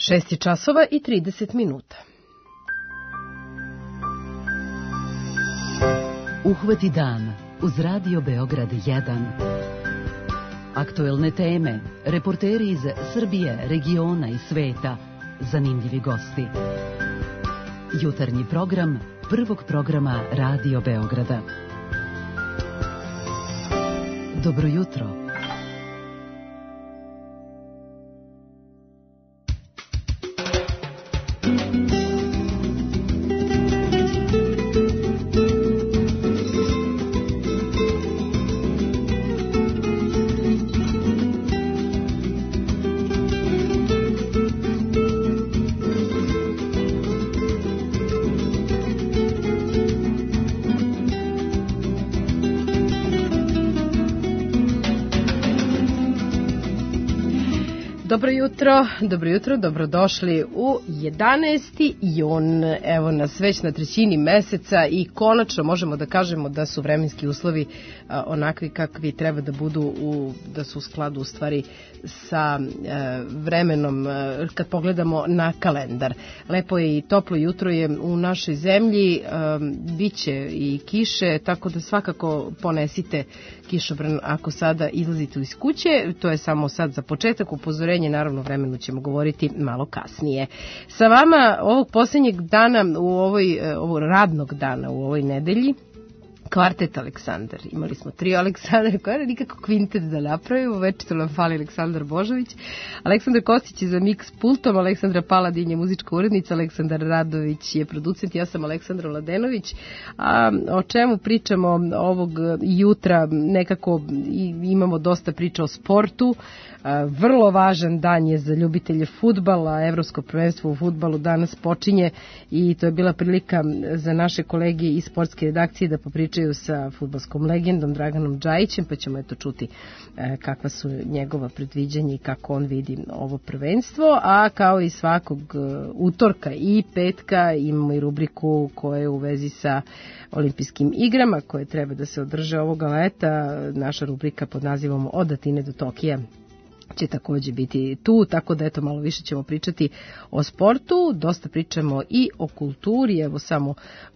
6 časova i 30 minuta. Uhvati dan uz Radio Beograd 1. Aktuelne teme, reporteri iz Srbije, regiona i sveta, zanimljivi gosti. Jutarnji program prvog programa Radio Beograda. Dobro jutro. Dobro jutro, dobrodošli u 11. jun, evo nas već na trećini meseca i konačno možemo da kažemo da su vremenski uslovi onakvi kakvi treba da budu, da su u skladu u stvari sa vremenom kad pogledamo na kalendar. Lepo je i toplo jutro je u našoj zemlji, bit će i kiše, tako da svakako ponesite kišobran ako sada izlazite iz kuće, to je samo sad za početak, upozorenje, naravno vremenu ćemo govoriti malo kasnije. Sa vama ovog posljednjeg dana, ovog radnog dana u ovoj nedelji, kvartet Aleksandar. Imali smo trio Aleksandar, koja je nikako kvintet da napravimo, večito nam fali Aleksandar Božović, Aleksandar Kostić je za mix pultom, Aleksandra Paladin je muzička urednica, Aleksandar Radović je producent, ja sam Aleksandra Mladenović. A o čemu pričamo ovog jutra? Nekako imamo dosta priča o sportu. Vrlo važan dan je za ljubitelje fudbala, Evropsko prvenstvo u fudbalu danas počinje i to je bila prilika za naše kolege iz sportske redakcije da popričaju sa fudbalskom legendom Draganom Džajićem, pa ćemo eto čuti kakva su njegova predviđanja i kako on vidi ovo prvenstvo, a kao i svakog utorka i petka imamo i rubriku koja je u vezi sa olimpijskim igrama koje treba da se održe ovoga leta. Naša rubrika pod nazivom Od Atine do Tokija će također biti tu, tako da eto malo više ćemo pričati o sportu, dosta pričamo i o kulturi, evo samo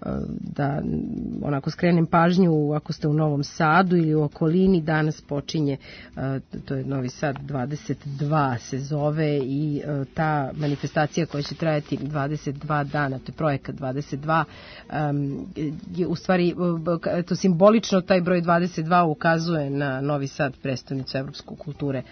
da onako skrenem pažnju, ako ste u Novom Sadu ili u okolini, danas počinje, to je Novi Sad 22 se zove i ta manifestacija koja će trajati 22 dana, to je projekat 22, je u stvari to simbolično taj broj 22 ukazuje na Novi Sad, prestonicu evropske kulture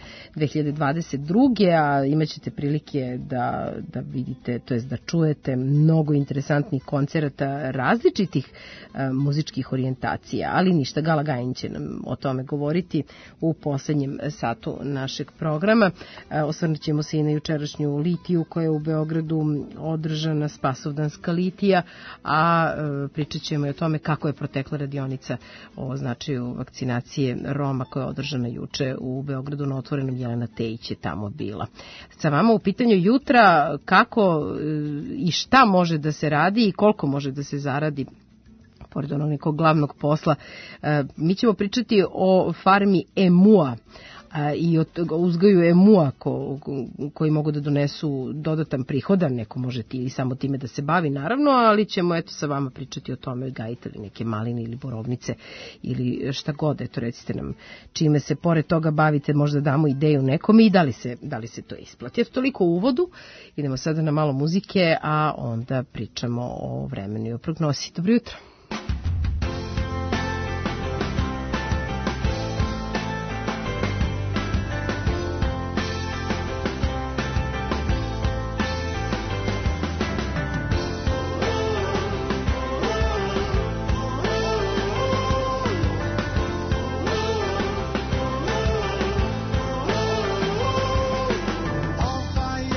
2022. a imat ćete prilike da vidite, to jest da čujete mnogo interesantnih koncerata različitih muzičkih orijentacija, ali ništa, Gala Gajin će nam o tome govoriti u poslednjem satu našeg programa. Osvrnut ćemo se i na jučerašnju litiju koja je u Beogradu održana, Spasovdanska litija, a pričat ćemo i o tome kako je protekla radionica o značaju vakcinacije Roma koja je održana juče u Beogradu na otvorenom. Jelena Tejić je tamo bila. Sa vama u pitanju jutra kako i šta može da se radi i koliko može da se zaradi pored onog nekog glavnog posla. Mi ćemo pričati o farmi emua i o uzgoju emua koji mogu da donesu dodatan prihoda, neko može i samo time da se bavi naravno, ali ćemo eto sa vama pričati o tome, gajite li neke maline ili borovnice ili šta god, eto recite nam čime se pored toga bavite, možda damo ideju nekom i da li se to isplati. Eto toliko u uvodu, idemo sada na malo muzike, a onda pričamo o vremenu i o prognozi. Dobro jutro.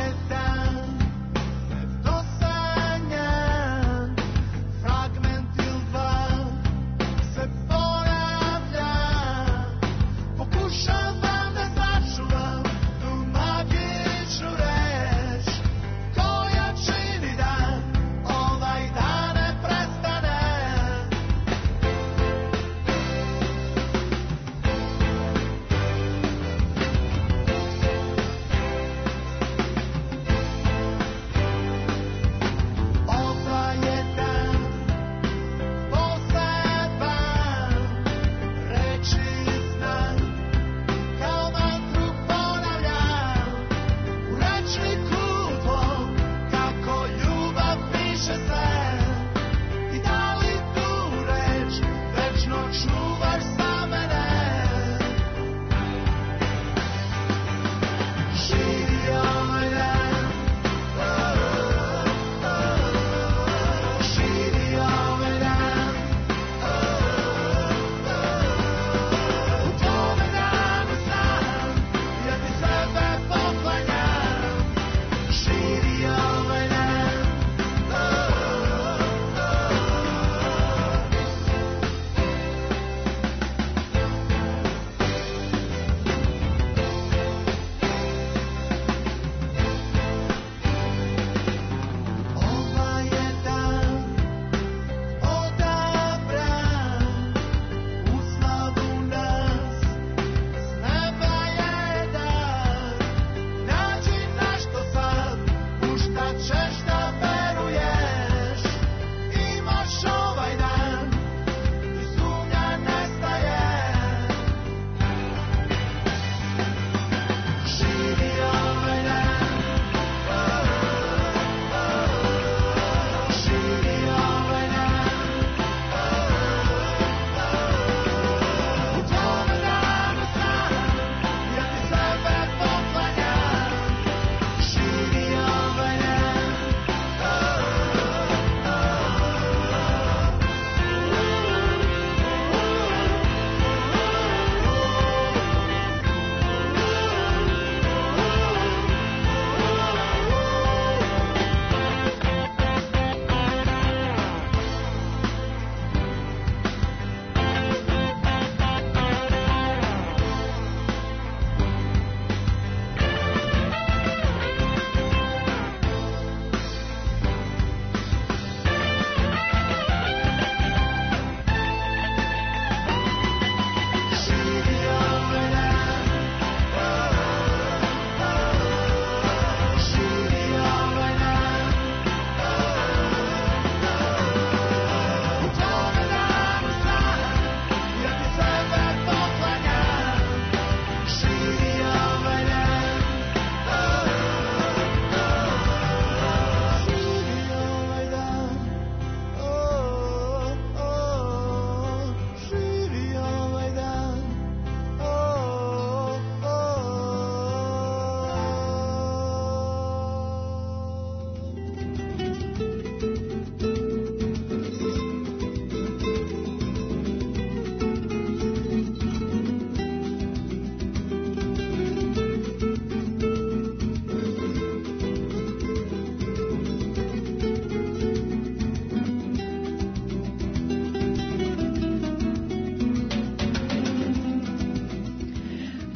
Fragmenty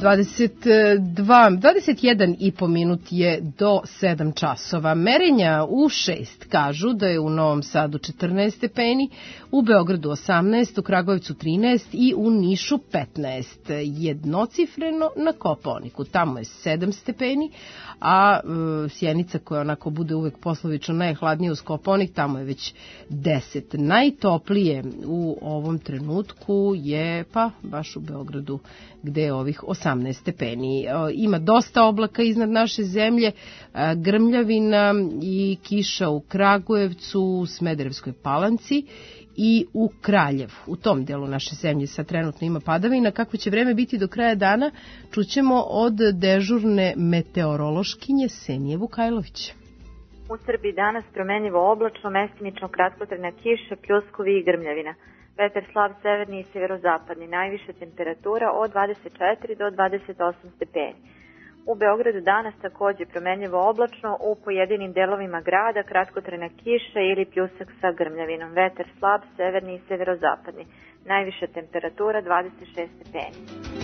21,5 minut je do 7 časova. Merenja u 6 kažu da je u Novom Sadu 14 stepeni, u Beogradu 18, u Kragujevcu 13 i u Nišu 15. Jednocifreno na Kopaoniku, tamo je 7 stepeni, a Sjenica koja onako bude uvek poslovično najhladnije uz Kopaonik, tamo je već 10. Najtoplije u ovom trenutku je pa baš u Beogradu gde je ovih 18 stepeni. Ima dosta oblaka iznad naše zemlje, grmljavina i kiša u Kragujevcu, u Smederevskoj Palanci i u Kraljevu. U tom delu naše zemlje sad trenutno ima padavina. Kako će vreme biti do kraja dana, čućemo od dežurne meteorološkinje Senije Vukajlović. U Srbiji danas promenljivo oblačno, mestimično kratkotrajna kiša, pljuskovi i grmljavina. Vetar slab severni i severozapadni, najviša temperatura od 24 do 28 stepeni. U Beogradu danas takođe promenljivo oblačno, u pojedinim delovima grada kratkotrajna kiša ili pljusak sa grmljavinom. Vetar slab severni i severozapadni, najviša temperatura 26 stepeni.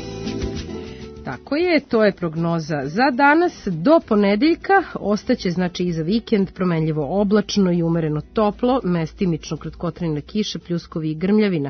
Tako je, to je prognoza za danas. Do ponedeljka ostaće znači i za vikend promenljivo oblačno i umereno toplo, mestimično kratkotrajna kiša, pljuskovi i grmljavina.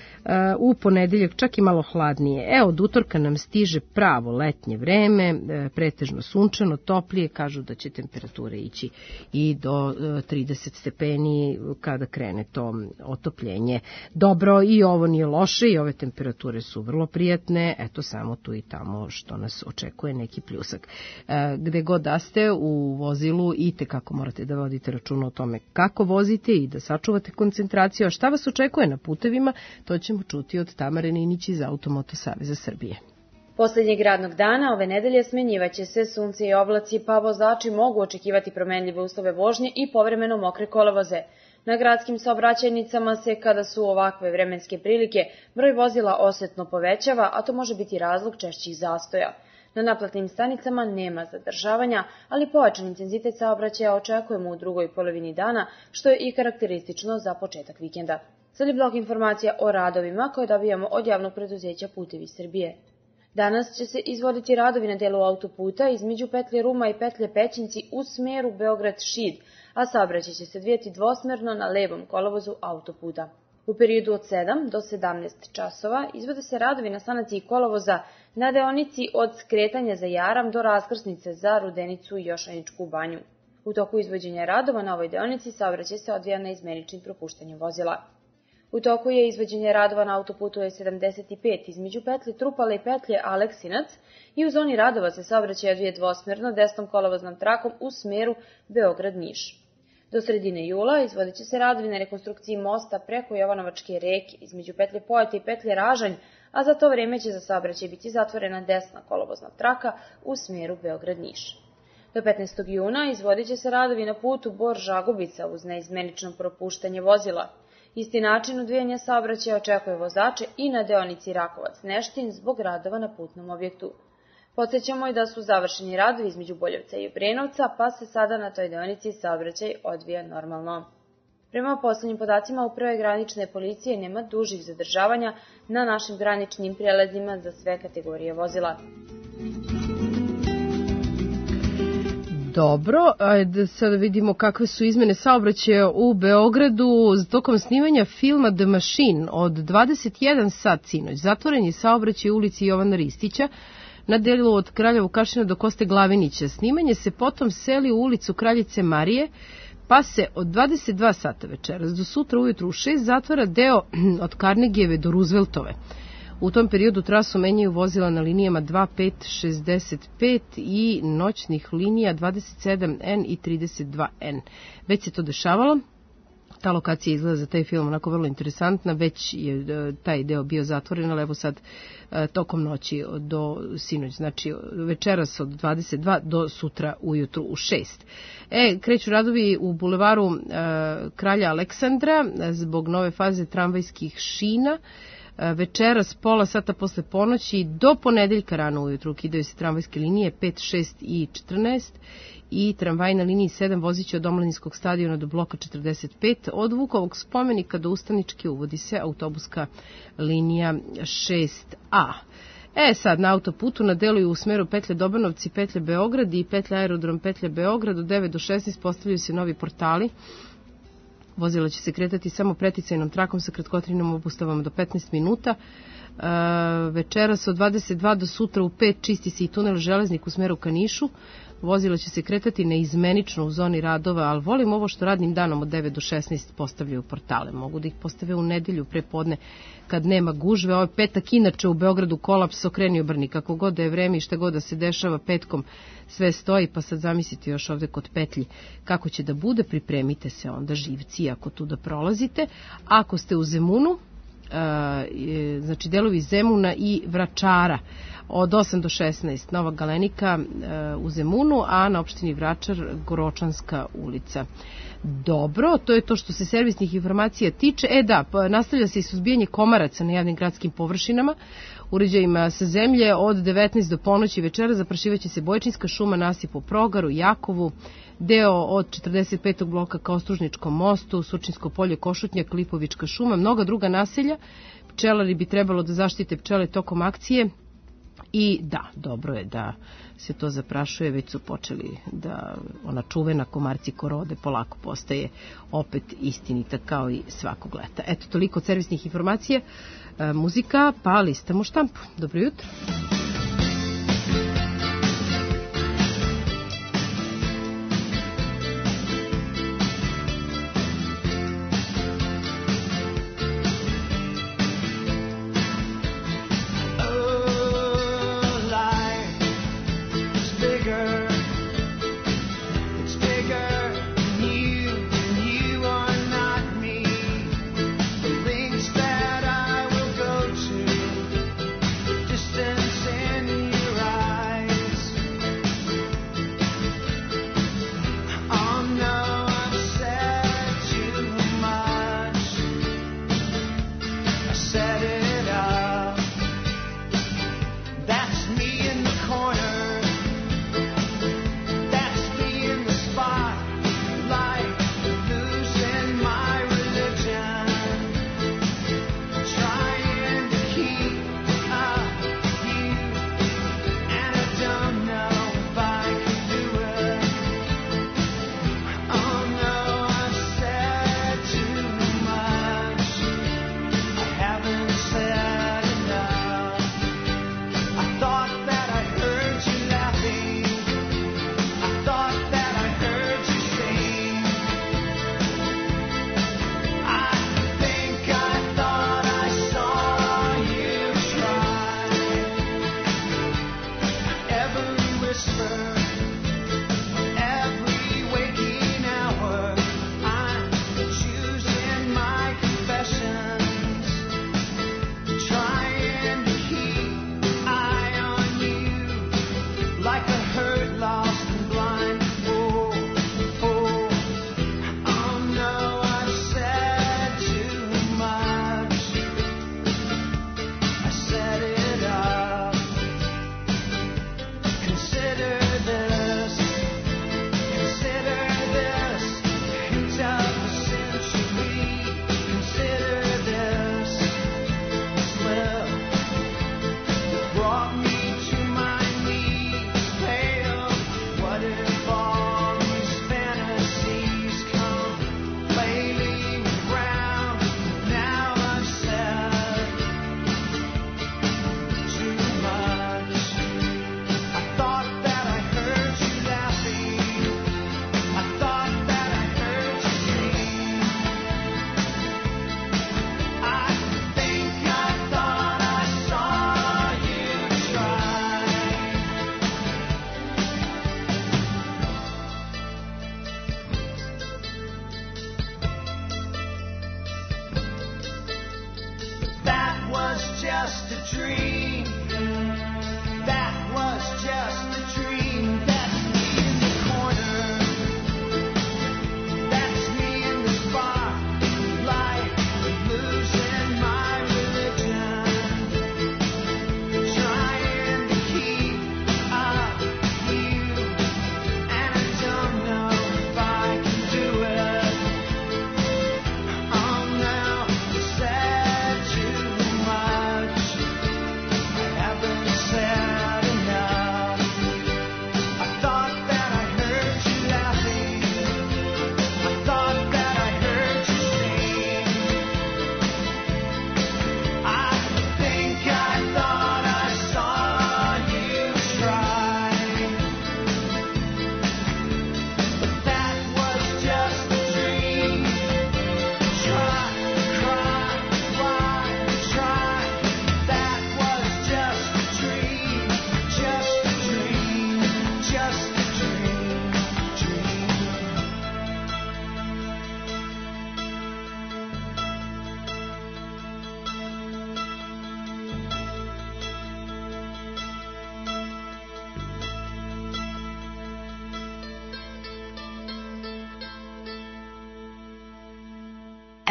U ponedeljak čak i malo hladnije. Od utorka nam stiže pravo letnje vreme, pretežno sunčano, toplije, kažu da će temperature ići i do 30 stepeni kada krene to otopljenje. Dobro, i ovo nije loše i ove temperature su vrlo prijatne, eto samo tu i tamo što nas očekuje neki pljusak. Gde god da ste u vozilu i tekako morate da vodite računa o tome kako vozite i da sačuvate koncentraciju, a šta vas očekuje na putevima, to ćemo čuti od Tamare Ninić iz Automoto Saveza Srbije. Poslednjeg radnog dana ove nedelje smenjivaće se sunce i oblaci, pa vozači mogu očekivati promenljive uslove vožnje i povremeno mokre kolovoze. Na gradskim saobraćajnicama se, kada su ovakve vremenske prilike, broj vozila osetno povećava, a to može biti razlog češćih zastoja. Na naplatnim stanicama nema zadržavanja, ali pojačan intenzitet saobraćaja očekujemo u drugoj polovini dana, što je i karakteristično za početak vikenda. Sad je blok informacija o radovima koje dobijamo od javnog preduzeća Putevi Srbije. Danas će se izvoditi radovi na delu autoputa između petlje Ruma i petlje Pećinci u smeru Beograd-Šid, a saobraćaj će se odvijati dvosmerno na levom kolovozu autoputa. U periodu od 7 do 17 časova izvode se radovi na sanaciji kolovoza na deonici od skretanja za Jaram do raskrsnice za Rudenicu i Jošaničku banju. U toku izvođenja radova na ovoj deonici saobraćaj se odvija neizmeničnim propuštanjem vozila. U toku je izvođenje radova na autoputu E75 između petlje Trupale i petlje Aleksinac i u zoni radova se saobraćaj odvija dvosmerno desnom kolovoznom trakom u smeru Beograd-Niš. Do sredine jula izvodit će se radovi na rekonstrukciji mosta preko Jovanovačke reke između petlje Pojate i petlje Ražanj, a za to vreme će za saobraćaj biti zatvorena desna kolovozna traka u smeru Beograd-Niš. Do 15. juna izvodit će se radovi na putu Bor-Žagubica uz neizmenično propuštanje vozila. Isti način odvijanja saobraćaja očekuje vozače i na deonici Rakovac-Neštin zbog radova na putnom objektu. Podsećamo i da su završeni radovi između Boljevca i Obrenovca, pa se sada na toj deonici saobraćaj odvija normalno. Prema poslednjim podacima Uprave granične policije nema dužih zadržavanja na našim graničnim prijelazima za sve kategorije vozila. Dobro, ajde sada vidimo kakve su izmene saobraćaja u Beogradu. Tokom snimanja filma The Machine od 21 sat sinoć zatvoren je saobraćaj u ulici Jovana Ristića na delu od Kralja Vukašina do Koste Glavinića. Snimanje se potom seli u ulicu Kraljice Marije, pa se od 22 sata večeras do sutra ujutru u 6 zatvara deo od Karnegijeve do Rooseveltove. U tom periodu trasu menjaju vozila na linijama 25, 65 i noćnih linija 27N i 32N. Već se to dešavalo. Ta lokacija izgleda za taj film onako vrlo interesantna, već je taj deo bio zatvoren, ali evo sad tokom noći do sinoć, znači večeras od 22 do sutra ujutru u 6. Kreću radovi u bulevaru Kralja Aleksandra zbog nove faze tramvajskih šina. Večeras pola sata posle ponoći do ponedeljka rano ujutru ukidaju se tramvajske linije 5, 6 i 14 i tramvaj na liniji 7 voziće od Omladinskog stadiona do bloka 45. Od Vukovog spomenika do Ustaničke uvodi se autobuska linija 6A. Sad na autoputu na delu u smeru petlje Dobanovci, petlje Beograd i petlje Aerodrom, petlje Beograd od 9 do 16 postavljaju se novi portali. Vozila će se kretati samo preticajnom trakom sa kratkotrajnim obustavama do 15 minuta. Večeras od 22 do sutra u 5 čisti se i tunel Železnik u smeru ka Nišu. Vozila će se kretati neizmenično u zoni radova, ali volim ovo što radnim danom od 9 do 16 postavljaju portale. Mogu da ih postave u nedelju prepodne kad nema gužve. Ovaj petak inače u Beogradu kolaps, okreni obrni, kako god da je vreme i šta god da se dešava petkom sve stoji, pa sad zamislite još ovde kod petlji kako će da bude, pripremite se onda živci ako tu da prolazite. Ako ste u Zemunu, znači delovi Zemuna i Vračara od 8 do 16 Nova Galenika u Zemunu, a na opštini Vračar Goročanska ulica. Dobro, to je to što se servisnih informacija tiče. Nastavlja se i suzbijanje komaraca na javnim gradskim površinama, uređajima sa zemlje od 19 do ponoći večera. Zaprašivaće se Bojčinska šuma, nasip u Progaru, Jakovu, deo od 45. bloka ka Ostružničkom mostu, Surčinsko polje, Košutnjak, Lipovička šuma, mnoga druga naselja. Pčelari bi trebalo da zaštite pčele tokom akcije. I da, dobro je da se to zaprašuje, već su počeli da ona čuvena komarci korode polako postaje opet istinita kao i svakog leta. Eto, toliko od servisnih informacija, muzika, pa listamo štampu. Dobro jutro.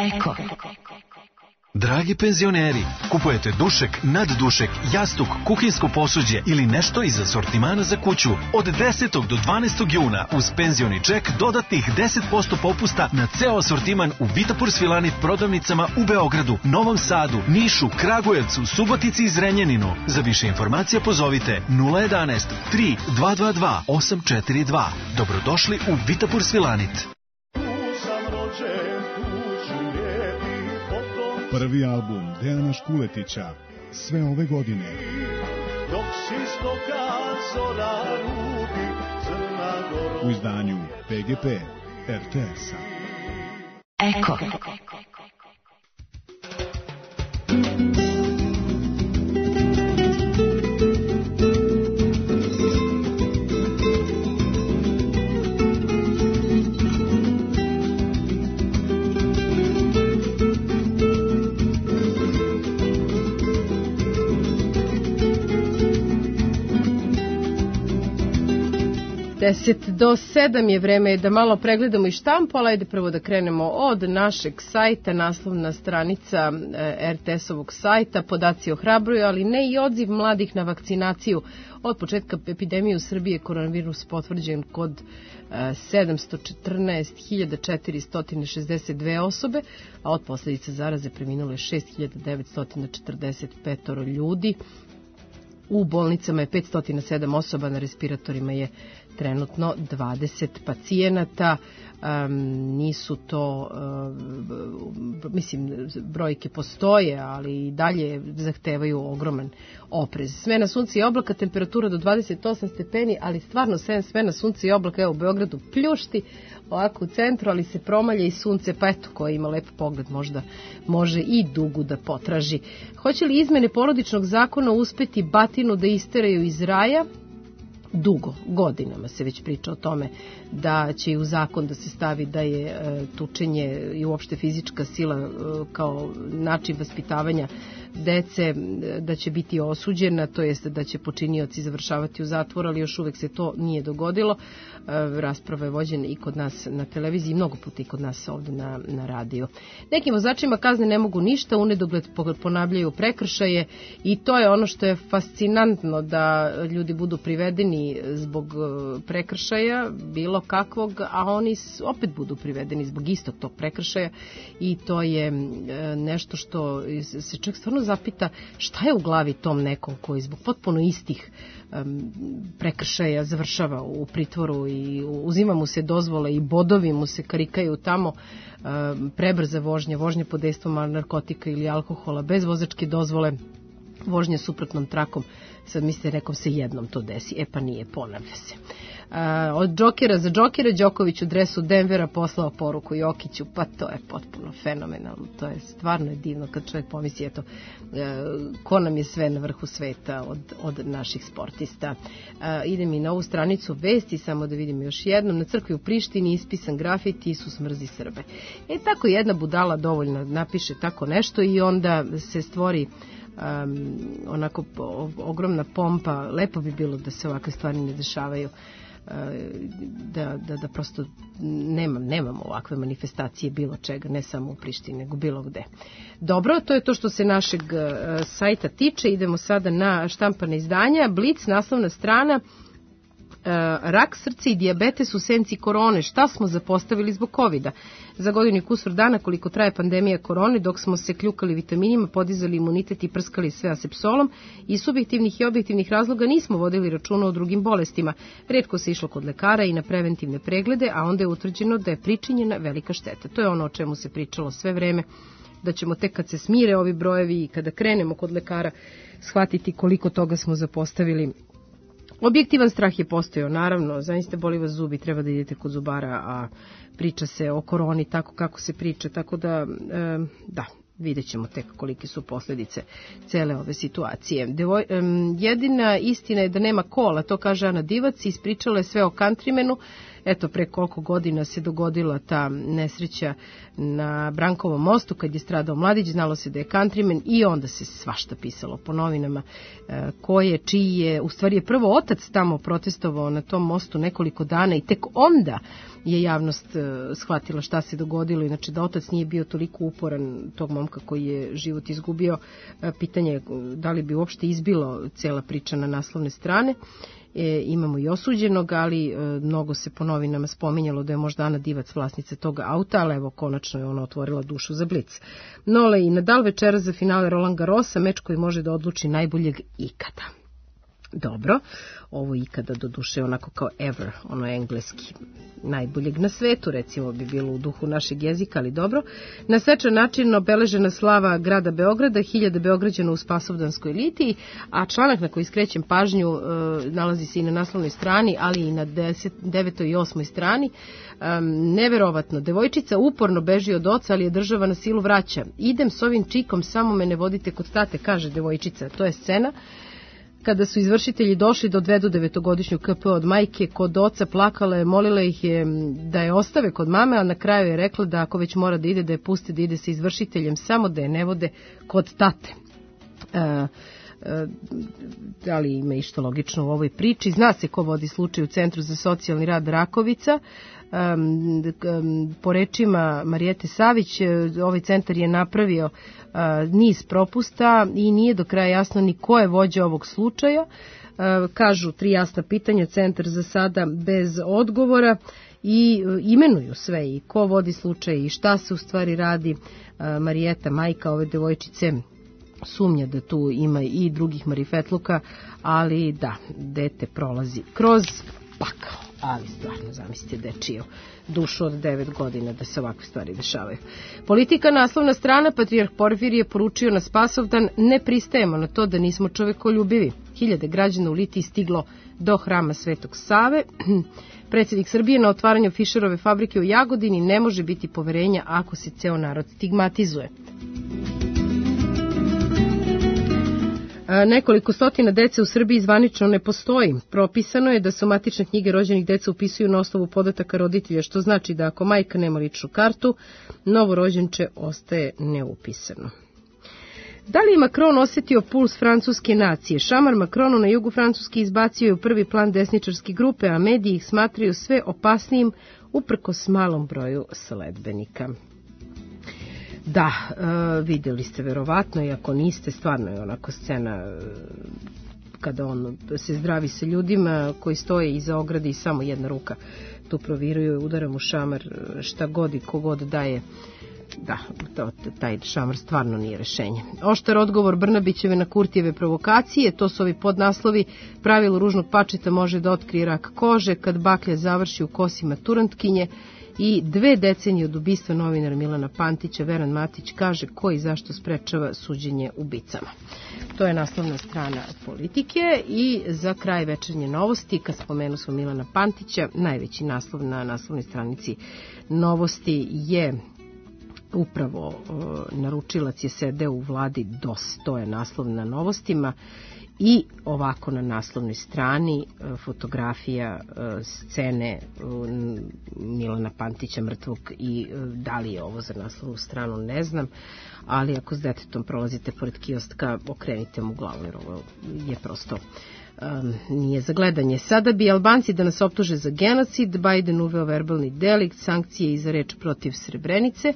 Eko. Dragi penzioneri, kupujete dušek, naddušek, jastuk, kuhinjsko posuđe ili nešto iz asortimana za kuću. Od 10. do 12. juna uz penzioni ček dodatnih 10% popusta na ceo asortiman u Vitapur Svilanit prodavnicama u Beogradu, Novom Sadu, Nišu, Kragujevcu, Subotici i Zrenjaninu. Za više informacija pozovite 011 3222 842. Dobrodošli u Vitapur Svilanit. Prvi album Dejana Škuletića, Sve ove godine. U izdanju PGP RTS-a. Eko. Deset do 7 je vreme da malo pregledamo i štampu, ali ajde prvo da krenemo od našeg sajta, naslovna stranica RTS-ovog sajta, podaci ohrabruju, ali ne i odziv mladih na vakcinaciju. Od početka epidemije u Srbiji je koronavirus potvrđen kod 714.462 osobe, a od posljedica zaraze preminulo je 6.945 ljudi. U bolnicama je 507 osoba, na respiratorima je trenutno 20 pacijenata. Nisu to, mislim, brojke postoje, ali i dalje zahtevaju ogroman oprez. Smena sunca i oblaka, temperatura do 28 stepeni, ali stvarno smena sunca i oblaka, evo u Beogradu pljušti, ovako u centru, ali se promalja i sunce, pa eto, ko ima lep pogled možda može i dugu da potraži. Hoće li izmene porodičnog zakona uspeti batinu da isteraju iz raja? Dugo, godinama se već priča o tome da će i u zakon da se stavi da je tučenje i uopšte fizička sila kao način vaspitavanja dece, da će biti osuđena, to jest da će počinioci završavati u zatvoru, ali još uvek se to nije dogodilo. Rasprava je vođena i kod nas na televiziji, mnogo puta i kod nas ovde na radiju. Nekim vozačima kazne ne mogu ništa, u nedogled ponavljaju prekršaje i to je ono što je fascinantno, da ljudi budu privedeni zbog prekršaja bilo kakvog, a oni opet budu privedeni zbog istog tog prekršaja i to je nešto što se čak stvarno zapita šta je u glavi tom nekom koji zbog potpuno istih prekršaja završava u pritvoru i uzima mu se dozvole i bodovi mu se karikaju tamo, prebrza vožnja, vožnja pod dejstvom narkotika ili alkohola, bez vozačke dozvole, vožnja suprotnom trakom. Sad mislite, nekom se jednom to desi, pa nije, ponavlja se. Od džokera za džokera, Đoković u dresu Denvera poslao poruku Jokiću, pa to je potpuno fenomenalno, to je stvarno divno kad čovjek pomisli, eto, ko nam je sve na vrhu sveta od naših sportista. Idem i na ovu stranicu vesti, samo da vidim još jednom, na crkvi u Prištini ispisan grafit Isus mrzi Srbe. Tako jedna budala dovoljno napiše tako nešto i onda se stvori onako ogromna pompa. Lepo bi bilo da se ovakve stvari ne dešavaju, da prosto nemamo ovakve manifestacije bilo čega, ne samo u Prištini, nego bilo gde. Dobro, to je to što se našeg sajta tiče. Idemo sada na štampane izdanja. Blic, naslovna strana: rak srca i dijabetes u senci korone, šta smo zapostavili zbog covida. Za godinu i kusur dana koliko traje pandemija korone, dok smo se kljukali vitaminima, podizali imunitet i prskali sve asepsolom, iz subjektivnih i objektivnih razloga nismo vodili računa o drugim bolestima. Retko se išlo kod lekara i na preventivne preglede, a onda je utvrđeno da je pričinjena velika šteta. To je ono o čemu se pričalo sve vreme, da ćemo tek kad se smire ovi brojevi i kada krenemo kod lekara shvatiti koliko toga smo zapostavili. Objektivan strah je postojao, naravno, zaista boli vas zubi, treba da idete kod zubara, a priča se o koroni tako kako se priča, tako da, da, vidjet ćemo tek kolike su posljedice cele ove situacije. Jedina istina je da nema kola, to kaže Ana Divac, ispričala je sve o Countrymanu. Eto, pre koliko godina se dogodila ta nesreća na Brankovom mostu kad je stradao mladić, znalo se da je countryman i onda se svašta pisalo po novinama ko je, čiji je, u stvari je prvo otac tamo protestovao na tom mostu nekoliko dana i tek onda je javnost shvatila šta se dogodilo, inače da otac nije bio toliko uporan tog momka koji je život izgubio, pitanje je da li bi uopšte izbilo cela priča na naslovne strane. Imamo i osuđenog, ali mnogo se po novinama spominjalo da je možda Ana Divac vlasnica toga auta, ali evo konačno je ona otvorila dušu za Blic. Nole i Nadal večera za finale Roland Garrosa, meč koji može da odluči najboljeg ikada. Dobro, ovo ikada do duše onako kao ever, ono engleski, najboljeg na svetu, recimo bi bilo u duhu našeg jezika, ali dobro. Na svečan način obeležena slava grada Beograda, 1000 Beograđana u Spasovdanskoj litiji, a članak na koji skrećem pažnju nalazi se i na naslovnoj strani, ali i na 9. i 8. strani. Neverovatno, devojčica uporno beži od oca, ali je država na silu vraća. Idem s ovim čikom, samo me ne vodite kod tate, kaže devojčica. To je scena kada su izvršitelji došli da odvedu 9-godišnju KP od majke kod oca, plakala je, molila ih je da je ostave kod mame, a na kraju je rekla da ako već mora da ide, da je puste da ide sa izvršiteljem, samo da je ne vode kod tate. Da li ima išta logično u ovoj priči? Zna se ko vodi slučaj u Centru za socijalni rad Rakovica. Po rečima Marijete Savić, ovaj centar je napravio niz propusta i nije do kraja jasno ni ko je vođa ovog slučaja. Kažu 3 jasna pitanja, centar za sada bez odgovora i imenuju sve i ko vodi slučaj i šta se u stvari radi. Marijeta, majka ove devojčice, sumnja da tu ima i drugih marifetluka, ali da, dete prolazi kroz pakao, ali stvarno zamislite dečiju dušu od 9 godina da se ovakve stvari dešavaju. Politika, naslovna strana, Patrijarh Porfirije je poručio na Spasovdan: ne pristajemo na to da nismo čovekoljubivi. 1000 građana u Litiji stiglo do hrama Svetog Save. Predsjednik Srbije: na otvaranju Fišerove fabrike u Jagodini ne može biti poverenja ako se ceo narod stigmatizuje. Nekoliko stotina dece u Srbiji zvanično ne postoji. Propisano je da se u matične knjige rođenih deca upisuju na osnovu podataka roditelja, što znači da ako majka nema ličnu kartu, novorođenče ostaje neupisano. Da li je Macron osjetio puls francuske nacije? Šamar Macronu na jugu Francuske izbacio je u prvi plan desničarske grupe, a mediji ih smatraju sve opasnijim uprkos malom broju sledbenika. Da, vidjeli ste verovatno, i ako niste, stvarno je onako scena kada on se zdravi sa ljudima koji stoje iza ograde i samo jedna ruka tu proviruje, udara mu šamar, šta god i kogod daje. Da, taj šamar stvarno nije rešenje. Oštar odgovor Brnabićeve na Kurtijeve provokacije, to su ovi podnaslovi: pravilo ružnog pačeta može da otkrije rak kože, kad baklja završi u kosima turantkinje, i 2 decenije od ubistva novinara Milana Pantića. Veran Matić kaže ko i zašto sprečava suđenje ubicama. To je naslovna strana Politike. I za kraj večernje novosti, kad spomenu smo Milana Pantića, najveći naslov na naslovnoj stranici Novosti je upravo naručilac je sedeo u vladi DOS, to je naslov na Novostima. I ovako na naslovnoj strani fotografija scene Milana Pantića mrtvog, i da li je ovo za naslovnu stranu ne znam, ali ako s detetom prolazite pored kiostka, okrenite mu glavu jer ovo je prosto nije za gledanje. Sada bi Albanci da nas optuže za genocid, Biden uveo verbalni delikt, sankcije i za reč protiv Srebrenice.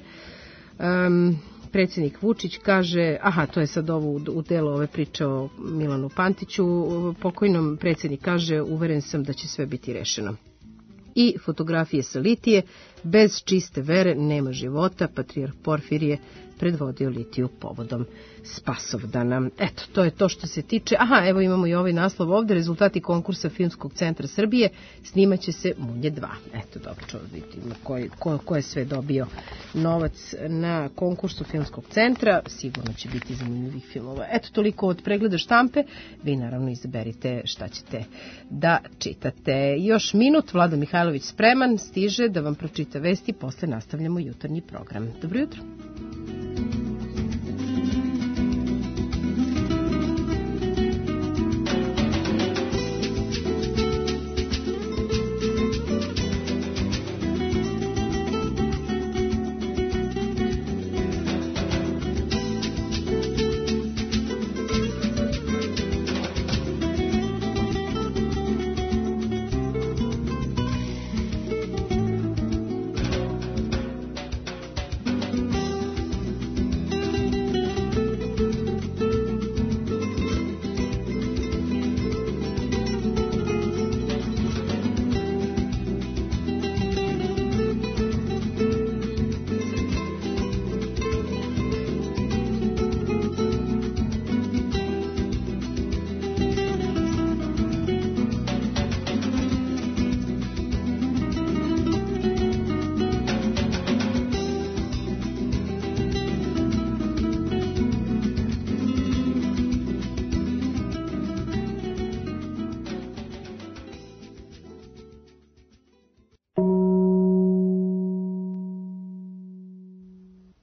Predsjednik Vučić kaže, to je sad ovo u delu ove priče o Milanu Pantiću, pokojnom predsjednik kaže: uveren sam da će sve biti rešeno. I fotografije sa Litije: bez čiste vere nema života, Patrijarh Porfirije predvodio Litiju povodom Spasovdana. Eto, to je to što se tiče. Evo imamo i ovaj naslov ovde: rezultati konkursa Filmskog centra Srbije, snimaće se Munje 2. Eto, dobro, ćemo vidjeti ko je sve dobio novac na konkursu Filmskog centra, sigurno će biti zanimljivih filmova. Eto, toliko od pregleda štampe, vi naravno izaberite šta ćete da čitate. Još minut, Vlada Mihajlović spreman, stiže da vam pročita vesti, posle nastavljamo jutarnji program. Dobro jutro.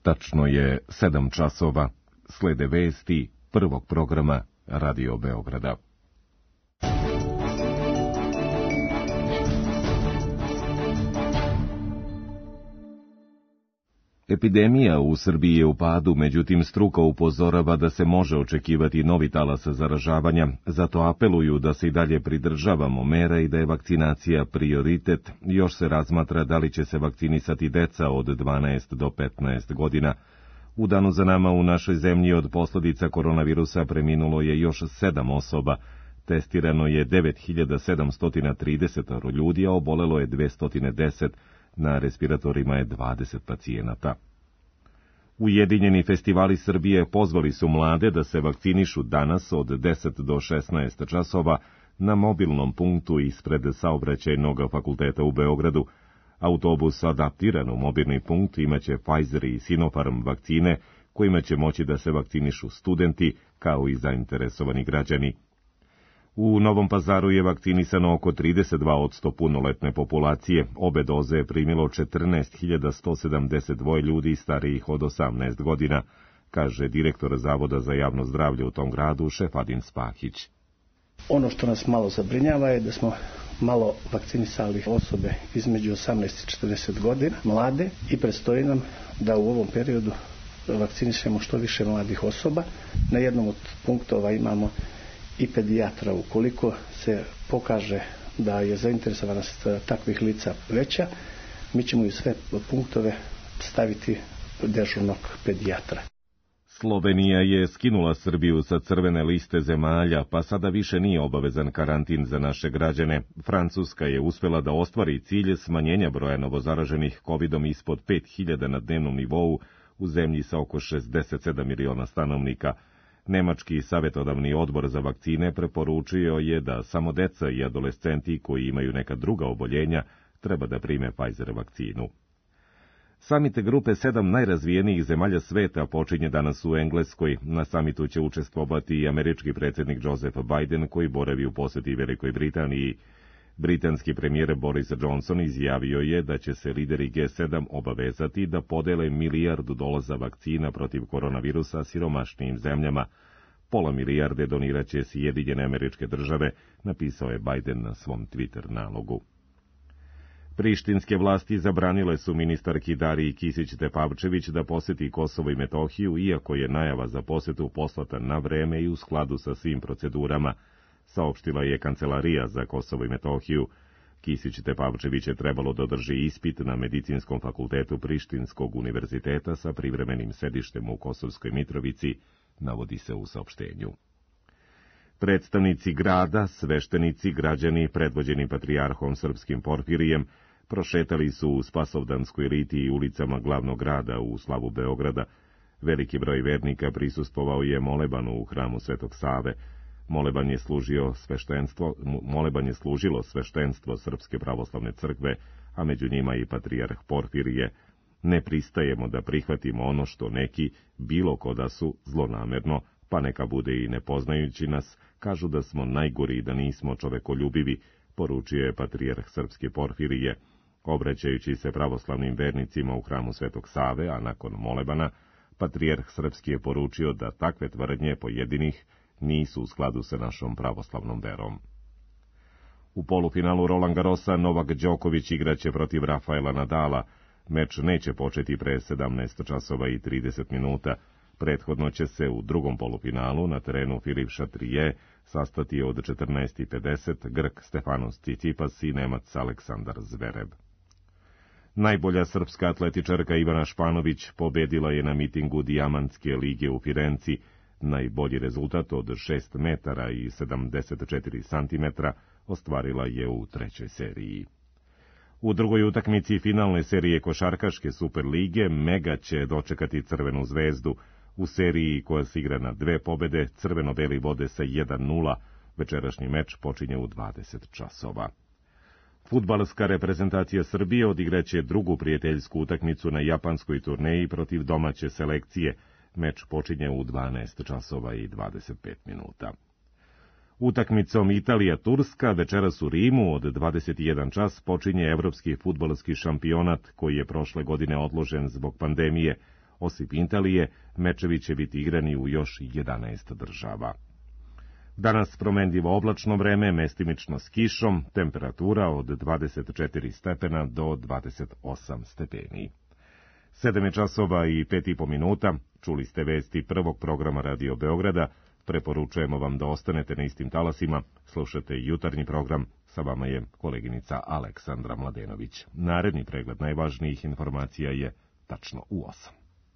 Tačno je 7 časova. Slede vesti prvog programa Radio Beograda. Epidemija u Srbiji je u padu, međutim struka upozorava da se može očekivati novi talas zaražavanja, zato apeluju da se i dalje pridržavamo mera i da je vakcinacija prioritet. Još se razmatra da li će se vakcinisati deca od 12 do 15 godina. U danu za nama u našoj zemlji od posljedica koronavirusa preminulo je još 7 osoba. Testirano je 9730 ljudi, a obolelo je 210. Na respiratorima je 20 pacijenata. Ujedinjeni festivali Srbije pozvali su mlade da se vakcinišu danas od 10 do 16 časova na mobilnom punktu ispred Saobraćajnog fakulteta u Beogradu. Autobus adaptiran u mobilni punkt imaće Pfizer i Sinopharm vakcine, kojima će moći da se vakcinišu studenti kao i zainteresovani građani. U Novom Pazaru je vakcinisano oko 32% punoletne populacije. Obe doze je primilo 14.172 ljudi starijih od 18 godina, kaže direktor Zavoda za javno zdravlje u tom gradu Šefadin Spahić. Ono što nas malo zabrinjava je da smo malo vakcinisali osobe između 18 i 40 godina, mlade, i predstoji nam da u ovom periodu vakcinišemo što više mladih osoba. Na jednom od punktova imamo i pedijatra. Ukoliko se pokaže da je zainteresovanost takvih lica veća, mi ćemo i sve punktove staviti dežurnog pedijatra. Slovenija je skinula Srbiju sa crvene liste zemalja, pa sada više nije obavezan karantin za naše građane. Francuska je uspjela da ostvari cilj smanjenja broja novozaraženih covidom ispod 5000 na dnevnom nivou u zemlji sa oko 67 miliona stanovnika. Nemački savjetodavni odbor za vakcine preporučio je da samo deca i adolescenti koji imaju neka druga oboljenja treba da prime Pfizer vakcinu. Samit grupe 7 najrazvijenijih zemalja sveta počinje danas u Engleskoj. Na samitu će učestvovati i američki predsjednik Joseph Biden, koji boravi u posjeti Velikoj Britaniji. Britanski premijer Boris Johnson izjavio je da će se lideri G7 obavezati da podele $1 milijardu vakcina protiv koronavirusa siromašnijim zemljama. Pola milijarde donirat će Sjedinjene Američke Države, napisao je Biden na svom Twitter nalogu. Prištinske vlasti zabranile su ministarki Dariji Kisić-Tepavčević da posjeti Kosovo i Metohiju, iako je najava za posjetu poslata na vreme i u skladu sa svim procedurama, saopštila je Kancelarija za Kosovo i Metohiju. Kisić-Tepavčević je trebalo da održi ispit na Medicinskom fakultetu Prištinskog univerziteta sa privremenim sedištem u Kosovskoj Mitrovici, navodi se u saopštenju. Predstavnici grada, sveštenici, građani, predvođeni patrijarhom srpskim Porfirijem, prošetali su u Spasovdanskoj riti i ulicama glavnog grada u slavu Beograda. Veliki broj vernika prisustvovao je molebanu u hramu Svetog Save. Moleban je služilo sveštenstvo Srpske pravoslavne crkve, a među njima i patrijarh Porfirije. Ne pristajemo da prihvatimo ono što neki, bilo ko da su, zlonamerno, pa neka bude i nepoznajući nas, kažu da smo najgori i da nismo čovekoljubivi, poručio je patrijarh Srpske Porfirije. Obraćajući se pravoslavnim vernicima u hramu Svetog Save, a nakon molebana, patrijarh Srpski je poručio da takve tvrdnje pojedinih nisu u skladu sa našom pravoslavnom verom. U polufinalu Roland Garrosa Novak Đoković igraće protiv Rafaela Nadala. Meč neće početi pre 17 časova i 30 minuta. Prethodno će se u drugom polufinalu na terenu Filip Chatrier sastati od 14:50 Grk Stefanos Tsitsipas i Nemac Aleksandar Zverev. Najbolja srpska atletičarka Ivana Španović pobedila je na mitingu Dijamantske lige u Firenci. Najbolji rezultat od 6 metara i 74 santimetra ostvarila je u trećoj seriji. U drugoj utakmici finalne serije košarkaške Superlige Mega će dočekati Crvenu zvezdu. U seriji koja se igra na 2 pobede, crveno-beli vode sa 1:0. Večerašnji meč počinje u 20 časova. Fudbalska reprezentacija Srbije odigraće drugu prijateljsku utakmicu na japanskoj turneji protiv domaće selekcije. Meč počinje u 12 časova i 25 minuta. Utakmicom Italija-Turska večeras u Rimu od 21 čas počinje evropski fudbalski šampionat koji je prošle godine odložen zbog pandemije. Osim Italije, mečevi će biti igrani u još 11 država. Danas promenljivo oblačno vreme, mestimično s kišom, temperatura od 24 stepena do 28 stepeni. 7 časova i 5,5 minuta, čuli ste vesti prvog programa Radio Beograda, preporučujemo vam da ostanete na istim talasima, slušate jutarnji program, sa vama je koleginica Aleksandra Mladenović. Naredni pregled najvažnijih informacija je tačno u 8.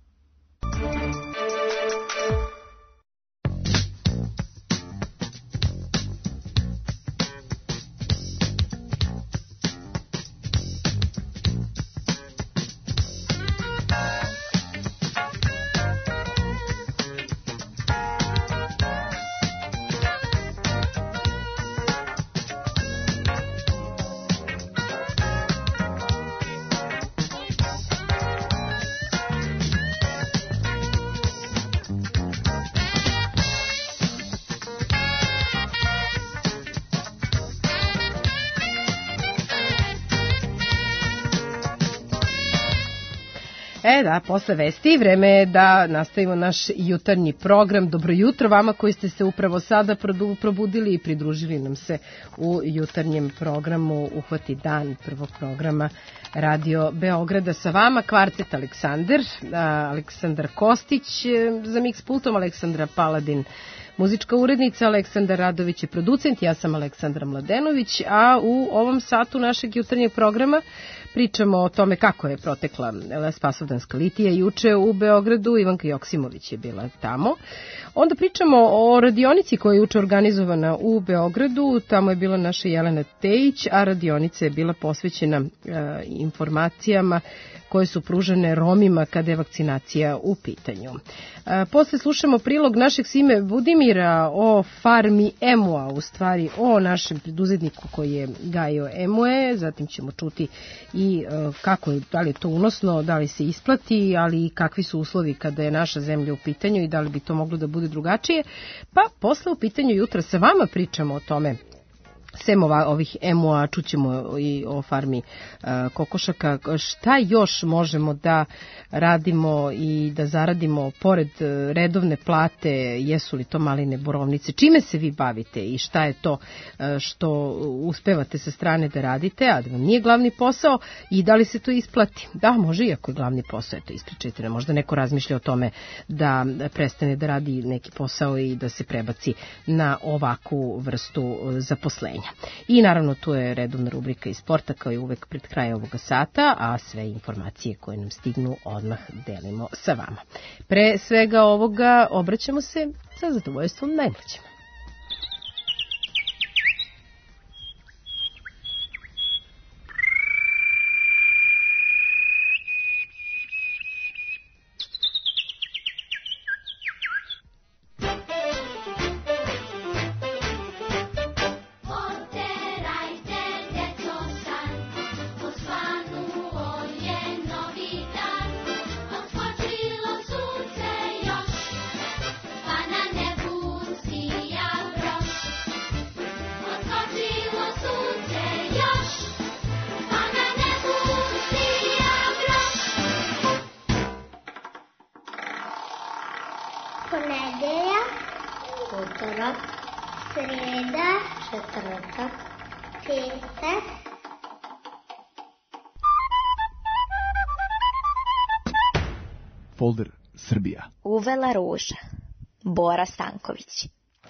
Posle vesti vreme je da nastavimo naš jutarnji program. Dobro jutro vama koji ste se upravo sada probudili i pridružili nam se u jutarnjem programu Uhvati dan prvog programa Radio Beograda. Sa vama kvartet Aleksandar Kostić za mix pultom, Aleksandra Paladin muzička urednica, Aleksandar Radović je producent, ja sam Aleksandra Mladenović, a u ovom satu našeg jutarnjeg programa pričamo o tome kako je protekla Spasovdanska litija juče u Beogradu, Ivanka Joksimović je bila tamo. Onda pričamo o radionici koja je juče organizovana u Beogradu, tamo je bila naša Jelena Tejić, a radionica je bila posvećena informacijama koje su pružene Romima kada je vakcinacija u pitanju. Posle slušamo prilog našeg Sime Budimira o farmi emua, u stvari o našem preduzetniku koji je gajio emue, zatim ćemo čuti i kako je, da li je to unosno, da li se isplati, ali i kakvi su uslovi kada je naša zemlja u pitanju i da li bi to moglo da bude drugačije. Pa posle u pitanju jutra sa vama pričamo o tome. Sem ovih emua, čućemo i o farmi kokošaka. Šta još možemo da radimo i da zaradimo pored redovne plate? Jesu li to maline, borovnice? Čime se vi bavite i šta je to što uspevate sa strane da radite, a da vam nije glavni posao i da li se to isplati? Da, može, iako je glavni posao, eto, ispričajte nam. Možda neko razmišlja o tome da prestane da radi neki posao i da se prebaci na ovakvu vrstu zaposlenja. I naravno tu je redovna rubrika iz sporta kao i uvek pred kraj ovoga sata, a sve informacije koje nam stignu odmah delimo sa vama. Pre svega ovoga obraćamo se sa zadovoljstvom najmlađima. Folder Srbija. Uvela ruža. Bora Stanković.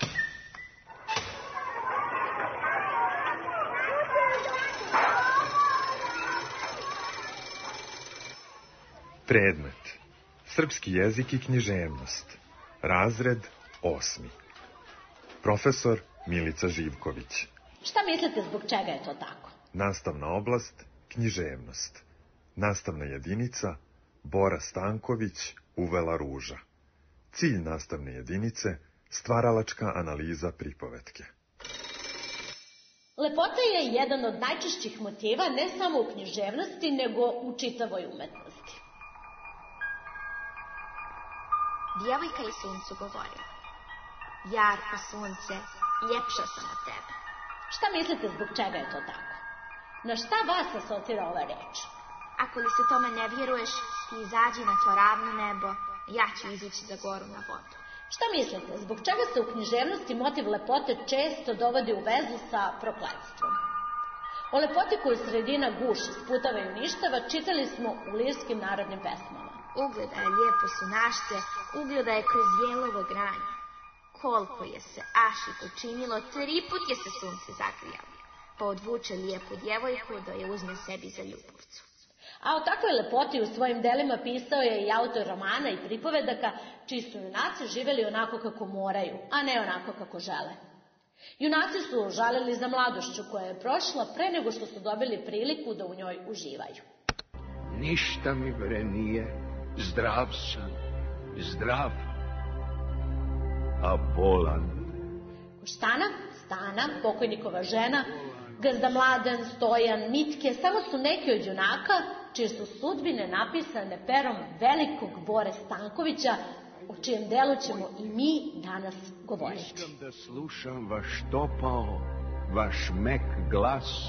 Predmet: srpski jezik i književnost. Razred 8. Profesor Milica Živković. Šta mislite zbog čega je to tako? Nastavna oblast: književnost. Nastavna jedinica: Bora Stanković, Uvela ruža. Cilj nastavne jedinice: stvaralačka analiza pripovetke. Lepota je jedan od najčešćih motiva ne samo u književnosti, nego u čitavoj umetnosti. Djevojka je suncu govorila: jarko sunce, ljepša sam od tebe. Šta mislite zbog čega je to tako? Na šta vas asocira ova reč? Ako li se tome ne vjeruješ, ti izađi na to ravno nebo, ja ću izići za goru na vodu. Šta mislite, zbog čega se u književnosti motiv lepote često dovodi u vezu sa prokletstvom? O lepoti koju sredina guši, sputava i uništava, čitali smo u lirskim narodnim pesmama. Ugledaj, lijepo su našte, ugledaj kroz jelovo granje. Koliko je se Ašik učinilo, 3 put je se sunce zagrijalo. Pa odvuče lijepu djevojku da je uzme sebi za ljubavcu. A o takvoj lepoti u svojim delima pisao je i autor romana i pripovedaka, čiji su junaci živjeli onako kako moraju, a ne onako kako žele. Junaci su žalili za mladošću koja je prošla pre nego što su dobili priliku da u njoj uživaju. Ništa mi bre nije, zdrav sam, zdrav, a bolan. Koštana, Stana, pokojnikova žena, Gazda Mladen, Stojan, Mitke, samo su neki od junaka čije su sudbine napisane perom velikog Bore Stankovića, o čijem delu ćemo i mi danas govoriti. Iskam da slušam vaš topao, vaš mek glas.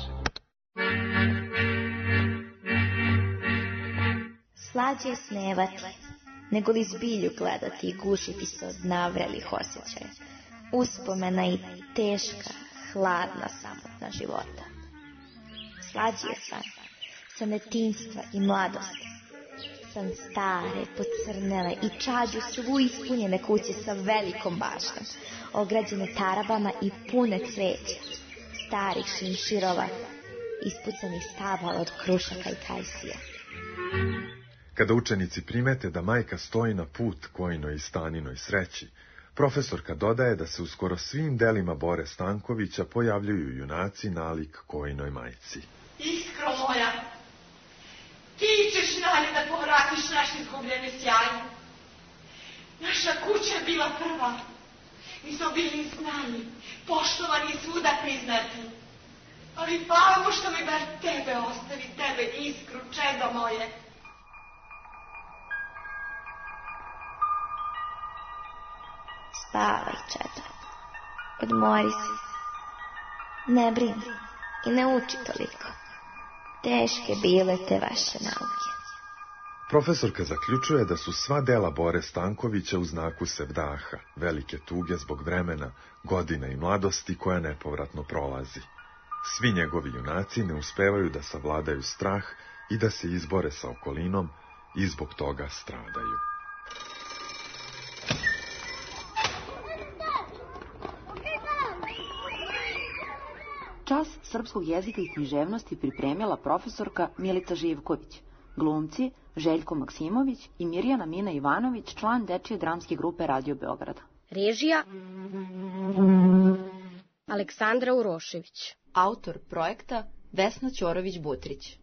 Slađe je snevati, nego li zbilju gledati i gušiti se od navrelih osjećaja. Uspomena i teška, hladna samotna života. Slađi je san detinjstva i mladosti. San stare, pocrnele i čađu svu ispunjene kuće sa velikom baštom, ograđene tarabama i pune cveća, starih šinširova, ispucanih stabala od krušaka i kajsija. Kada učenici primete da majka stoji na put kojinoj i staninoj sreći, profesorka dodaje da se u skoro svim delima Bore Stankovića pojavljuju junaci nalik kojinoj majci. Iskro moja, ti ćeš dalje da povratiš naš izgubljeni sjaj. Naša kuća je bila prva. Mi smo bili znani, poštovani i svuda priznati. Ali hvala mu što mi bar tebe ostavi, tebe Iskru, čedo moje. Spavaj, čedo. Odmori se. Ne brini i ne uči toliko. Teške bile te vaše nauke. Profesorka zaključuje da su sva dela Bore Stankovića u znaku sevdaha, velike tuge zbog vremena, godina i mladosti koja nepovratno prolazi. Svi njegovi junaci ne uspevaju da savladaju strah i da se izbore sa okolinom i zbog toga stradaju. Čas srpskog jezika i književnosti pripremila profesorka Milica Živković, glumci Željko Maksimović i Mirjana Mina Ivanović, član dečije dramske grupe Radio Beograda. Režija Aleksandra Urošević. Autor projekta Vesna Ćorović-Butrić.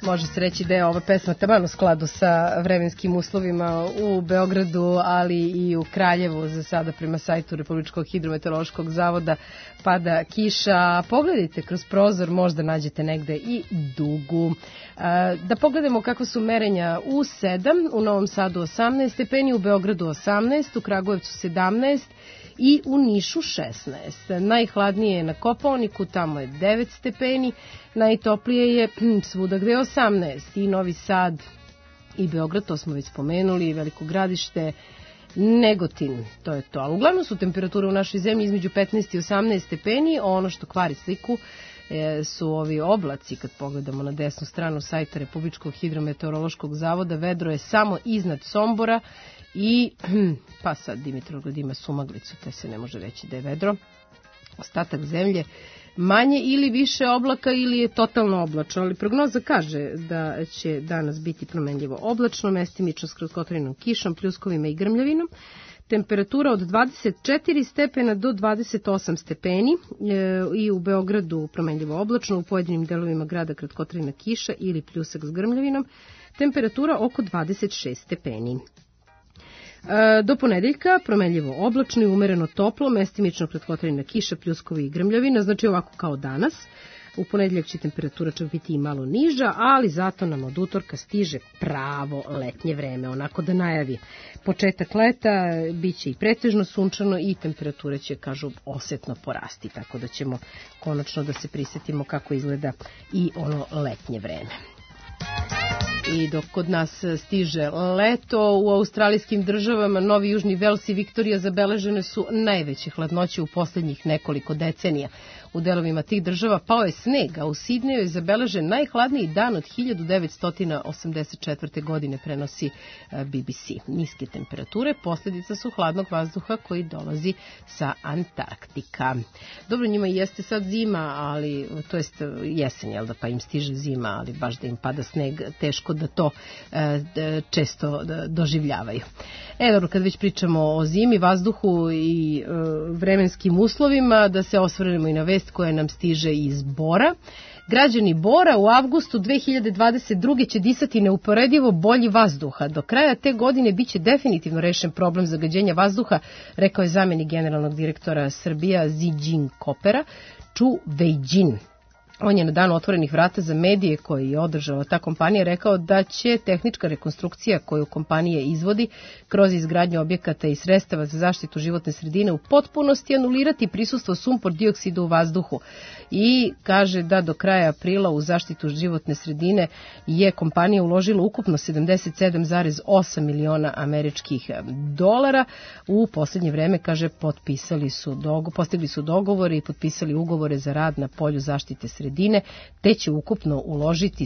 Može se reći da je ova pesma taman u skladu sa vremenskim uslovima u Beogradu, ali i u Kraljevu. Za sada prema sajtu Republičkog hidrometeorološkog zavoda pada kiša. Pogledajte kroz prozor, možda nađete negde i dugu. Da pogledamo kako su merenja u 7, u Novom Sadu 18 stepeni, u Beogradu 18, u Kragujevcu 17 i u Nišu 16. Najhladnije je na Kopaoniku, tamo je 9 stepeni, najtoplije je svuda gde je 18, i Novi Sad i Beograd, to smo već spomenuli, Veliko Gradište, Negotin, to je to. Ali uglavnom su temperature u našoj zemlji između 15 i 18 stepeni, ono što kvari sliku su ovi oblaci. Kad pogledamo na desnu stranu sajta Republičkog hidrometeorološkog zavoda, vedro je samo iznad Sombora i pa sad Dimitrovgrad ima sumaglicu, te se ne može reći da je vedro. Ostatak zemlje manje ili više oblaka ili je totalno oblačno, ali prognoza kaže da će danas biti promenljivo oblačno, mestimično s kratkotrajnom kišom, pljuskovima i grmljavinom. Temperatura od 24 stepena do 28 stepeni i u Beogradu promenljivo oblačno, u pojedinim delovima grada kratkotrajna kiša ili pljusak s grmljavinom. Temperatura oko 26 stepeni. Do ponedeljka promenljivo oblačno i umereno toplo, mestimično kratkotrajna kiša, pljuskovi i grmljavina, znači ovako kao danas. U ponedeljak će temperatura čak biti i malo niža, ali zato nam od utorka stiže pravo letnje vreme, onako da najavi početak leta, bit će i pretežno sunčano i temperature će, kažu, osetno porasti, tako da ćemo konačno da se prisetimo kako izgleda i ono letnje vreme. I dok kod nas stiže leto, u australijskim državama Novi Južni Vels i Viktorija zabeležene su najveće hladnoće u poslednjih nekoliko decenija. U delovima tih država pao je sneg, a u Sidneju je zabeležen najhladniji dan od 1984. godine, prenosi BBC. Niske temperature posljedica su hladnog vazduha koji dolazi sa Antarktika. Dobro, njima jeste sad zima, ali to jest jesen, jel da, pa im stiže zima, ali baš da im pada sneg, teško da to često doživljavaju. Dobro, kad već pričamo o zimi, vazduhu i vremenskim uslovima, da se osvrnemo i na vest koja nam stiže iz Bora. Građani Bora u avgustu 2022. će disati neuporedivo bolji vazduha. Do kraja te godine biće definitivno rešen problem zagađenja vazduha, rekao je zamenik generalnog direktora Srbija Zijin Kopera, Chu Wei-jin. On je na danu otvorenih vrata za medije koji je održala ta kompanija rekao da će tehnička rekonstrukcija koju kompanija izvodi kroz izgradnju objekata i sredstava za zaštitu životne sredine u potpunosti anulirati prisustvo sumpor dioksida u vazduhu. I kaže da do kraja aprila u zaštitu životne sredine je kompanija uložila ukupno 77,8 miliona američkih dolara. U posljednje vreme, kaže, postigli su dogovore i potpisali ugovore za rad na polju zaštite sredine, te će ukupno uložiti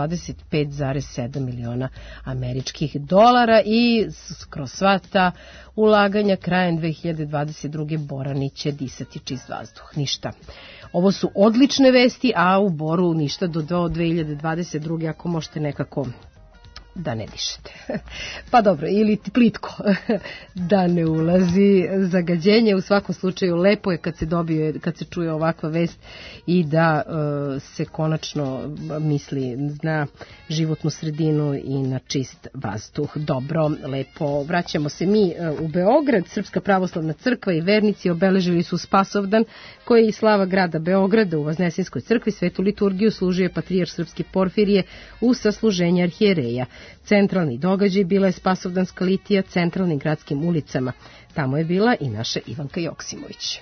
125,7 miliona američkih dolara i kroz sva ta ulaganja krajem 2022. Borani će disati čist vazduh. Ništa. Ovo su odlične vesti, a u Boru ništa do 2022. ako možete nekako da ne dišete. Pa dobro, ili plitko da ne ulazi zagađenje. U svakom slučaju lepo je kad se čuje ovakva vest i da se konačno misli na životnu sredinu i na čist vazduh. Dobro, lepo. Vraćamo se mi u Beograd. Srpska pravoslavna crkva i vernici obeležili su Spasovdan, koji je i slava grada Beograda. U Vaznesinskoj crkvi svetu liturgiju služio je patrijarh Srpske Porfirije u sasluženje arhijereja. Centralni događaj bila je Spasovdanska litija centralnim gradskim ulicama. Tamo je bila i naša Ivanka Joksimović.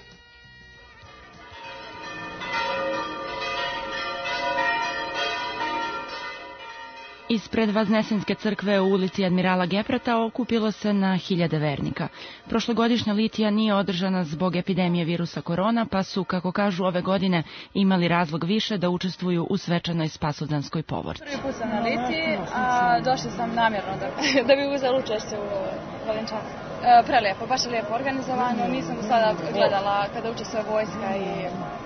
Ispred Vaznesinske crkve u ulici Admirala Geprata okupilo se na hiljade vernika. Prošlogodišnja litija nije održana zbog epidemije virusa korona, pa su, kako kažu, ove godine imali razlog više da učestvuju u svečanoj Spasovdanskoj povorci. Prvi put sam na litiji, a došla sam namjerno da bi uzela učešće u Valenčanu. Prelijepo, baš je lijepo organizovano. Nisam do sada gledala kada učestvuje vojska i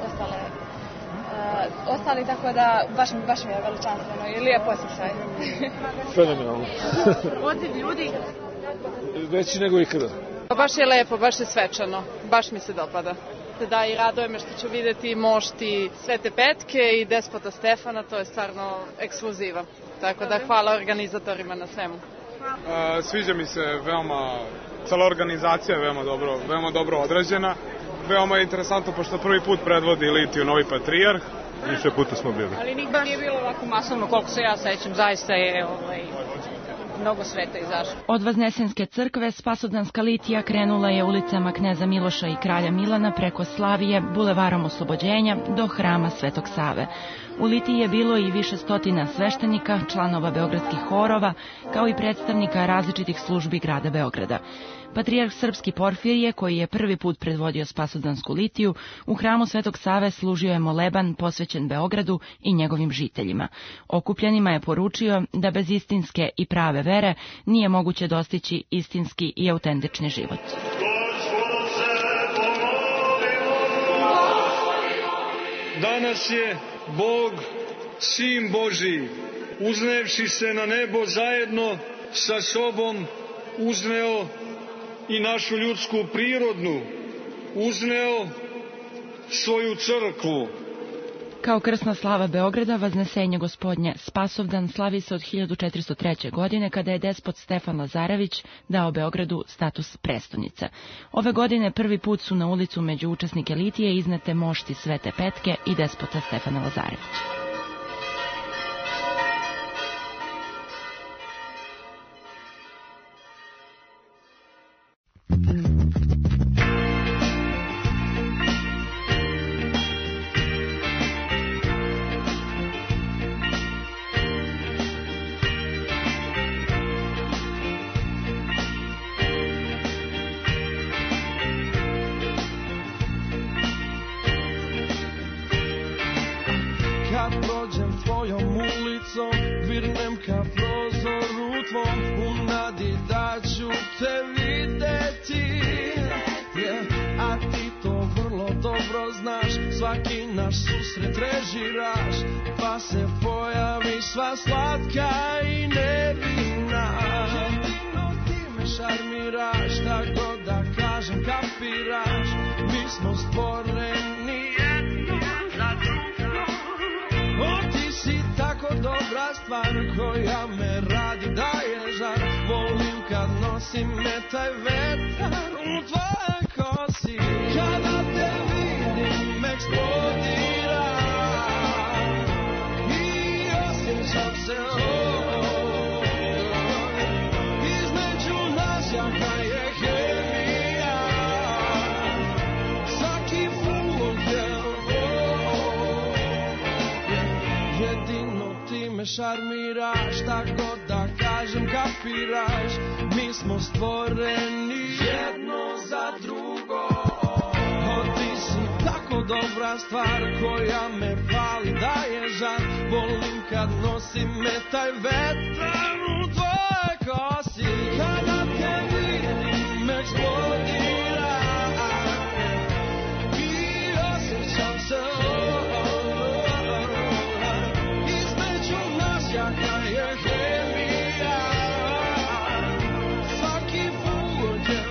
ostali, tako da baš mi je veličanstveno i lijep osjećaj. Fenomenalno. Odziv ljudi? Veći nego ikada. Baš je lepo, baš je svečano, baš mi se dopada. jeste da i raduje me što ću videti mošti Svete Petke i Despota Stefana, to je stvarno ekskluziva. Tako da hvala organizatorima na svemu. Sviđa mi se veoma, cela organizacija je veoma dobro odrađena. Veoma je interesantno pošto prvi put predvodi Litiju Novi Patrijarh. Više puta smo bili. Ali nikad nije bilo ovako masovno, koliko se ja sećam, zaista je mnogo sveta izašlo. Od Vaznesenske crkve Spasovdanska litija krenula je ulicama Kneza Miloša i Kralja Milana preko Slavije, bulevarom Oslobođenja do hrama Svetog Save. U litiji je bilo i više stotina sveštenika, članova beogradskih horova, kao i predstavnika različitih službi grada Beograda. Patrijarh srpski Porfirije, koji je prvi put predvodio Spasovdansku litiju, u hramu Svetog Save služio je moleban posvećen Beogradu i njegovim žiteljima. Okupljenima je poručio da bez istinske i prave vere nije moguće dostići istinski i autentični život. Danas je Bog, Sin Božiji, uznevši se na nebo zajedno sa sobom, uzneo i našu ljudsku prirodnu, uzneo svoju crkvu. Kao krsna slava Beograda, Vaznesenje Gospodnje Spasovdan slavi se od 1403. godine kada je despot Stefan Lazarević dao Beogradu status prestonice. Ove godine prvi put su na ulicu među učesnike litije iznete mošti Svete Petke i despota Stefana Lazarevića. Svaki naš susret režiraš, pa se pojavi sva slatka i nevina. Jedino ti me šarmiraš, šta god da kažem kapiraš. Mi smo stvoreni jedno za drugo. O, ti si tako dobra stvar koja me radi daje žar. Volim kad nosim me taj vetar u tvoje kosi. Kada te vidim eksplodira i osjećam se između nas jaka je hemija. Svaki fulog je jedino ti me šarmiraš, šta god da kažem kapiraš. Mi smo stvoreni jedno za drugo. Dobra stvar koja me pali daje žar. Volim kad nosim me taj vetar u tvoje kosi. Kada te vidim eksplodira i osjećam se između nas jaka je hemija. Svaki put je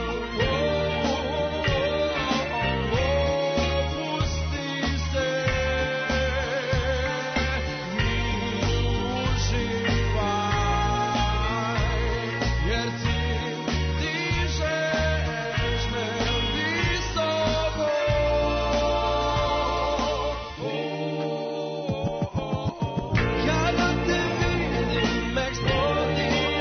exploding.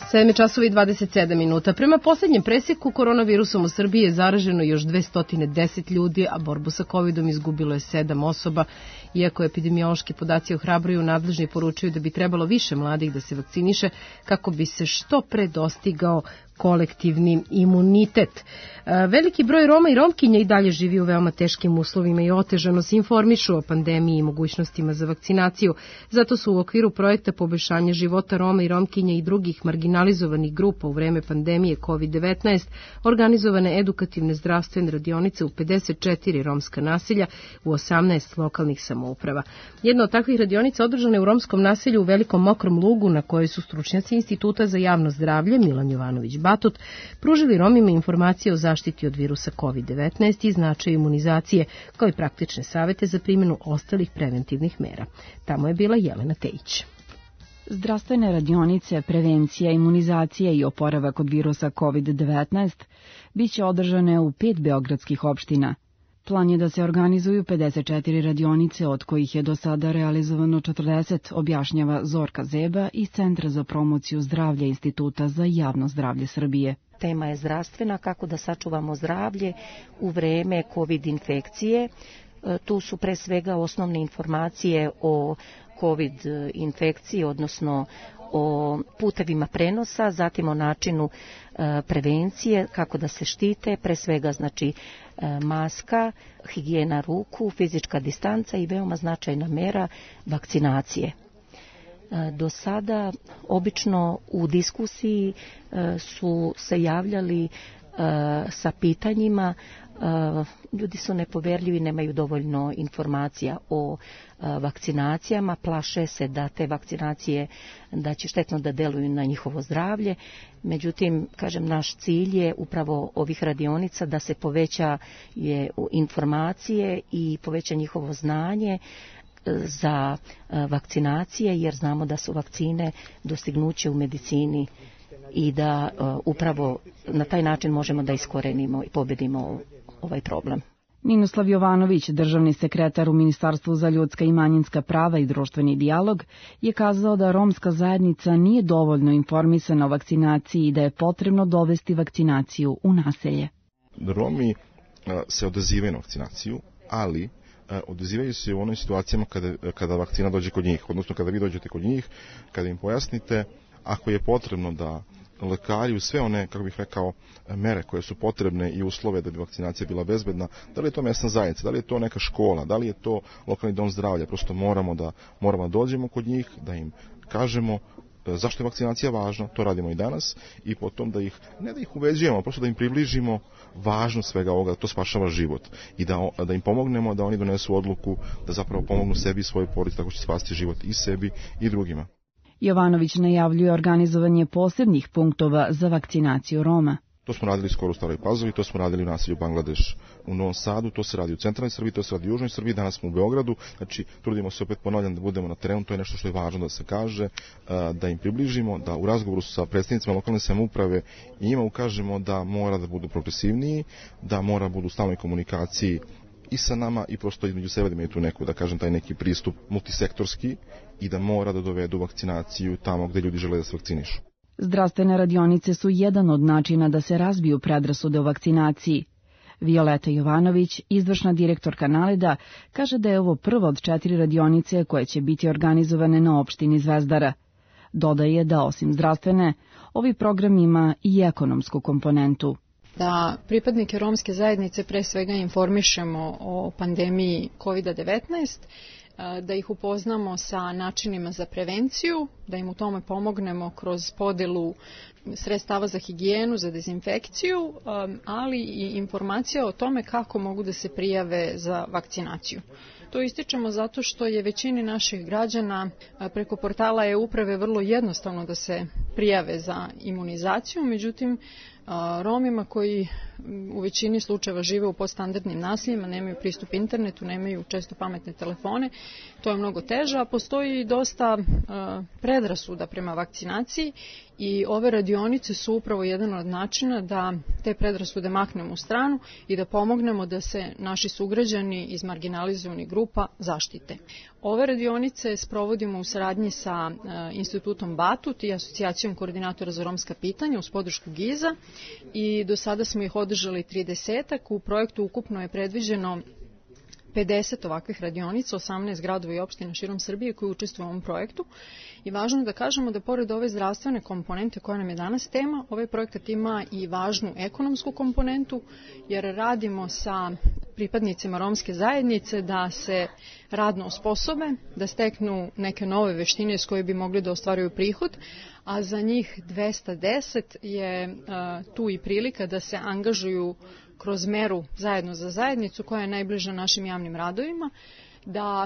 7 časova i 27 minuta. Prema poslednjem preseku, koronavirusom u Srbiji je zaraženo još 210 ljudi, a borbu sa covidom izgubilo je 7 osoba. Iako epidemiološki podaci ohrabruju, nadležni poručuju da bi trebalo više mladih da se vakciniše kako bi se što pre dostigao kolektivni imunitet. Veliki broj Roma i Romkinja i dalje živi u veoma teškim uslovima i otežano se informišu o pandemiji i mogućnostima za vakcinaciju. Zato su u okviru projekta poboljšanja života Roma i Romkinja i drugih marginalizovanih grupa u vreme pandemije COVID-19 organizovane edukativne zdravstvene radionice u 54 romska naselja u 18 lokalnih samouprava. Jedna od takvih radionica održana je u romskom naselju u Velikom Mokrom Lugu, na kojoj su stručnjaci Instituta za javno zdravlje Milan Jovanović Batut pružili Romima informacije o zaštiti od virusa COVID-19 i značaju imunizacije, kao i praktične savete za primjenu ostalih preventivnih mera. Tamo je bila Jelena Tejić. Zdravstvene radionice, prevencija, imunizacija i oporavak od virusa COVID-19 biće održane u 5 beogradskih opština. Plan je da se organizuju 54 radionice, od kojih je do sada realizovano 40, objašnjava Zorka Zeba iz Centra za promociju zdravlja Instituta za javno zdravlje Srbije. Tema je zdravstvena, kako da sačuvamo zdravlje u vreme COVID infekcije. Tu su pre svega osnovne informacije o COVID infekciji, odnosno o putevima prenosa, zatim o načinu prevencije, kako da se štite, pre svega znači maska, higijena ruku, fizička distanca i veoma značajna mera vakcinacije. Do sada obično u diskusiji su se javljali sa pitanjima, ljudi su nepoverljivi, nemaju dovoljno informacija o vakcinacijama, plaše se da te vakcinacije da će štetno da deluju na njihovo zdravlje. Međutim, kažem, naš cilj je upravo ovih radionica da se poveća informacije i poveća njihovo znanje za vakcinacije, jer znamo da su vakcine dostignuće u medicini i da upravo na taj način možemo da iskorenimo i pobedimo ovaj problem. Ninoslav Jovanović, državni sekretar u Ministarstvu za ljudska i manjinska prava i društveni dijalog, je kazao da romska zajednica nije dovoljno informisana o vakcinaciji i da je potrebno dovesti vakcinaciju u naselje. Romi se odazivaju na vakcinaciju, ali odazivaju se u onim situacijama kada vakcina dođe kod njih, odnosno kada vi dođete kod njih, kada im pojasnite ako je potrebno da lekari u sve one, kako bih rekao, mere koje su potrebne i uslove da bi vakcinacija bila bezbedna, da li je to mesna zajednica, da li je to neka škola, da li je to lokalni dom zdravlja, prosto moramo da dođemo kod njih, da im kažemo zašto je vakcinacija važna, to radimo i danas, i potom da ih, ne da ih uveđujemo, prosto da im približimo važnost svega ovoga, da to spašava život i da im pomognemo da oni donesu odluku da zapravo pomognu sebi i svojoj porodici, tako će spasiti život i sebi i drugima. Jovanović najavljuje organizovanje posebnih punktova za vakcinaciju Roma. To smo radili skoro u Staroj Pazovi, to smo radili u naselju Bangladeš u Novom Sadu, to se radi u centralnoj Srbiji, to se radi u južnoj Srbiji, danas smo u Beogradu, znači trudimo se opet ponavljam da budemo na terenu, to je nešto što je važno da se kaže, da im približimo, da u razgovoru sa predstavnicima lokalne samouprave njima ukažemo da mora da budu progresivniji, da mora da budu u stalnoj komunikaciji i sa nama i prosto između sebe da imaju tu neku, da kažem, taj neki pristup multisektorski i da mora da dovedu vakcinaciju tamo gde ljudi žele da se vakcinišu. Zdravstvene radionice su jedan od načina da se razbiju predrasude o vakcinaciji. Violeta Jovanović, izvršna direktorka NALED-a, kaže da je ovo prva od 4 radionice koje će biti organizovane na opštini Zvezdara. Dodaje da osim zdravstvene, ovi program ima i ekonomsku komponentu. Da pripadnike romske zajednice pre svega informišemo o pandemiji COVID-19, da ih upoznamo sa načinima za prevenciju, da im u tome pomognemo kroz podelu sredstava za higijenu, za dezinfekciju, ali i informacija o tome kako mogu da se prijave za vakcinaciju. To ističemo zato što je većini naših građana preko portala e-uprave vrlo jednostavno da se prijave za imunizaciju, međutim Romima koji u većini slučajeva žive u podstandardnim naseljima, nemaju pristup internetu, nemaju često pametne telefone, to je mnogo teže, a postoji i dosta predrasuda prema vakcinaciji i ove radionice su upravo jedan od načina da te predrasude maknemo u stranu i da pomognemo da se naši sugrađani iz marginalizovanih grupa grupa zaštite. Ove radionice sprovodimo u saradnji sa Institutom Batut i Asocijacijom koordinatora za romska pitanja uz podršku GIZ-a i do sada smo ih održali 30-ak. U projektu ukupno je predviđeno 50 ovakvih radionica, 18 gradova i opština širom Srbije koji učestvuju u ovom projektu. I važno je da kažemo da pored ove zdravstvene komponente koja nam je danas tema, ovaj projekat ima i važnu ekonomsku komponentu, jer radimo sa pripadnicima romske zajednice da se radno osposobe, da steknu neke nove veštine s koje bi mogli da ostvaruju prihod, a za njih 210 je tu i prilika da se angažuju kroz meru zajedno za zajednicu koja je najbliža našim javnim radovima, da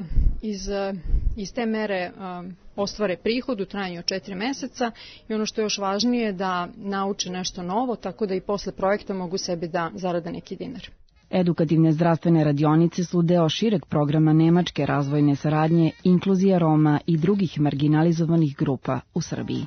iz te mere ostvare prihod u trajanju od 4 meseca i ono što je još važnije da nauče nešto novo, tako da i posle projekta mogu sebi da zarade neki dinar. Edukativne zdravstvene radionice su deo šireg programa Nemačke razvojne saradnje, inkluzija Roma i drugih marginalizovanih grupa u Srbiji.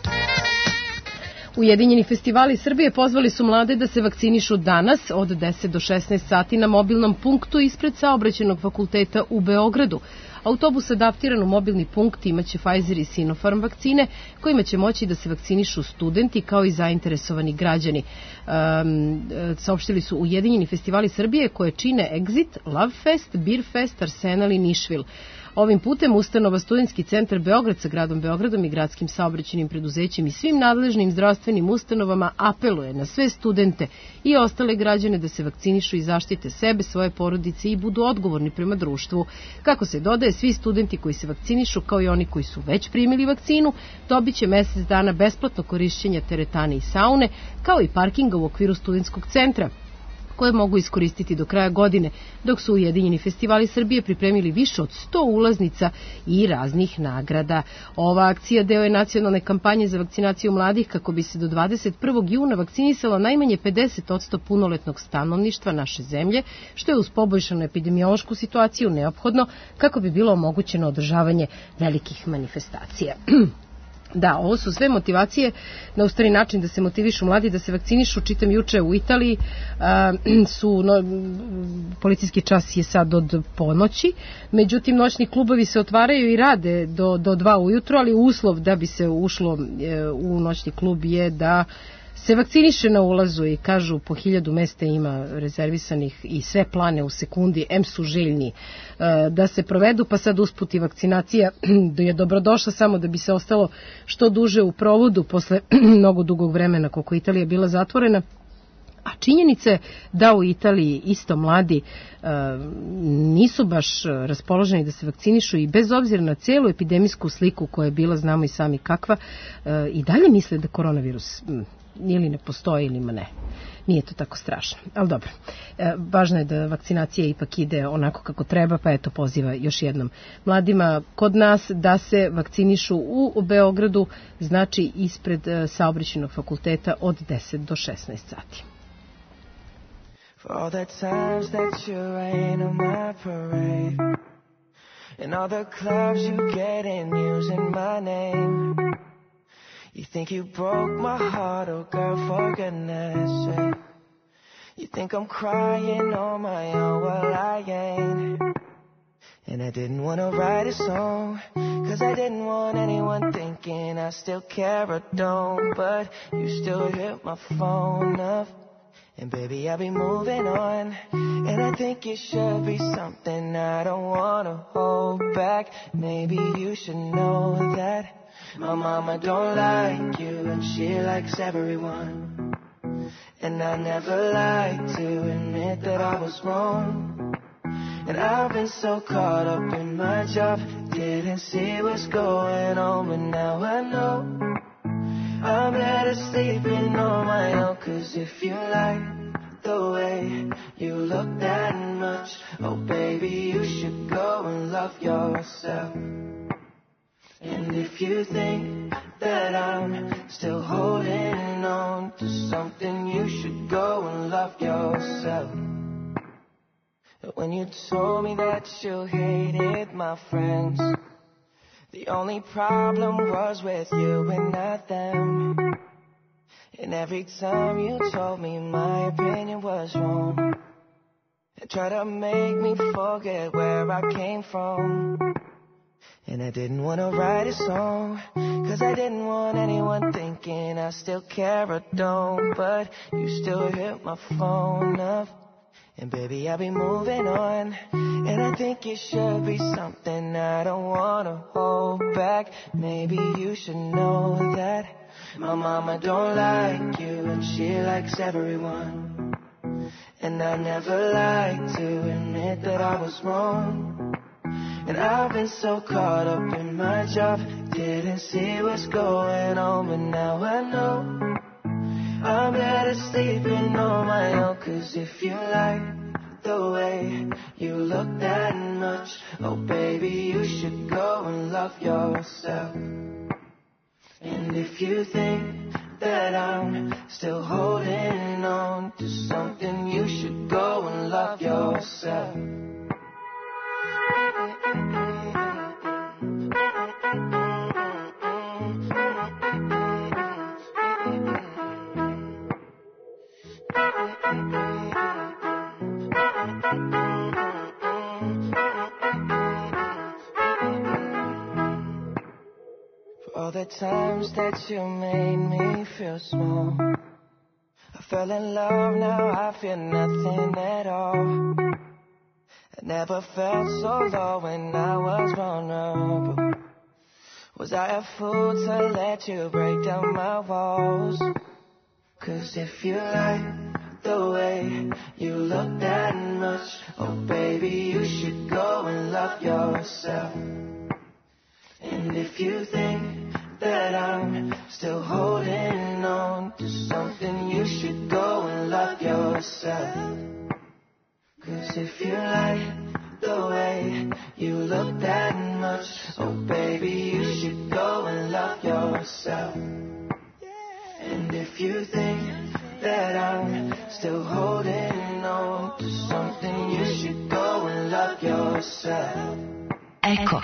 Ujedinjeni festivali Srbije pozvali su mlade da se vakcinišu danas od 10 do 16 sati na mobilnom punktu ispred Saobraćajnog fakulteta u Beogradu. Autobus adaptiran u mobilni punkt imaće Pfizer i Sinopharm vakcine, kojima će moći da se vakcinišu studenti kao i zainteresovani građani. Saopštili su Ujedinjeni festivali Srbije koje čine Exit, Lovefest, Beerfest, Arsenal i Nišvil. Ovim putem ustanova Studentski centar Beograd sa gradom Beogradom i gradskim saobraćajnim preduzećem i svim nadležnim zdravstvenim ustanovama apeluje na sve studente i ostale građane da se vakcinišu i zaštite sebe, svoje porodice i budu odgovorni prema društvu. Kako se dodaje, svi studenti koji se vakcinišu, kao i oni koji su već primili vakcinu, dobit će mesec dana besplatno korišćenja teretane i saune, kao i parkinga u okviru Studentskog centra, koje mogu iskoristiti do kraja godine, dok su Ujedinjeni festivali Srbije pripremili više od 100 ulaznica i raznih nagrada. Ova akcija deo je nacionalne kampanje za vakcinaciju mladih kako bi se do 21. juna vakcinisalo najmanje 50% punoletnog stanovništva naše zemlje, što je uz poboljšanu epidemiološku situaciju neophodno kako bi bilo omogućeno održavanje velikih manifestacija. Da, ovo su sve motivacije na ustvari način da se motivišu mladi da se vakcinišu. Čitam juče u Italiji policijski čas je sad od ponoći, međutim noćni klubovi se otvaraju i rade do 2 ujutro, ali uslov da bi se ušlo u noćni klub je da se vakciniše na ulazu i kažu po 1000 mesta ima rezervisanih i sve plane u sekundi, su željni da se provedu, pa sad usput i vakcinacija je dobrodošla samo da bi se ostalo što duže u provodu posle mnogo dugog vremena koliko Italija je bila zatvorena. A činjenice da u Italiji isto mladi nisu baš raspoloženi da se vakcinišu i bez obzira na celu epidemijsku sliku koja je bila, znamo i sami kakva, i dalje misle da koronavirus ili ne postoji ili ne. Nije to tako strašno, ali dobro. Važno je da vakcinacija ipak ide onako kako treba, pa eto poziva još jednom mladima kod nas da se vakcinišu u Beogradu, znači ispred Saobraćajnog fakulteta od 10 do 16 sati. For all the times that you rain on my parade, and all the clubs you get in using my name. You think you broke my heart, oh girl, for goodness sake. You think I'm crying on my own, well I ain't. And I didn't want to write a song, cause I didn't want anyone thinking I still care or don't. But you still hit my phone up, and baby I'll be moving on. And I think it should be something I don't want to hold back. Maybe you should know that my mama don't like you, and she likes everyone. And I never like to admit that I was wrong. And I've been so caught up in my job, didn't see what's going on. But now I know I'm better sleeping on my own. Cause if you like the way you look that much, oh baby, you should go and love yourself. And if you think that I'm still holding on to something, you should go and love yourself. When you told me that you hated my friends, the only problem was with you and not them. And every time you told me my opinion was wrong, Try to make me forget where I came from. And I didn't want to write a song, 'cause I didn't want anyone thinking I still care or don't. But you still hit my phone up, and baby I'll be moving on. And I think it should be something I don't want to hold back. Maybe you should know that my mama don't like you, and she likes everyone. And I never like to admit that I was wrong. And I've been so caught up in my job, didn't see what's going on. But now I know I'm better sleeping on my own. 'Cause if you like the way you look that much, oh baby, you should go and love yourself. And if you think that I'm still holding on to something, you should go and love yourself. For all the times that you made me feel small, I fell in love, now I feel nothing at all. I never felt so low when I was vulnerable. Was I a fool to let you break down my walls? 'Cause if you like the way you look that much, oh baby, you should go and love yourself. And if you think that I'm still holding on to something, you should go and love yourself. 'Cause if you like the way you look that much, oh baby, you should go and love yourself. And if you think that I'm still holding on to something, you should go and love yourself. Eko.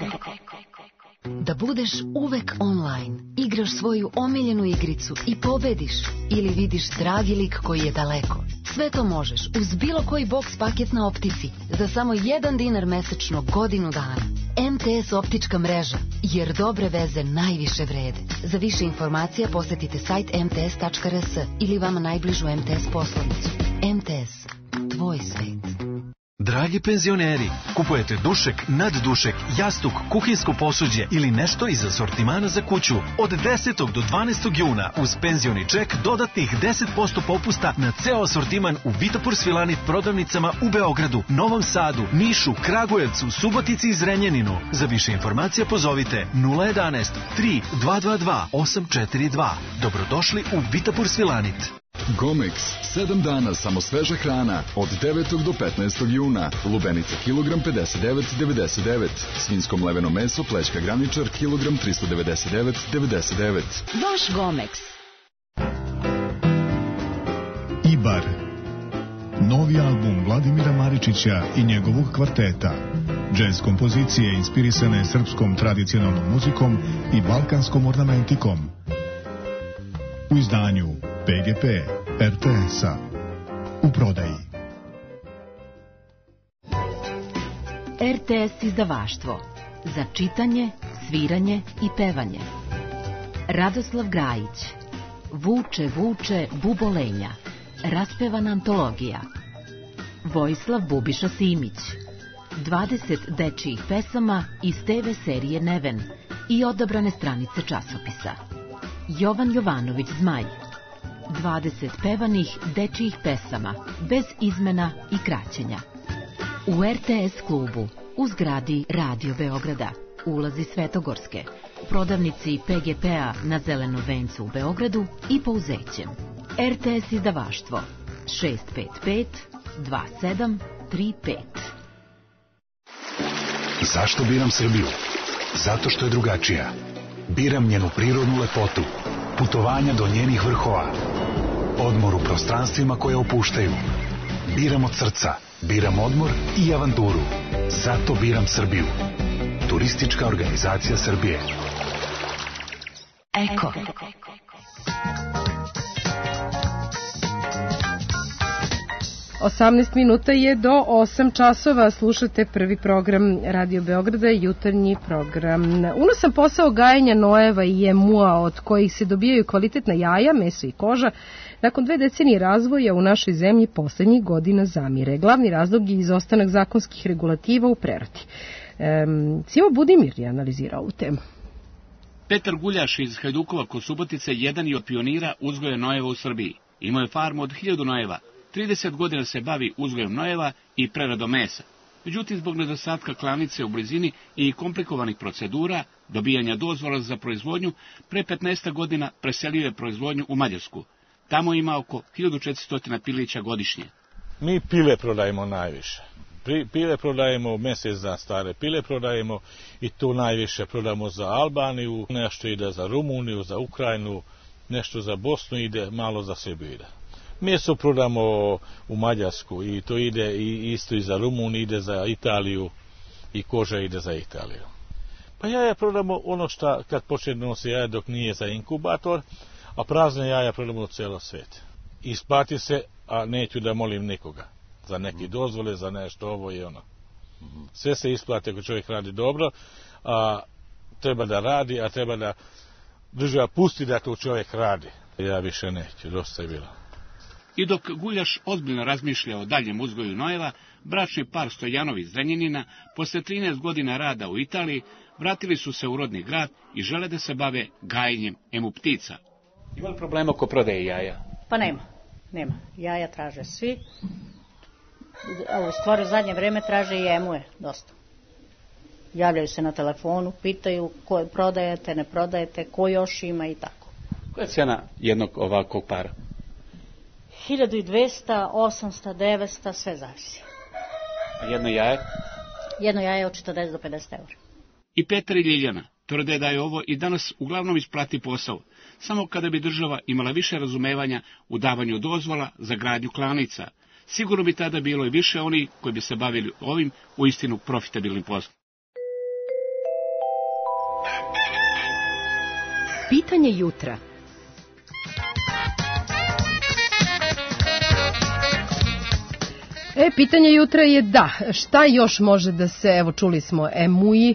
Da budeš uvek online, igraš svoju omiljenu igricu i pobediš, ili vidiš dragi lik koji je daleko. Sve to možeš uz bilo koji boks paket na Optici za samo $1 mesečno godinu dana. MTS optička mreža, jer dobre veze najviše vrede. Za više informacija posetite sajt mts.rs ili vama najbližu MTS poslovnicu. MTS, tvoj svet. Dragi penzioneri, kupujete dušek, naddušek, jastuk, kuhinsko posuđe ili nešto iz asortimana za kuću. Od 10. do 12. juna uz penzioni ček dodatnih 10% popusta na ceo asortiman u Vitapur Svilanit prodavnicama u Beogradu, Novom Sadu, Nišu, Kragujevcu, Subotici i Zrenjaninu. Za više informacija pozovite 011 3222 842. Dobrodošli u Vitapur Svilanit. Gomex, 7 dana samo sveža hrana, od 9. do 15. juna. Lubenica kilogram 59,99. Svinjsko mleveno meso, plećka graničar, kilogram 399,99. Vaš Gomex. Ibar. Novi album Vladimira Maričića i njegovog kvarteta. Džez kompozicije inspirisane srpskom tradicionalnom muzikom i balkanskom ornamentikom. U izdanju PGP RTS-a. U prodaji. RTS izdavaštvo. Za čitanje, sviranje i pevanje. Radoslav Grajić. Vuče, vuče, bubolenja. Raspevana antologija. Vojislav Bubiša Simić. 20 dečijih pesama iz TV serije Neven i odabrane stranice časopisa. Jovan Jovanović Zmaj. 20 pevanih dečijih pesama, bez izmena i kraćenja. U RTS klubu, u zgradi Radio Beograda, ulazi Svetogorske, u prodavnici PGP-a na Zelenom vencu u Beogradu i Pouzećem. RTS izdavaštvo 655 2735. Zašto biram Srbiju? Zato što je drugačija. Biram njenu prirodnu lepotu, putovanja do njenih vrhova, odmor u prostranstvima koje opuštaju. Biram od srca, biram odmor i avanturu. Zato biram Srbiju. Turistička organizacija Srbije. Eko. 18 minuta je do 8 časova. Slušate prvi program Radio Beograda, jutarnji program. Unosan posao gajenja nojeva i emua, od kojih se dobijaju kvalitetna jaja, meso i koža, nakon 2 decenije razvoja u našoj zemlji poslednjih godina zamire. Glavni razlog je izostanak zakonskih regulativa u preradi. Simo Budimir je analizirao ovu temu. Petar Guljaš iz Hajdukova kod Subotice jedan je od pionira uzgoja nojeva u Srbiji. Imao je farmu od 1000 nojeva. 30 godina se bavi uzgojem nojeva i preradom mesa. Međutim, zbog nedostatka klanice u blizini i komplikovanih procedura, dobijanja dozvola za proizvodnju, pre 15 godina preselio je proizvodnju u Mađarsku. Tamo ima oko 1400 pilića godišnje. Mi pile prodajemo najviše. Pile prodajemo, mesec za stare pile prodajemo i tu najviše prodamo za Albaniju, nešto ide za Rumuniju, za Ukrajinu, nešto za Bosnu, ide malo za Srbiju ide. Meso prodamo u Mađarsku i to ide isto i za Rumuniju, ide za Italiju i koža ide za Italiju. Pa jaja prodamo ono što kad počne nosi jaja dok nije za inkubator, a prazne jaja prodamo u celo svet. Isplati se, a neću da molim nikoga za neki dozvole, za nešto ovo i ono. Sve se isplati ako čovjek radi dobro, a treba da radi, a treba da država pusti da to čovjek radi. Ja više neću, dosta je bilo. I dok Guljaš ozbiljno razmišlja o daljem uzgoju nojeva, bračni par Stojanovi iz Zrenjanina, posle 13 godina rada u Italiji, vratili su se u rodni grad i žele da se bave gajenjem emu ptica. Ima li problema oko prodaje jaja? Pa nema. Jaja traže svi. U stvari u zadnje vreme traže i emue dosta. Javljaju se na telefonu, pitaju ko prodajete, ne prodajete, ko još ima i tako. Koja je cena jednog ovakvog para? 1200, 800, 900, sve zavisi. A jedno jaje? Jedno jaje od 40 do 50 € I Petar i Ljiljana tvrde da je ovo i danas uglavnom isplati posao, samo kada bi država imala više razumevanja u davanju dozvola za gradnju klanica. Sigurno bi tada bilo i više onih koji bi se bavili ovim uistinu profitabilnim poslom. Pitanje jutra. Pitanje jutra je da, šta još može da se, evo čuli smo emuji,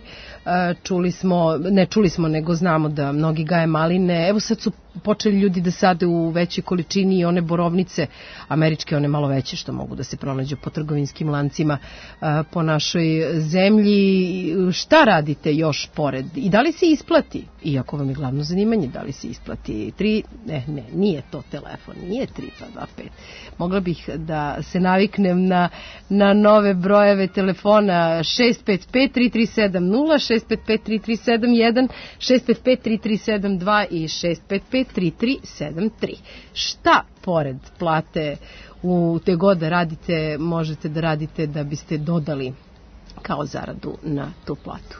čuli smo, nego znamo da mnogi gaje maline, evo sad su počeli ljudi da sade u većoj količini i one borovnice, američke, one malo veće što mogu da se pronađu po trgovinskim lancima po našoj zemlji. Šta radite još pored? I da li se isplati? Iako vam je glavno zanimanje, da li se isplati? Nije to telefon, nije 3225. Mogla bih da se naviknem na nove brojeve telefona 655-3370, 655-3371, 655-3372 i 655-3373. Šta pored plate u te god da radite, možete da radite da biste dodali kao zaradu na tu platu?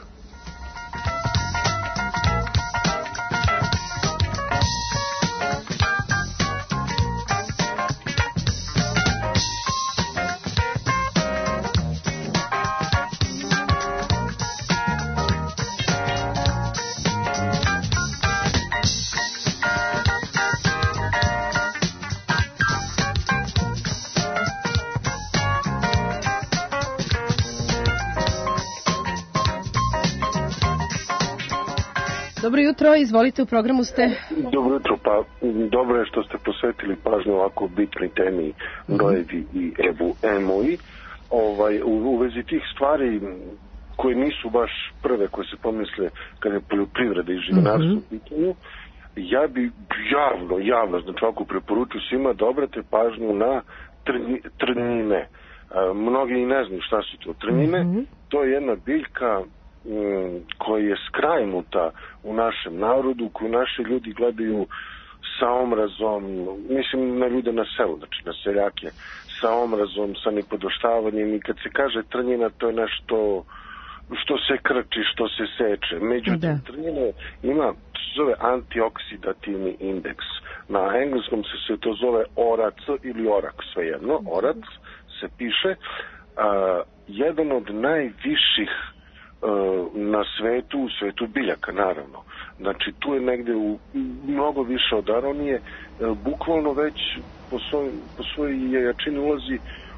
Dobro jutro, izvolite, u programu ste. Dobro jutro, pa dobro je što ste posvetili pažnju ovako bitnoj temi nojevi i emuji. U vezi tih stvari koje nisu baš prve koje se pomisle kada je poljoprivreda i živinarstvo u pitanju, ja bi javno, znači ovako preporučuju svima da obrate pažnju na trnjine. Mnogi i ne znaju šta su to trnjine. To je jedna biljka koja je skrajnuta u našem narodu, koju naši ljudi gledaju sa omrazom, mislim na ljude na selu, znači na seljake, sa omrazom, sa nipodoštavanjem, i kad se kaže trnjina, to je nešto što se krči, što se seče. Međutim, trnjina ima, to se zove antioksidativni indeks. Na engleskom se to zove ORAC ili ORAC, svejedno. ORAC se piše jedan od najviših na svetu, u svetu biljaka, naravno. Znači, tu je negde mnogo više od aronije, bukvalno već po svojoj jačini ulazi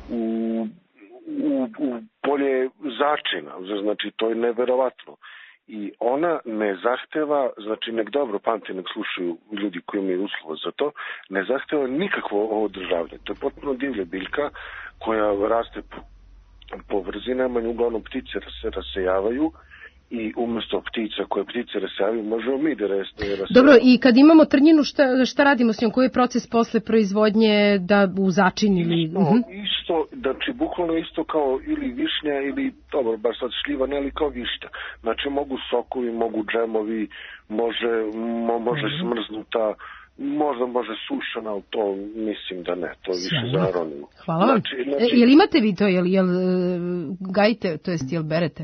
u polje začina, znači to je neverovatno. I ona ne zahteva, znači nek dobro pamte, nek slušaju ljudi koji imaju uslova za to, ne zahteva nikakvo održavanje. To je potpuno divlja biljka koja raste po vrzinama i uglavnom ptice se rasejavaju i umjesto ptica koje ptice rasejavaju možemo mi da rasejavaju. Dobro, i kad imamo trnjinu šta radimo s njom? Koji je proces posle proizvodnje da u začin ili... Isto, znači bukvalno isto kao ili višnja ili, dobro, baš sad šljiva, ne, ali kao višnja. Znači mogu sokovi, mogu džemovi, može smrznuta, možda može sušena, ali to mislim da ne, to je više za aroniju. Hvala vam. Jel imate vi to, jel gajite, to jest jel berete?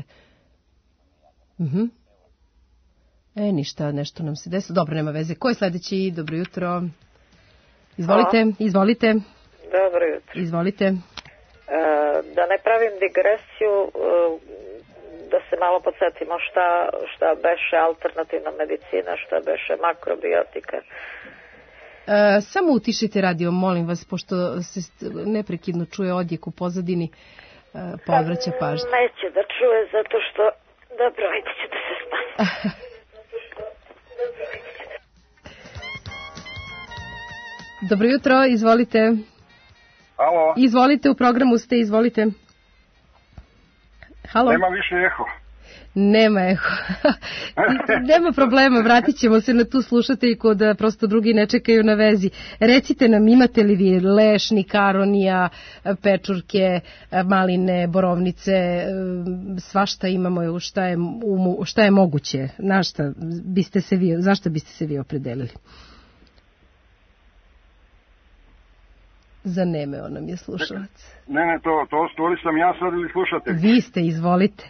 Ništa, nešto nam se desilo. Dobro, nema veze. Ko je sledeći? Dobro jutro. Izvolite. Dobro jutro. Izvolite. Da ne pravim digresiju, da se malo podsjetimo šta beše alternativna medicina, šta beše makrobiotika. Samo utišite radio, molim vas, pošto se neprekidno čuje odjek u pozadini, povraća pažnju. Neće da čuje zato što... Dobro, ajde ću da se spasam. Dobro jutro, izvolite. Halo. Izvolite, u programu ste, izvolite. Halo. Nema više eho. Nema eho. Nema problema, vratit ćemo se na tu slušateljku da prosto drugi ne čekaju na vezi. Recite nam, imate li vi lešnik, aronija, pečurke, maline, borovnice, svašta imamo, šta je moguće, zašto biste se vi opredelili? Zanimeo nam je slušalac. Ne, to stvari sam ja sad ili slušate? Vi ste, izvolite.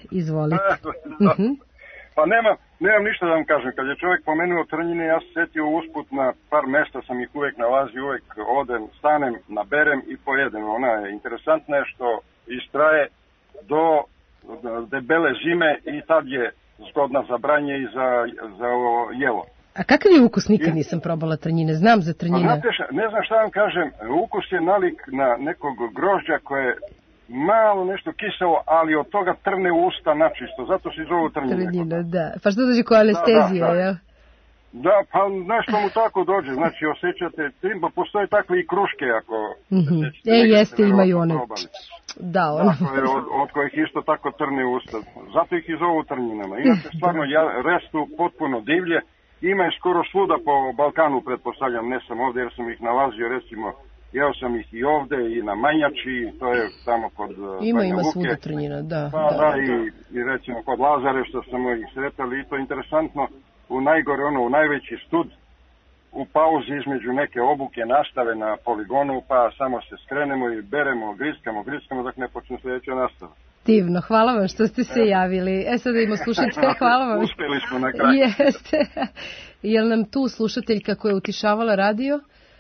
Pa nemam ništa da vam kažem. Kad je čovjek pomenuo trnjine, ja se sjetio usput na par mesta, sam ih uvijek nalazio, uvijek odem, stanem, naberem i pojedem. Ona je interesantna što istraje do debele zime i tad je zgodna za branje i za jelo. A kakav je ukus? Nikad nisam probala trnjine, znam za trnjine. Znate ne znam šta vam kažem, ukus je nalik na nekog grožđa koje je malo nešto kiselo, ali od toga trne usta načisto, zato se zove trnjine. Trnjina, da. Pa što dođe ko anestezija, jel? Da, pa nešto mu tako dođe, znači osjećate, pa postoje takve i kruške ako... Jeste, imaju one. Da, ono. Od kojih isto tako trne usta, zato ih i zovu trnjinama. Inače, stvarno, restu potpuno divlje. Ima je skoro svuda po Balkanu, pretpostavljam, ne sam ovdje jer sam ih nalazio, recimo, jeo sam ih i ovdje i na Manjači, to je tamo kod Ima svuda trnjina, da. I recimo kod Lazare što smo ih sretali i to je interesantno, u najveći stud, u pauzi između neke obuke nastave na poligonu, pa samo se skrenemo i beremo, griskamo dok ne počne sljedeća nastava. Divno, hvala vam što ste se javili. Sada imamo slušatelj, hvala vam. Uspjeli smo na kraju. Jeste. Je li nam tu slušateljka koja je utišavala radio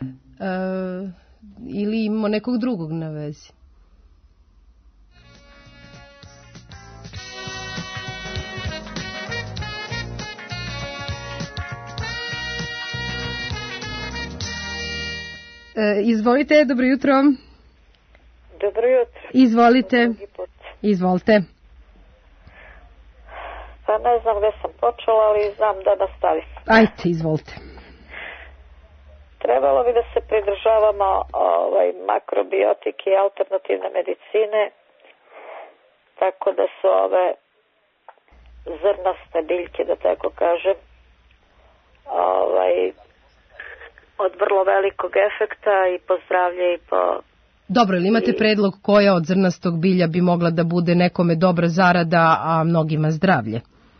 ili imamo nekog drugog na vezi? Izvolite, dobro jutro. Dobro jutro. Izvolite. Pa ne znam gdje sam počela, ali znam da nastavim. Ajde, izvolite. Trebalo bi da se pridržavamo makrobiotike i alternativne medicine, tako da su ove zrnaste biljke, da tako kažem, od vrlo velikog efekta i po zdravlje i po... Dobro, ili imate predlog koja od zrnastog bilja bi mogla da bude nekome dobra zarada, a mnogima zdravlje?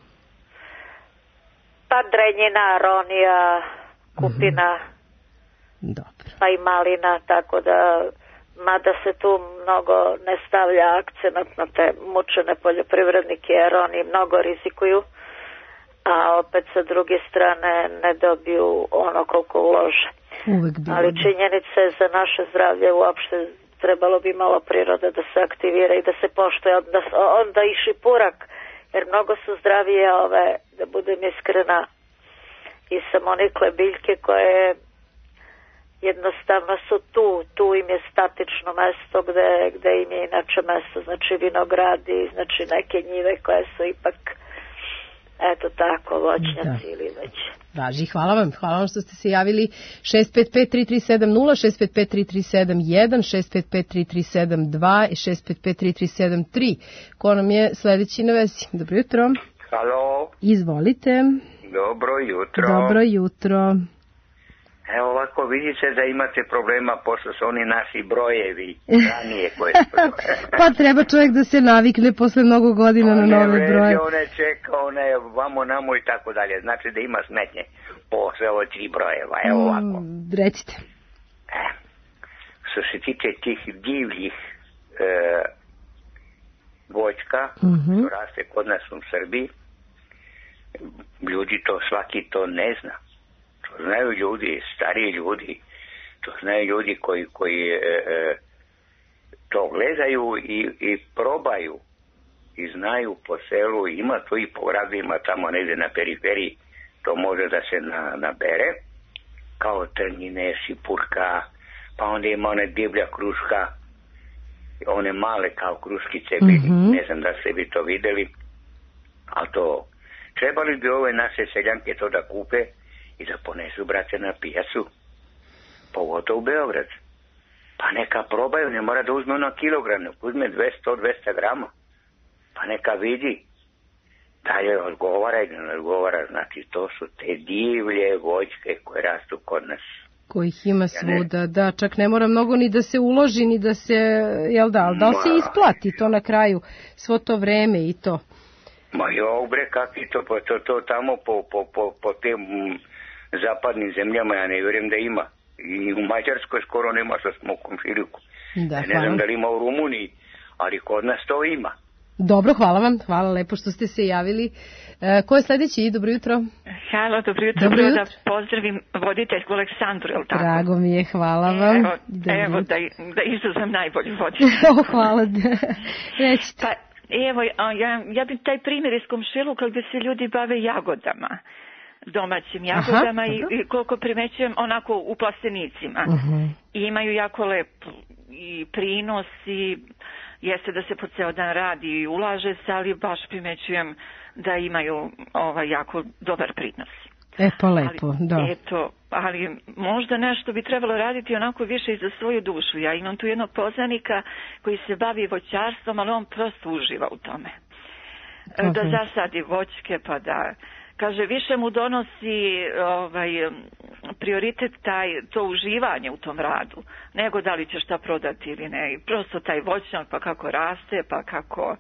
Pa drenjina, aronija, kupina, pa i malina, tako da, mada se tu mnogo ne stavlja akcenat na te mučene poljoprivrednike, jer oni mnogo rizikuju, a opet sa druge strane ne dobiju ono koliko ulože. Ali činjenica je za naše zdravlje uopšte trebalo bi malo prirode da se aktivira i da se poštuje, onda i šipurak, jer mnogo su zdravije da budem iskrena, i samonikle biljke koje jednostavno su tu im je statično mesto gde im je inače mesto, znači vinogradi, znači neke njive koje su ipak eto tako voćnjaci ili već. Važi, hvala vam što ste se javili. 655-3370, 655-3371, 655-3372 i 655-3373. Ko nam je sledeći na vezi? Dobro jutro. Halo. Izvolite. Dobro jutro. Dobro jutro. Evo ovako vidite da imate problema pošto su oni naši brojevi ranije koje su. Pa treba čovjek da se navikne posle mnogo godina na nove broje. One čeka, one vamo namo i tako dalje. Znači da ima smetnje posle ove 3 brojeva. Evo ovako. Recite. Što se tiče tih divljih voćka, što raste kod nas u Srbiji, ljudi to, svaki to ne zna. To znaju ljudi, stariji ljudi, to znaju ljudi koji to gledaju i probaju i znaju po selu, ima tu i po gradovima tamo negdje na periferiji, to može da se nabere, kao trnjine, šipurka, pa onda ima one divlja kruška, one male kao kruškice, ne znam da ste vi to videli, a to trebali bi ove naše seljanke to da kupe i da ponesu, brate, na pijacu, pogotovo u Beograd. Pa neka probaju, ne mora da uzme ono kilogram, uzme 200-200 grama, pa neka vidi da je odgovara ili ne odgovara. Znači, to su te divlje voćke koje rastu kod nas. Kojih ima svuda, da, čak ne mora mnogo ni da se uloži, ni da se, jel da, ali da li se isplati to na kraju, svo to vreme i to? Ma jo, bre, kakvi to tamo po tim zapadnim zemljama, ja ne vjerujem da ima. I u Mađarskoj skoro nema, što smo u komširiku. Da, ne znam da li ima u Rumuniji, ali kod nas to ima. Dobro, hvala vam, hvala lepo što ste se javili. Ko je sledeći? Dobro jutro. Halo, dobro jutro. Dobro jutro. Da pozdravim voditeljsku Aleksandru, je li tako? Drago mi je, hvala vam. Evo da izuzem najbolju voditelj. Hvala, recite. Pa, evo, ja bih taj primjer iz komšiluka gdje se ljudi bave jagodama, domaćim jagodama. I koliko primećujem onako u plastenicima. I imaju jako lep i prinos i jeste da se po ceo dan radi i ulaže se, ali baš primećujem da imaju jako dobar prinos. Pa lepo, da. Eto, ali možda nešto bi trebalo raditi onako više i za svoju dušu. Ja imam tu jednog poznanika koji se bavi voćarstvom, ali on prosto uživa u tome. Da zasadi voćke, pa da, kaže, više mu donosi prioritet to uživanje u tom radu, nego da li će šta prodati ili ne. I prosto taj voćnjak, pa kako raste, pa kako...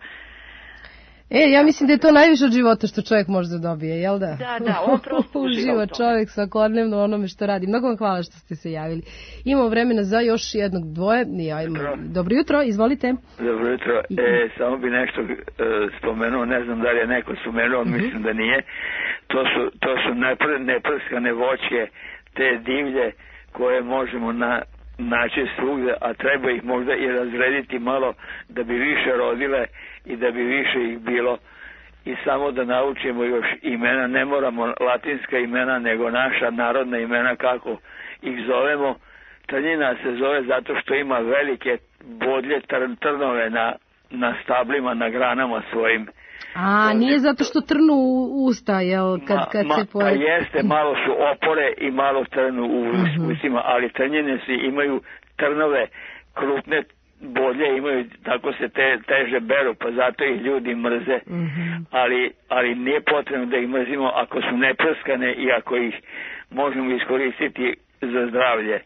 ja mislim da je to najviše od života što čovjek može da dobije, jel da? Da, on prosto uživa čovjek svakodnevno onome što radi. Mnogo vam hvala što ste se javili. Imamo vremena za još jednog dvoje. Dobro jutro, izvolite. Dobro jutro. Samo bi nešto spomenuo, ne znam da li je neko spomenuo, mislim da nije. To su neprskane voćke, te divlje koje možemo naći svugde, a treba ih možda i razrediti malo da bi više rodile i da bi više ih bilo. I samo da naučimo još imena, ne moramo latinska imena, nego naša narodna imena, kako ih zovemo. Trnjina se zove zato što ima velike bodlje, trnove na stablima, na granama svojim. Nije zato što trnu usta, jel? Kad se pa jeste, malo su opore i malo trnu u ustima, ali trnjene imaju trnove, krupne bodlje imaju, tako se teže beru, pa zato ih ljudi mrze. Ali nije potrebno da ih mrzimo ako su neprskane i ako ih možemo iskoristiti za zdravlje.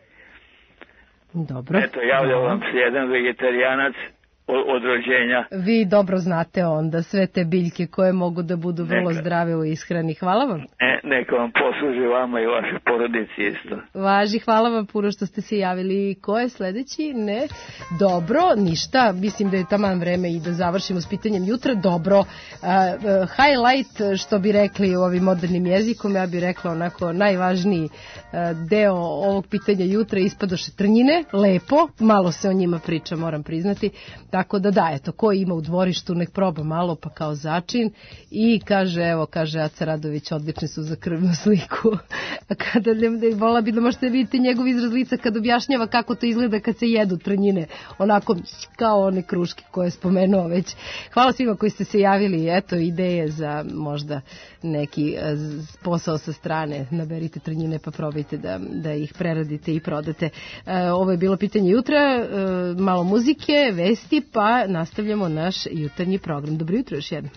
Dobro. Eto, javljao vam se jedan vegetarijanac od rođenja. Vi dobro znate onda sve te biljke koje mogu da budu vrlo zdrave u ishrani. Hvala vam. Neka vam posluži vama i vaše porodici isto. Važi, hvala vam puno što ste se javili. Ko je sledeći? Ne. Dobro, ništa. Mislim da je taman vreme i da završimo s pitanjem jutra. Dobro. Highlight, što bi rekli ovim modernim jezikom, ja bih rekla onako najvažniji deo ovog pitanja jutra ispadoše trnjine. Lepo. Malo se o njima priča, moram priznati. Tako da eto, ko ima u dvorištu nek proba malo pa kao začin i kaže Aca Radović, odlični su za krvnu sliku. Kada vola bi da možete vidjeti njegov izraz lica kad objašnjava kako to izgleda kad se jedu trnjine, onako kao one kruške koje je spomenuo već. Hvala svima koji ste se javili, eto ideje za možda neki posao sa strane, naberite trnjine pa probajte da ih preradite i prodate. Ovo je bilo pitanje jutra, malo muzike, vesti, pa nastavljamo naš jutarnji program. Dobro jutro još jednom.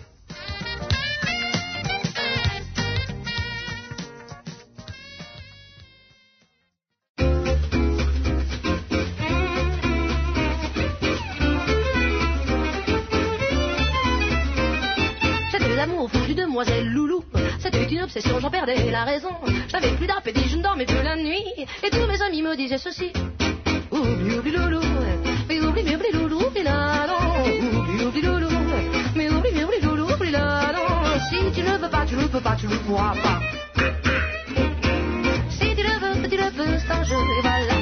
Obsession, j'en perdais la raison. J'avais plus d'appétit, je ne dormais plus la nuit. Et tous mes amis me disaient ceci: oublie, oublie loulou, mais oublie loulou, oublie la non. Oublie, oublie loulou, mais oublie loulou, oublie la non. Si tu ne veux pas, tu ne peux pas, tu ne pourras pas. Si tu le veux, c'est un jeu, et voilà.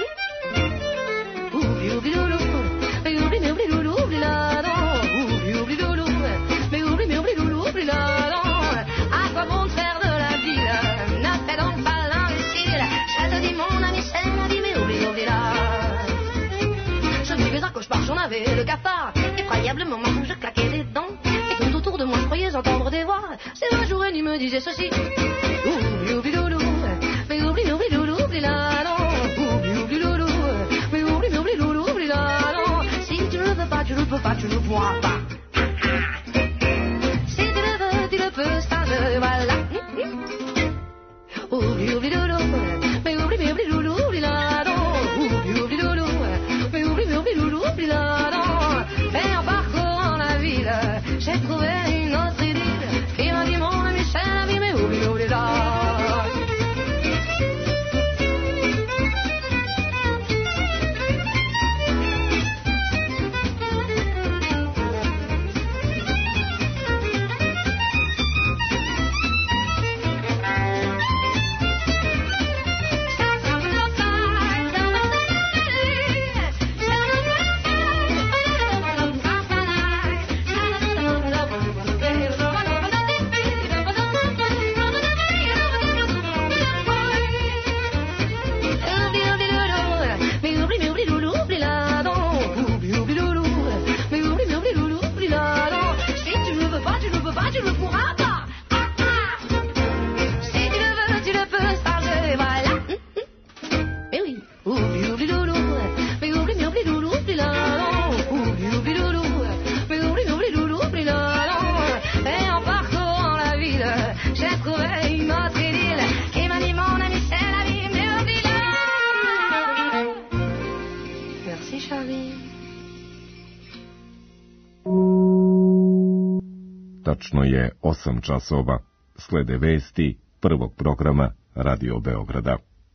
Oublie, oublie loulou, mais oublie loulou, oublie la non. Oublie loulou, mais oublie loulou, oublie la non. Bon de faire de la ville, ne fais donc pas l'imbécile. Je te dis mon ami, c'est ma vie, mais oublie là. Je vivais un cauchemar, j'en avais le cafard. Effroyablement où je claquais des dents. Et tout autour de moi je croyais entendre des voix. C'est un jour et nuit me disait ceci: oublie loulou, mais oublie loulou, oublie là non. Oublie loulou, mais oublie loulou, oublie là non. Si tu ne veux pas, tu ne peux pas, tu ne pourras pas. C'est un jeu, voilà. Oublie loulou, mais oublie loulou, oublie la non. Oublie loulou, mais oublie loulou, oublie la non. Et en parcourant la ville, j'ai trouvé une autre idylle qui m'a dit mon ami c'est la vie, mais oublie la. Tačno je 8 časova. Slede vesti prvog programa Radio Beograda.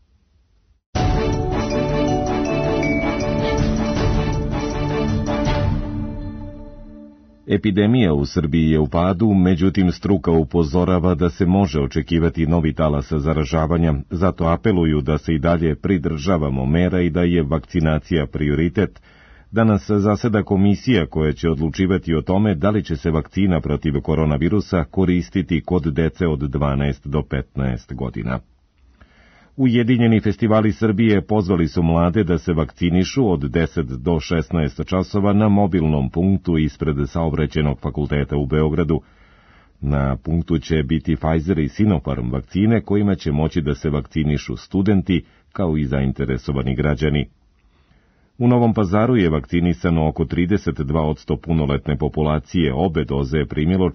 Epidemija u Srbiji je u padu, međutim struka upozorava da se može očekivati novi talas zaražavanja, zato apeluju da se i dalje pridržavamo mera i da je vakcinacija prioritet. Danas zaseda komisija koja će odlučivati o tome da li će se vakcina protiv koronavirusa koristiti kod dece od 12 do 15 godina. Ujedinjeni festivali Srbije pozvali su mlade da se vakcinišu od 10 do 16 časova na mobilnom punktu ispred Saobraćajnog fakulteta u Beogradu. Na punktu će biti Pfizer i Sinopharm vakcine kojima će moći da se vakcinišu studenti kao i zainteresovani građani. U Novom Pazaru je vakcinisano oko 32% punoletne populacije, obe doze je primilo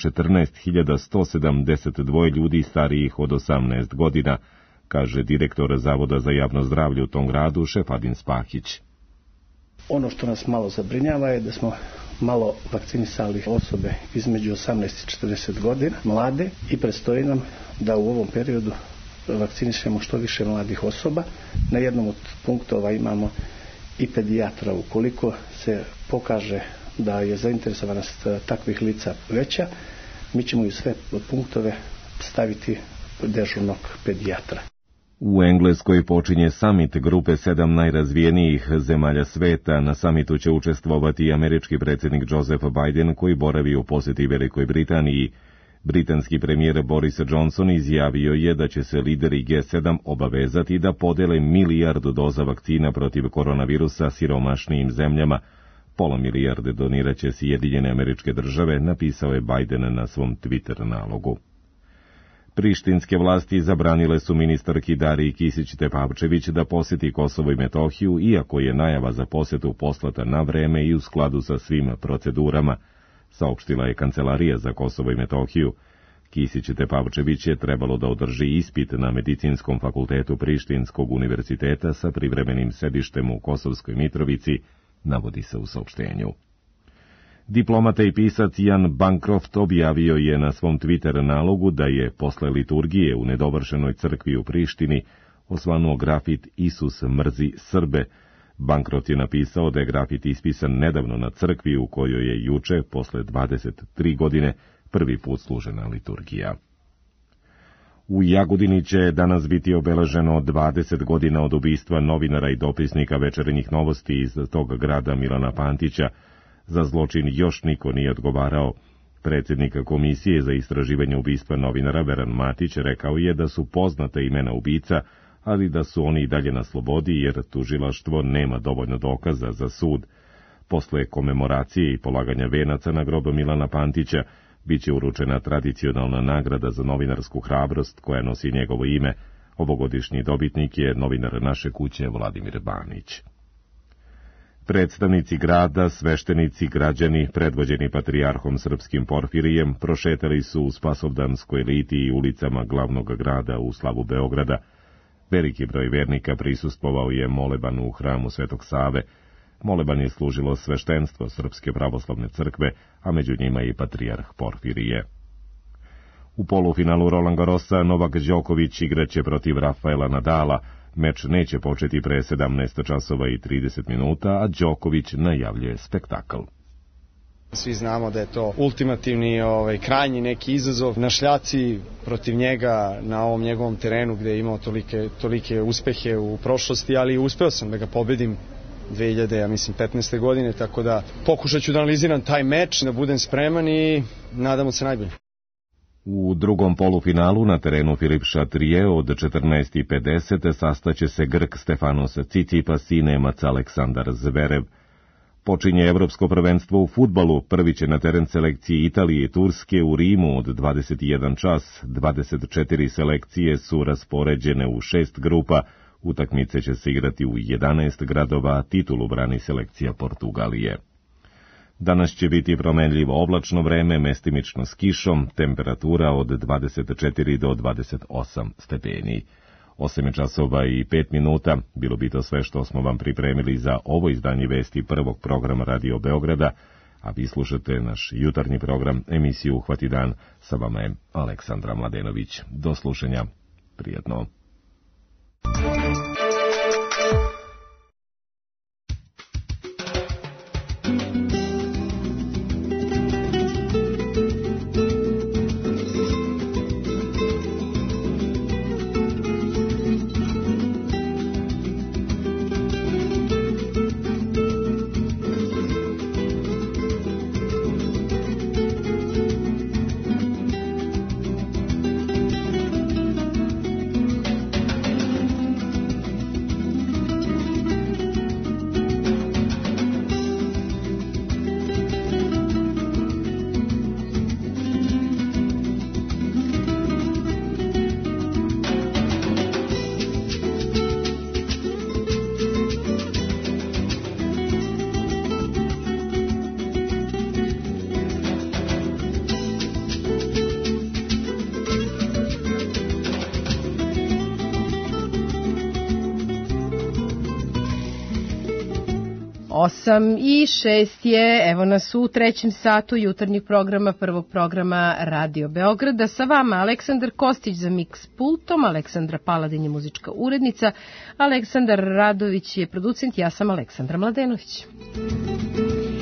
14.172 ljudi starijih od 18 godina, kaže direktor Zavoda za javno zdravlje u tom gradu Šefadin Spahić. Ono što nas malo zabrinjava je da smo malo vakcinisali osobe između 18 i 40 godina, mlade, i predstoji nam da u ovom periodu vakcinišemo što više mladih osoba. Na jednom od punktova imamo i pedijatra. Ukoliko se pokaže da je zainteresovanost takvih lica veća, mi ćemo u sve punktove staviti dežurnog pedijatra. U Engleskoj počinje samit grupe 7 najrazvijenijih zemalja sveta. Na samitu će učestvovati i američki predsjednik Joseph Biden, koji boravi u posjeti Velikoj Britaniji. Britanski premijer Boris Johnson izjavio je da će se lideri G7 obavezati da podele 1 milijardu doza vakcina protiv koronavirusa siromašnijim zemljama. Pola milijarde donirat će Sjedinjene Američke Države, napisao je Biden na svom Twitter nalogu. Prištinske vlasti zabranile su ministarki Dariji Kisić-Tepavčević da posjeti Kosovo i Metohiju, iako je najava za posjetu poslata na vreme i u skladu sa svim procedurama, saopštila je Kancelarija za Kosovo i Metohiju. Kisić-Tepavčević je trebalo da održi ispit na Medicinskom fakultetu Prištinskog univerziteta sa privremenim sedištem u Kosovskoj Mitrovici, navodi se u saopštenju. Diplomata i pisac Jan Bancroft objavio je na svom Twitter nalogu da je posle liturgije u nedovršenoj crkvi u Prištini osvanuo grafit Isus mrzi Srbe. Bancroft je napisao da je grafit ispisan nedavno na crkvi u kojoj je juče, posle 23 godine, prvi put služena liturgija. U Jagodini će danas biti obeleženo 20 godina od ubistva novinara i dopisnika Večernjih novosti iz tog grada Milana Pantića. Za zločin još niko nije odgovarao. Predsjednik Komisije za istraživanje ubistva novinara Veran Matić rekao je da su poznate imena ubica, ali da su oni i dalje na slobodi jer tužilaštvo nema dovoljno dokaza za sud. Posle komemoracije i polaganja venaca na grob Milana Pantića biće uručena tradicionalna nagrada za novinarsku hrabrost koja nosi njegovo ime. Ovogodišnji dobitnik je novinar Naše kuće Vladimir Banić. Predstavnici grada, sveštenici, građani, predvođeni patrijarhom srpskim Porfirijem, prošetali su u Spasovdanskoj liti i ulicama glavnog grada u slavu Beograda. Veliki broj vernika prisustvovao je molebanu u hramu Svetog Save. Moleban je služilo sveštenstvo Srpske pravoslavne crkve, a među njima i patrijarh Porfirije. U polufinalu Roland Garrosa Novak Đoković igraće protiv Rafaela Nadala. Meč neće početi pre 17 časova i 30 minuta, a Đoković najavljuje spektakl. Svi znamo da je to ultimativni, krajnji neki izazov. Na šljaci protiv njega na ovom njegovom terenu gde je imao tolike uspehe u prošlosti, ali uspeo sam da ga pobedim 2015. godine, tako da pokušat ću da analiziram taj meč, da budem spreman i nadamo se najbolje. U drugom polufinalu na terenu Filip Chatrier od 14:50 sastaće se Grk Stefanos Tsitsipas i Nemac Aleksandar Zverev. Počinje Evropsko prvenstvo u fudbalu, prvi će na teren selekcije Italije i Turske u Rimu od 21 čas. 24 selekcije su raspoređene u 6 grupa, utakmice će se igrati u 11 gradova, titulu brani selekcija Portugalije. Danas će biti promenljivo oblačno vreme, mestimično s kišom, temperatura od 24 do 28 stepeni. 8 časova i 5 minuta, bilo bi to sve što smo vam pripremili za ovo izdanje vesti prvog programa Radio Beograda, a vi slušate naš jutarnji program, emisiju Uhvati dan, sa vama je Aleksandra Mladenović. Do slušanja, prijatno. Osam i 6 je, evo nas u trećem satu jutarnjeg programa, prvog programa Radio Beograda. Sa vama Aleksandar Kostić za Mix pultom, Aleksandra Paladin je muzička urednica, Aleksandar Radović je producent, ja sam Aleksandra Mladenović.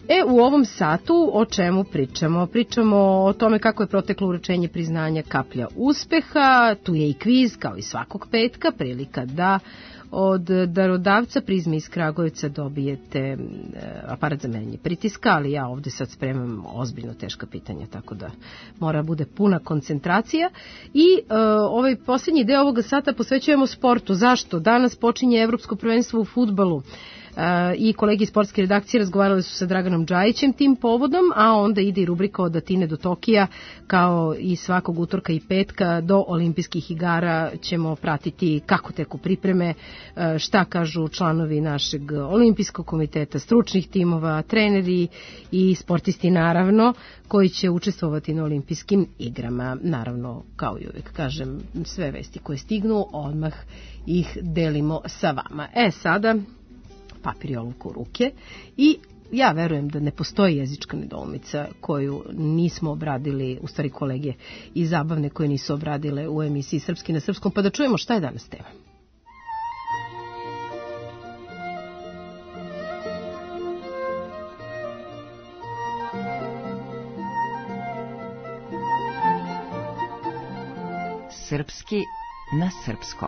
U ovom satu o čemu pričamo? Pričamo o tome kako je proteklo uručenje priznanja Kaplja uspeha, tu je i kviz kao i svakog petka, prilika da od darodavca Prizme iz Kragujevca dobijete aparat za merenje pritiska, ali ja ovde sad spremam ozbiljno teška pitanja, tako da mora bude puna koncentracija. I ovaj posljednji deo ovoga sata posvećujemo sportu. Zašto? Danas počinje Evropsko prvenstvo u fudbalu. I kolegi iz sportske redakcije razgovarali su sa Draganom Džajićem tim povodom, a onda ide i rubrika od Atine do Tokija, kao i svakog utorka i petka do olimpijskih igara ćemo pratiti kako teku pripreme, šta kažu članovi našeg olimpijskog komiteta, stručnih timova, treneri i sportisti naravno koji će učestvovati na olimpijskim igrama. Naravno, kao i uvek kažem, sve vesti koje stignu odmah ih delimo sa vama. Sada papir i olovku u ruke i ja verujem da ne postoji jezička nedoumica koju nismo obradili, u stvari kolege i zabavne koje nisu obradile u emisiji Srpski na srpskom, pa da čujemo šta je danas tema. Srpski na srpskom.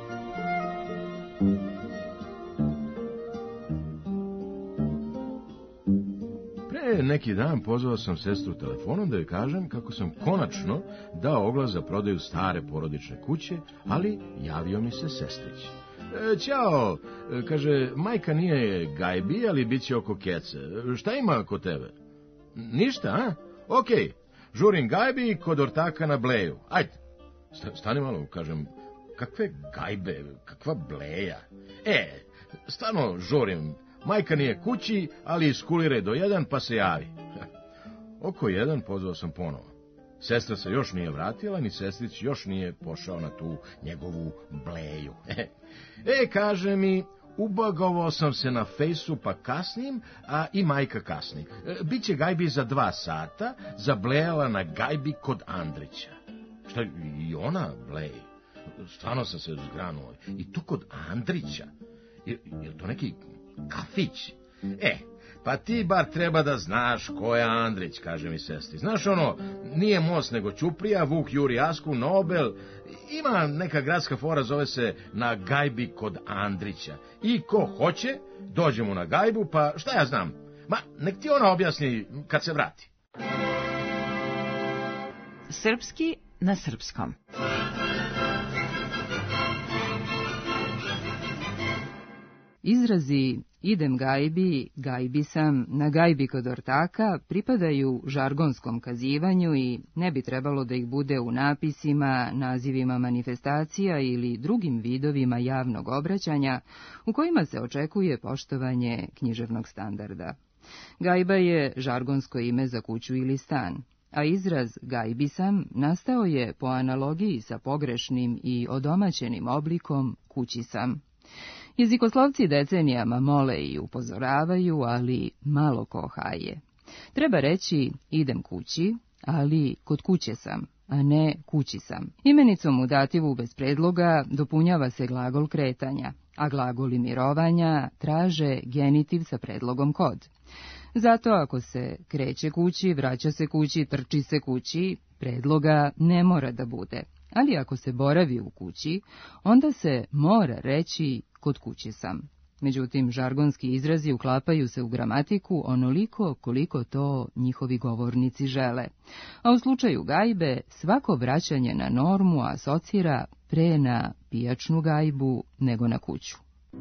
Neki dan pozvao sam sestru telefonom da joj kažem kako sam konačno dao oglas za prodaju stare porodične kuće, ali javio mi se sestrić. Ćao, kaže, majka nije gajbi, ali bit će oko kece. Šta ima kod tebe? Ništa, a? Okej, žurim gajbi kod ortaka na bleju. Ajde, stani malo, kažem, kakve gajbe, kakva bleja? Stvarno žurim. Majka nije kući, ali iskulire do 1 pa se javi. Oko 1 pozvao sam ponovo. Sestra se još nije vratila, ni sestrić još nije pošao na tu njegovu bleju. Kaže mi, ubagovao sam se na fejsu pa kasnim, a i majka kasni. Biće gajbi za 2 sata, zablejala na gajbi kod Andrića. Šta, i ona bleji? Stvarno sam se zgranuo. I to kod Andrića? Je to neki kafić? Pa ti bar treba da znaš ko je Andrić, kaže mi sestri. Znaš ono, nije most nego ćuprija, Vuk juri Asku, Nobel, ima neka gradska fora, zove se Na gajbi kod Andrića. I ko hoće, dođe mu na gajbu, pa šta ja znam? Ma, nek ti ona objasni kad se vrati. Srpski na srpskom. Izrazi idem gajbi, gajbi sam, na gajbi kod ortaka pripadaju žargonskom kazivanju i ne bi trebalo da ih bude u napisima, nazivima manifestacija ili drugim vidovima javnog obraćanja u kojima se očekuje poštovanje književnog standarda. Gajba je žargonsko ime za kuću ili stan, a izraz gajbi sam nastao je po analogiji sa pogrešnim i odomaćenim oblikom kući sam. Jezikoslovci decenijama mole i upozoravaju, ali malo ko haje. Treba reći idem kući, ali kod kuće sam, a ne kući sam. Imenicom u dativu bez predloga dopunjava se glagol kretanja, a glagoli mirovanja traže genitiv sa predlogom kod. Zato ako se kreće kući, vraća se kući, trči se kući, predloga ne mora da bude. Ali ako se boravi u kući, onda se mora reći kod kuće sam. Međutim, žargonski izrazi uklapaju se u gramatiku onoliko koliko to njihovi govornici žele. A u slučaju gajbe, svako vraćanje na normu asocira pre na pijačnu gajbu nego na kuću.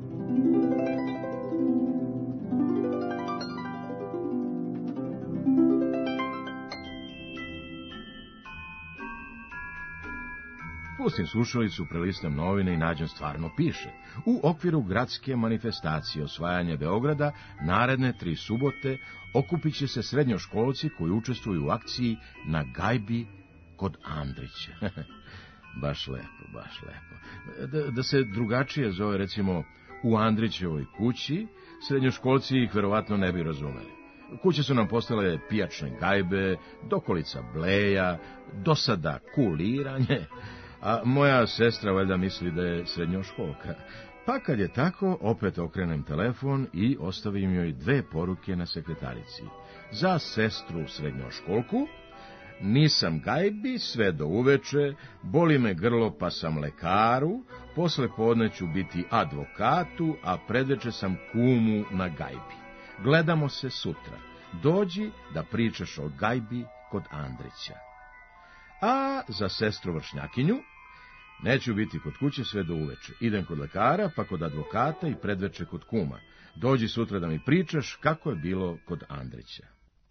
Pustim slušalicu, prelistam novine i nađem stvarno piše. U okviru gradske manifestacije osvajanja Beograda naredne 3 subote okupit će se srednjoškolci koji učestvuju u akciji Na gajbi kod Andrića. Baš lepo, baš lepo. Da se drugačije zove, recimo, u Andrićevoj kući, srednjoškolci ih verovatno ne bi razumeli. Kuće su nam postale pijačne gajbe, dokolica bleja, dosada kuliranje, a moja sestra valjda misli da je srednjoškolka. Pa kad je tako, opet okrenem telefon i ostavim joj 2 poruke na sekretarici. Za sestru srednjoškolku: nisam gajbi sve do uveče, boli me grlo pa sam lekaru, posle podne ću biti advokatu, a predveče sam kumu na gajbi. Gledamo se sutra. Dođi da pričaš o gajbi kod Andrića. A za sestru vršnjakinju: neću biti kod kuće sve do uveče. Idem kod lekara, pa kod advokata i predveče kod kuma. Dođi sutra da mi pričaš kako je bilo kod Andrića.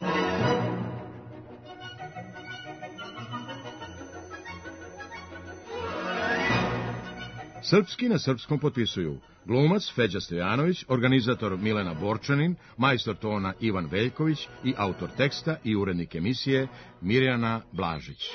Srpski na srpskom potpisuju glumac Feđa Stojanović, organizator Milena Borčanin, majstor tona Ivan Veljković i autor teksta i urednik emisije Mirjana Blažić.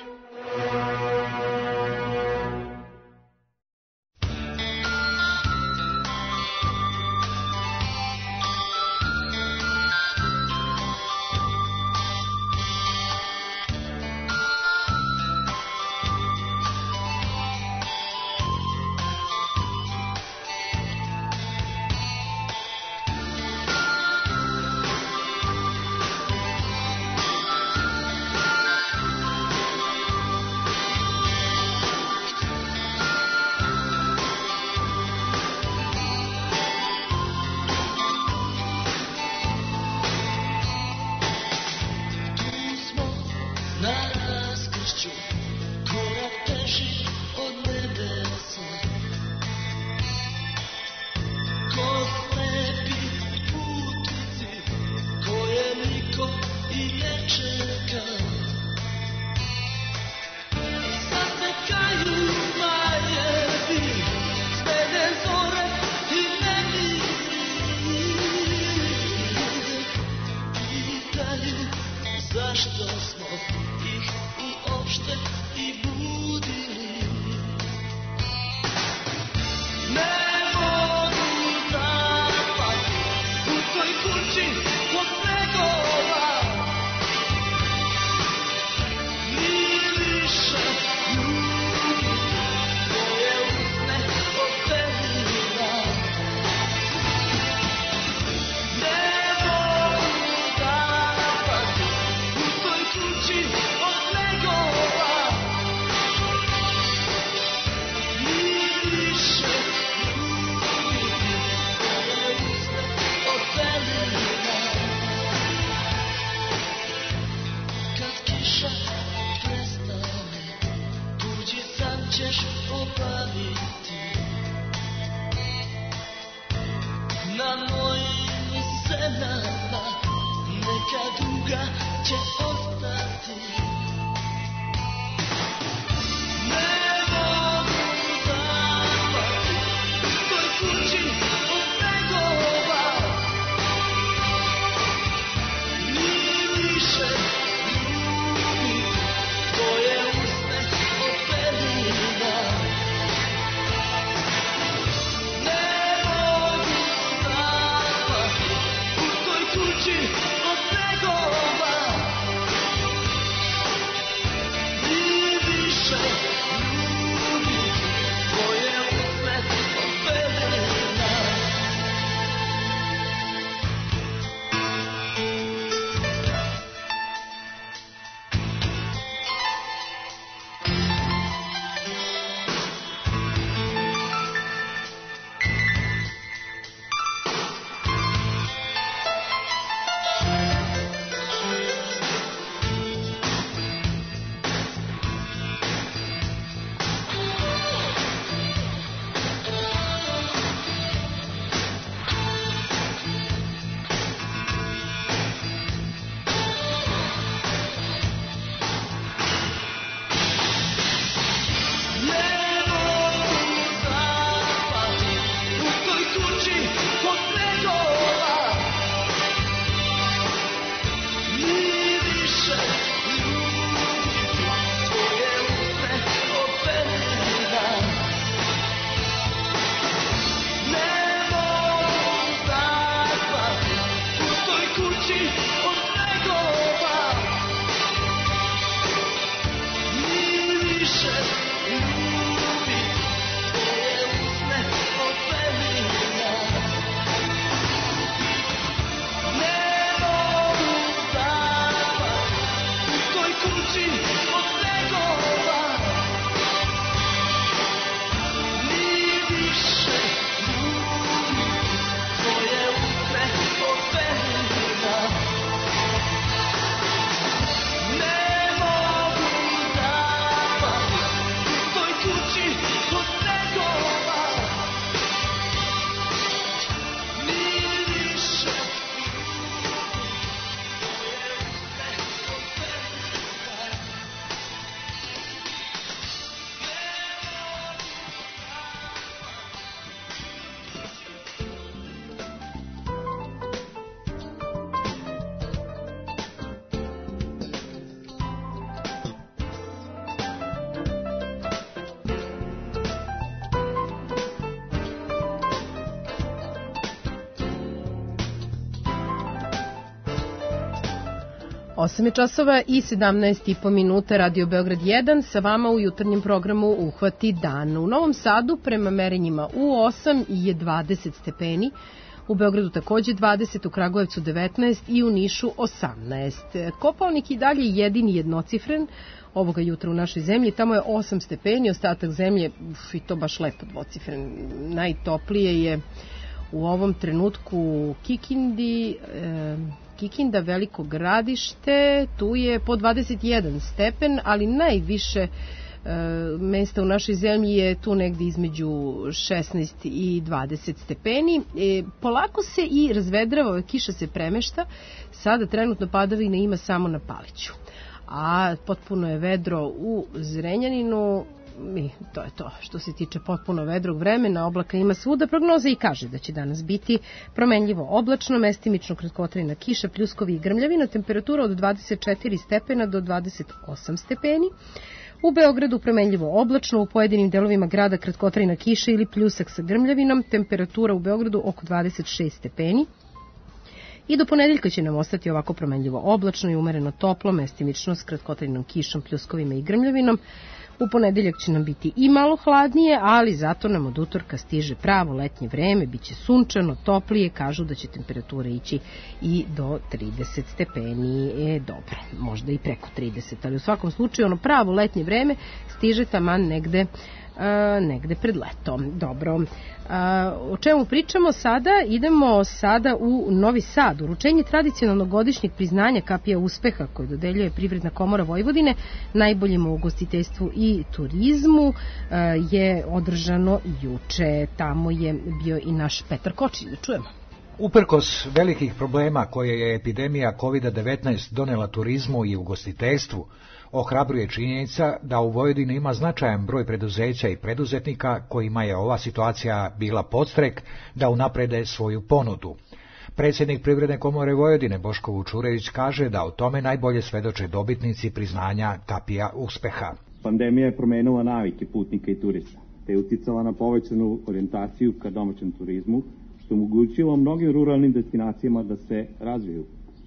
8 je časova i 17,5 minuta, Radio Beograd 1, sa vama u jutarnjem programu Uhvati dan. U Novom Sadu prema merenjima u 8 je 20 stepeni, u Beogradu takođe 20, u Kragujevcu 19 i u Nišu 18. Kopaonik i dalje jedini jednocifren ovoga jutra u našoj zemlji, tamo je 8 stepeni, ostatak zemlje, i to baš lepo dvocifren. Najtoplije je u ovom trenutku u Kikindi, Kikinda, Veliko Gradište, tu je po 21 stepen, ali najviše mesta u našoj zemlji je tu negdje između 16 i 20 stepeni. Polako se i razvedrava, kiša se premešta, sada trenutno padavine ima samo na Paliću. A potpuno je vedro u Zrenjaninu i to je to što se tiče potpuno vedrog vremena. Oblaka ima svuda, prognoza i kaže da će danas biti promenljivo oblačno, mestimično kratkotrajna kiša, pljuskovi i grmljavina, temperatura od 24 stepena do 28 stepeni. U Beogradu promenljivo oblačno, u pojedinim delovima grada kratkotrajna kiša ili pljusak sa grmljavinom, temperatura u Beogradu oko 26 stepeni. I do ponedeljka će nam ostati ovako promenljivo oblačno i umereno toplo, mestimično s kratkotrajnom kišom, pljuskovima i grmljavinom. U ponedeljak će nam biti i malo hladnije, ali zato nam od utorka stiže pravo letnje vreme, bit će sunčano, toplije, kažu da će temperatura ići i do 30 stepeni. Dobro, možda i preko 30, ali u svakom slučaju ono pravo letnje vreme stiže taman negde pred letom. Dobro, o čemu pričamo sada? Idemo sada u Novi Sad. Uručenje tradicionalnog godišnjeg priznanja Kapija uspeha koje dodeljuje Privredna komora Vojvodine najboljima u ugostiteljstvu i turizmu je održano juče. Tamo je bio i naš Petar Kočić, da čujemo. Uprkos velikih problema koje je epidemija COVID-19 donela turizmu i ugostiteljstvu, ohrabruje činjenica da u Vojvodini ima značajan broj preduzeća i preduzetnika kojima je ova situacija bila podstrek da unaprede svoju ponudu. Predsjednik Privredne komore Vojvodine Boško Vučurević kaže da o tome najbolje svedoče dobitnici priznanja Kapija uspeha. Pandemija je promenila navike putnika i turista, te je uticala na povećanu orijentaciju ka domaćem turizmu, što omogućilo mnogim ruralnim destinacijama da se razviju.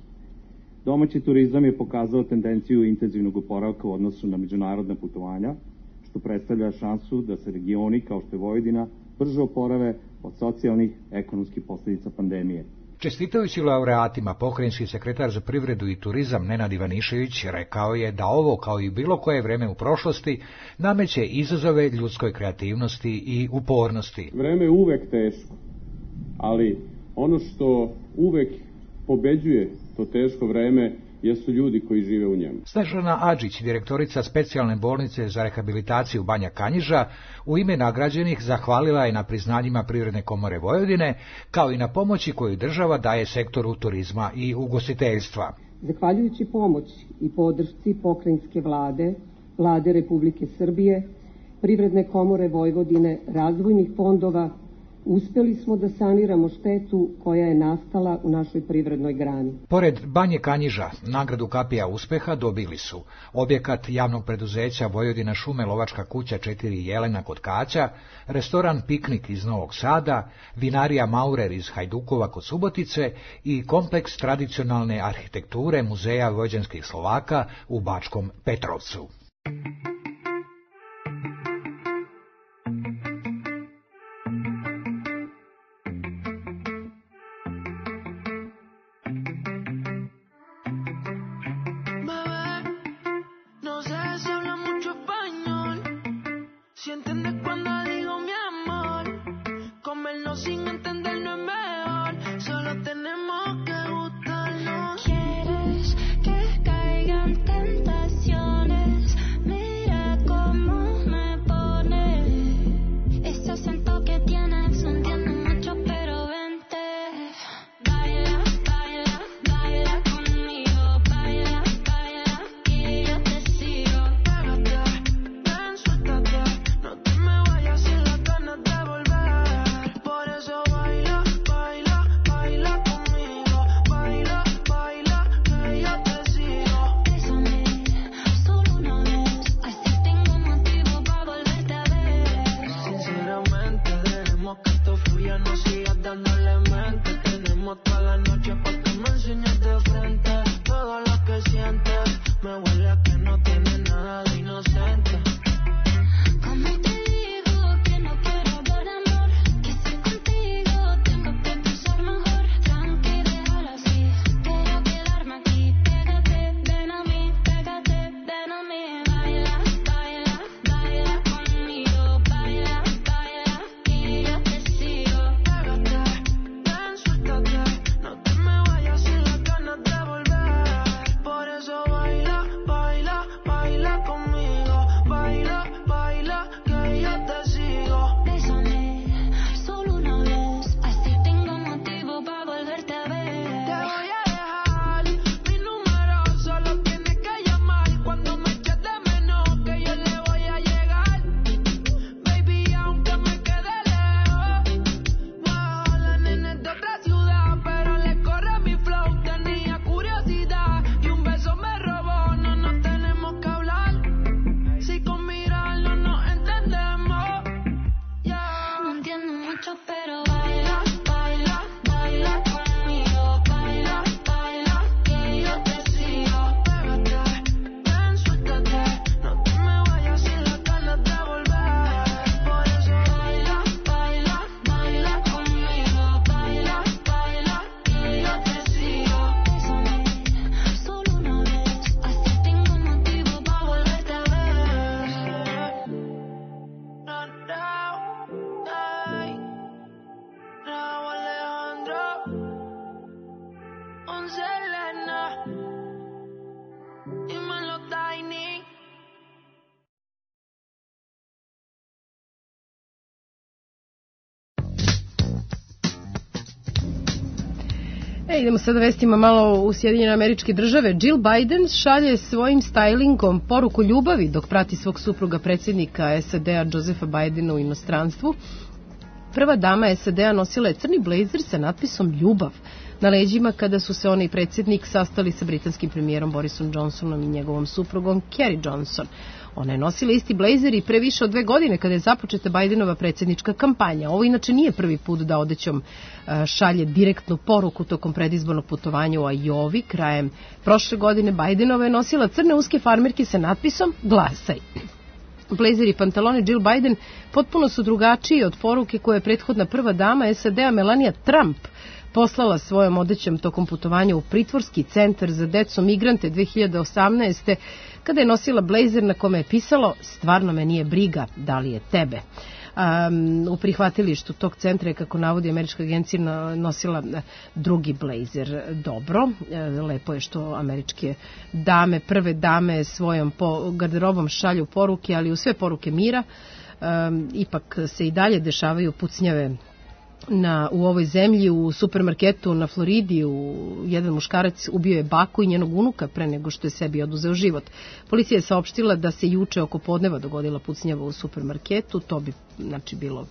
Domaći turizam je pokazao tendenciju intenzivnog oporavka u odnosu na međunarodna putovanja, što predstavlja šansu da se regioni kao što je Vojvodina brže oporave od socijalnih, ekonomskih posljedica pandemije. Čestitajući laureatima, pokrajinski sekretar za privredu i turizam Nenad Ivanišević rekao je da ovo, kao i bilo koje vreme u prošlosti, nameće izazove ljudskoj kreativnosti i upornosti. Vreme je uvek teško, ali ono što uvek pobeđuje to teško vreme jesu ljudi koji žive u njemu. Snežana Adžić, direktorica specijalne bolnice za rehabilitaciju Banja Kanjiža, u ime nagrađenih zahvalila je na priznanjima Privredne komore Vojvodine, kao i na pomoći koju država daje sektoru turizma i ugostiteljstva. Zahvaljujući pomoći i podršci pokrajinske vlade, vlade Republike Srbije, Privredne komore Vojvodine, razvojnih fondova, uspeli smo da saniramo štetu koja je nastala u našoj privrednoj grani. Pored Banje Kanjiža, nagradu Kapija uspeha dobili su objekat javnog preduzeća Vojvodina šume Lovačka kuća 4 Jelena kod Kaća, restoran Piknik iz Novog Sada, vinarija Maurer iz Hajdukova kod Subotice i kompleks tradicionalne arhitekture Muzeja vojvođanskih Slovaka u Bačkom Petrovcu. Por eso baila, baila. Idemo sada vestima malo u Sjedinjene Američke Države. Jill Biden šalje svojim stylingom poruku ljubavi dok prati svog supruga predsjednika SAD-a Josepha Bidena u inostranstvu. Prva dama SAD-a nosila je crni blejzer sa natpisom ljubav na leđima kada su se ona i predsjednik sastali sa britanskim premijerom Borisom Johnsonom i njegovom suprugom Kerry Johnson. Ona je nosila isti blejzer i pre više od 2 godine kada je započeta Bidenova predsjednička kampanja. Ovo inače nije prvi put da odećom šalje direktnu poruku tokom predizbornog putovanja u Iovi. Krajem prošle godine Bidenova je nosila crne uske farmerke sa natpisom Glasaj. Blejzer i pantaloni Jill Biden potpuno su drugačiji od poruke koje je prethodna prva dama SAD-a Melania Trump poslala svojom odećom tokom putovanja u pritvorski centar za decu migrante 2018. kada je nosila blejzer na kome je pisalo stvarno me nije briga da li je tebe. U prihvatilištu tog centra je, kako navodi američka agencija, nosila drugi blejzer. Dobro, lepo je što američke dame, prve dame svojom garderobom šalju poruke, ali u sve poruke mira. Ipak se i dalje dešavaju pucnjave u ovoj zemlji. U supermarketu na Floridi jedan muškarac ubio je baku i njenog unuka pre nego što je sebi oduzeo život. Policija je saopštila da se juče oko podneva dogodila pucnjava u supermarketu. To bi bilo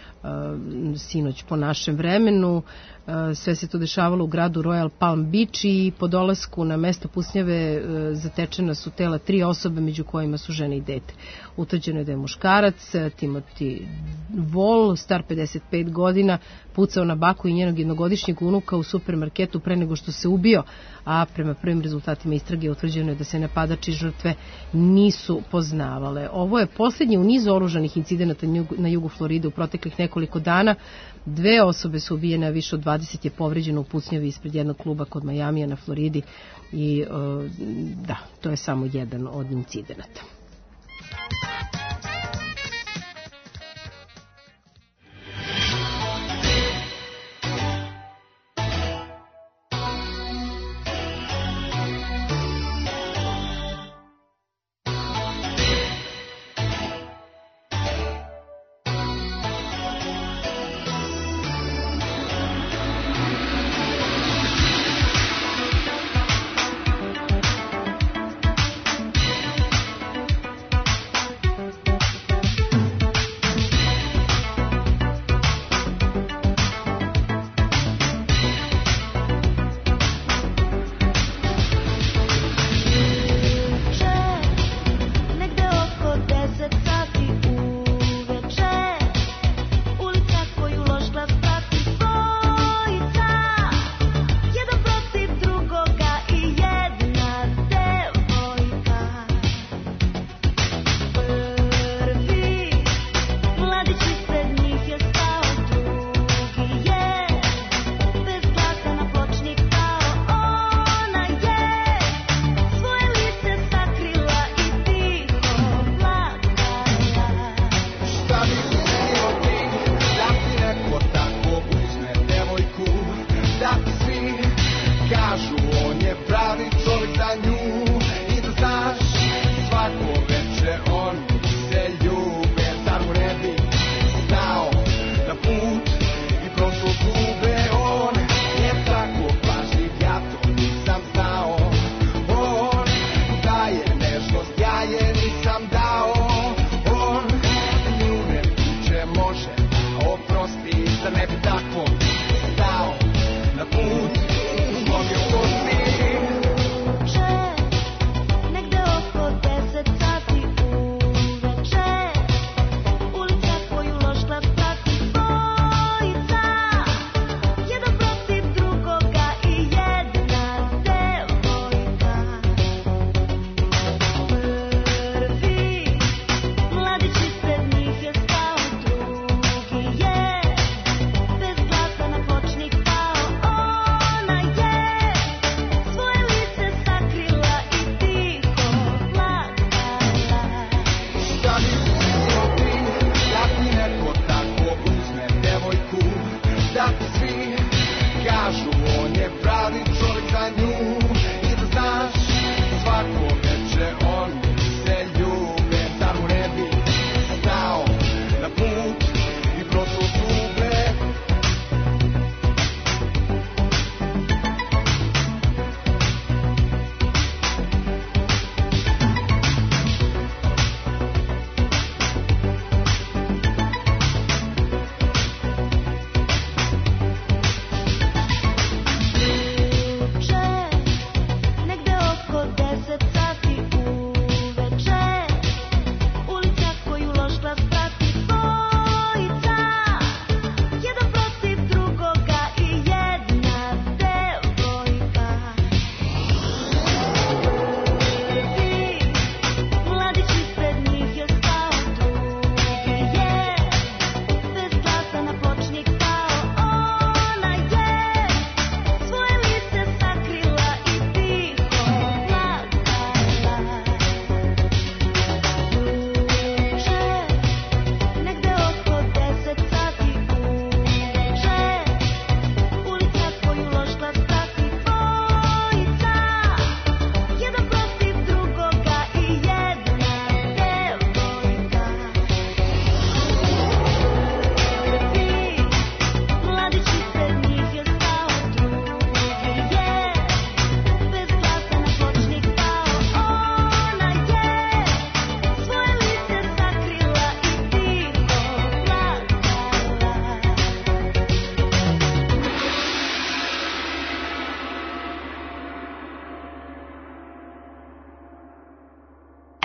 sinoć po našem vremenu. Sve se to dešavalo u gradu Royal Palm Beach i po dolasku na mesto pucnjave zatečena su tela 3 osobe, među kojima su žene i dete. Utvrđeno je da je muškarac Timothy Wall, star 55 godina, pucao na baku i njenog jednogodišnjeg unuka u supermarketu pre nego što se ubio, a prema prvim rezultatima istrage utvrđeno je da se napadači žrtve nisu poznavale. Ovo je posljednji u nizu oružanih incidenata na jugu Floride u proteklih nekoliko dana. 2 osobe su ubijene, a više od 20 je povređeno u pucnjavi ispred jednog kluba kod Majamija na Floridi i to je samo jedan od incidenata.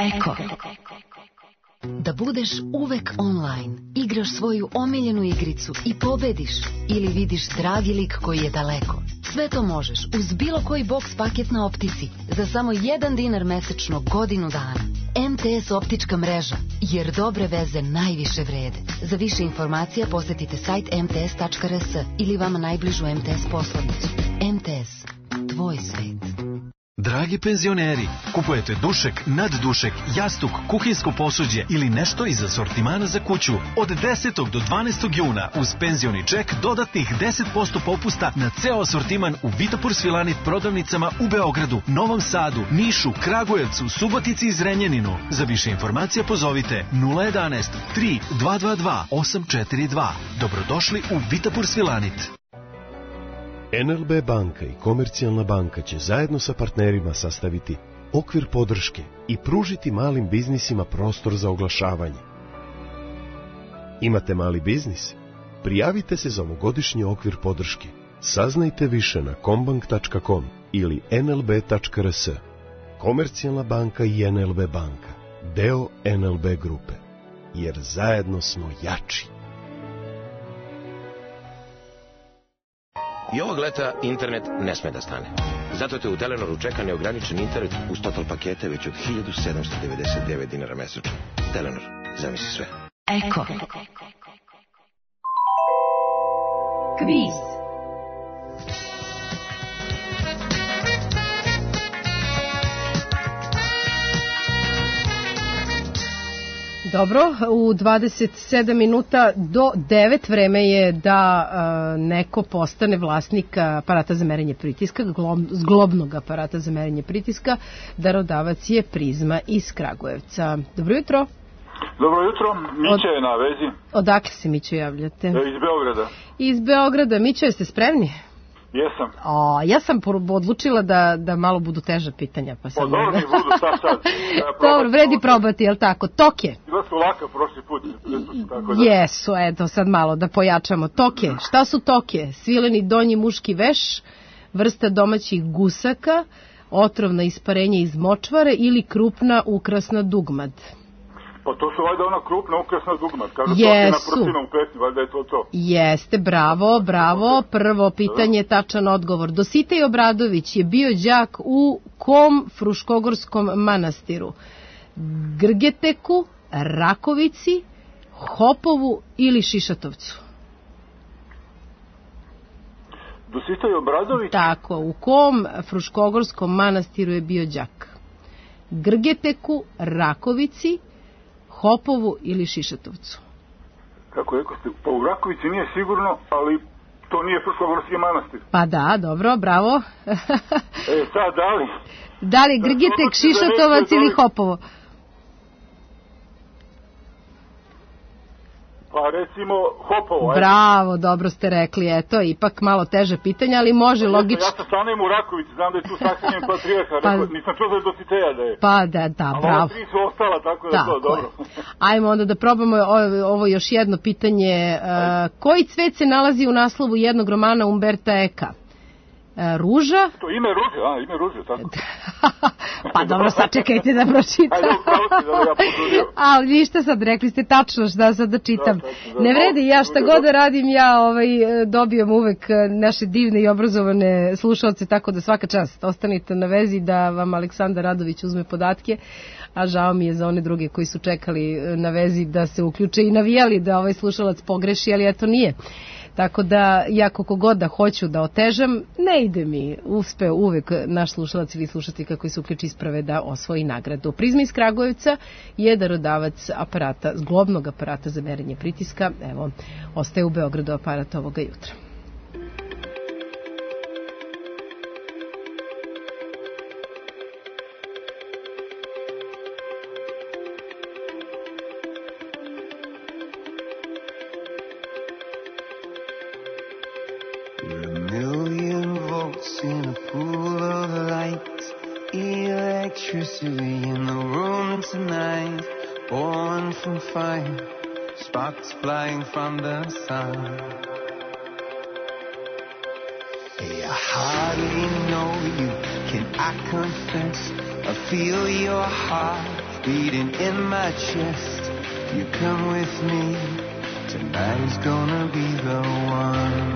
Eko. Da budeš uvek online, igraš svoju omiljenu igricu i pobediš ili vidiš dragi lik koji je daleko. Sve to možeš uz bilo koji box paket na Optici za samo $1 mesečno godinu dana. MTS optička mreža, jer dobre veze najviše vrede. Za više informacija posetite sajt mts.rs ili vama najbližu MTS poslovnicu. MTS, tvoj svet. Dragi penzioneri, kupujete dušek, naddušek, jastuk, kuhinjsko posuđe ili nešto iz asortimana za kuću. Od 10. do 12. juna uz penzioni ček dodatnih 10% popusta na ceo asortiman u Vitapur Svilanit prodavnicama u Beogradu, Novom Sadu, Nišu, Kragujevcu, Subotici i Zrenjaninu. Za više informacija pozovite 011 3222 842. Dobrodošli u Vitapur Svilanit. NLB banka i Komercijalna banka će zajedno sa partnerima sastaviti okvir podrške i pružiti malim biznisima prostor za oglašavanje. Imate mali biznis? Prijavite se za ovogodišnji okvir podrške. Saznajte više na kombank.com ili nlb.rs. Komercijalna banka i NLB banka, deo NLB grupe, jer zajedno smo jači. I ovog leta internet ne sme da stane. Zato te u Telenoru čeka neograničen internet uz total pakete već od $1.799 mesečno. Telenor, zamisli sve. Eko. Kviz. Dobro, u 27 minuta do 9 vreme je da neko postane vlasnik aparata za merenje pritiska, zglobnog aparata za merenje pritiska. Darodavac je Prizma iz Kragujevca. Dobro jutro. Dobro jutro, Mića je na vezi. Odakle se, Mićo, javljate? Iz Beograda. Iz Beograda. Mićo, jeste spremni? Jesam. Ja sam odlučila da malo budu teža pitanja. Pa sad dobro mi budu, sad. Dobro, vredi probati, jel tako? Toke. Bila su laka prošli put. Tako da. Jesu, eto sad malo da pojačamo. Toke, šta su toke? Svileni donji muški veš, vrsta domaćih gusaka, otrovna isparenja iz močvare ili krupna ukrasna dugmad? Pa to su valjda ona krupna ukrasna dugmad. Kažu toke na prstinom u pesmi, valjda je to. Jeste, bravo. Prvo pitanje, tačan odgovor. Dositej Obradović je bio đak u kom Fruškogorskom manastiru? Grgeteku, Rakovici, Hopovu ili Šišatovcu? Dositej Obradović? Tako, u kom Fruškogorskom manastiru je bio đak? Grgeteku, Rakovici, Hopovu ili Šišatovcu? Kako rekao ste, pa u Rakovici nije sigurno, ali to nije Fruškogorski manastir. Pa da, dobro, bravo. Sad, da li Grgetek, Šišatovac ili Hopovo? Pa recimo Hopovo. Bravo, dobro ste rekli, eto, ipak malo teže pitanja, ali može logično. Ja sam stanem u Rakovici, znam da je tu sakranjen patrijarha, nisam čuo za Dositeja da je. Pa da, bravo. A tri su ostala, tako da to dobro. Ajmo onda da probamo ovo još jedno pitanje. Koji cvet se nalazi u naslovu jednog romana Umberta Eka? Ruža? To ime Ruže, tako. Pa dobro, sačekajte da pročitam. Ali ništa sad, rekli ste tačno šta sad da čitam. Ne vredi, ja šta god da radim, ja dobijam uvek naše divne i obrazovane slušalce, tako da svaka čast. Ostanite na vezi da vam Aleksandar Radović uzme podatke, a žao mi je za one druge koji su čekali na vezi da se uključe i navijali da ovaj slušalac pogreši, ali eto nije. Tako da ja koliko god da hoću da otežam, ne ide mi. Uspe uvek naš slušalac ili slušatelj koji se uključi isprave da osvoji nagradu. Prizma iz Kragujevca je darodavac aparata, zglobnog aparata za merenje pritiska. Evo, ostaje u Beogradu aparat ovoga jutra. In a pool of light, electricity in the room tonight, born from fire, sparks flying from the sun. Hey, I hardly know you, can I confess? I feel your heart beating in my chest. You come with me, tonight is gonna be the one.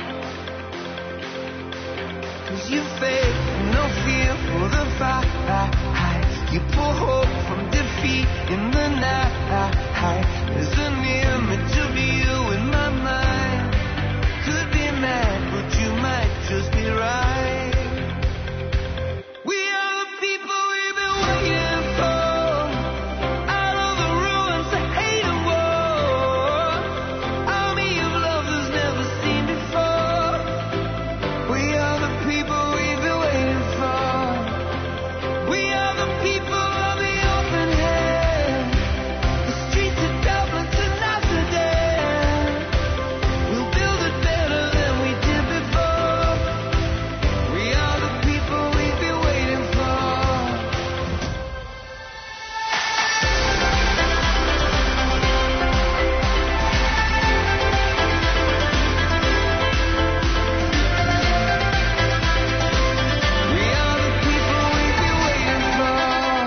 'Cause you fake no fear for the fight. You pull hope from defeat in the night. There's an image of you in my mind. Could be mad, but you might just be right. We are the people we've been waiting for. Out of the ruins of hate and war. Army of love that's never seen before. We are the people we've been waiting for. We are the people of the open hand. The streets of Dublin to Amsterdam. We'll build it better than we did before. We are the people we've been waiting for. We are the people we've been waiting for.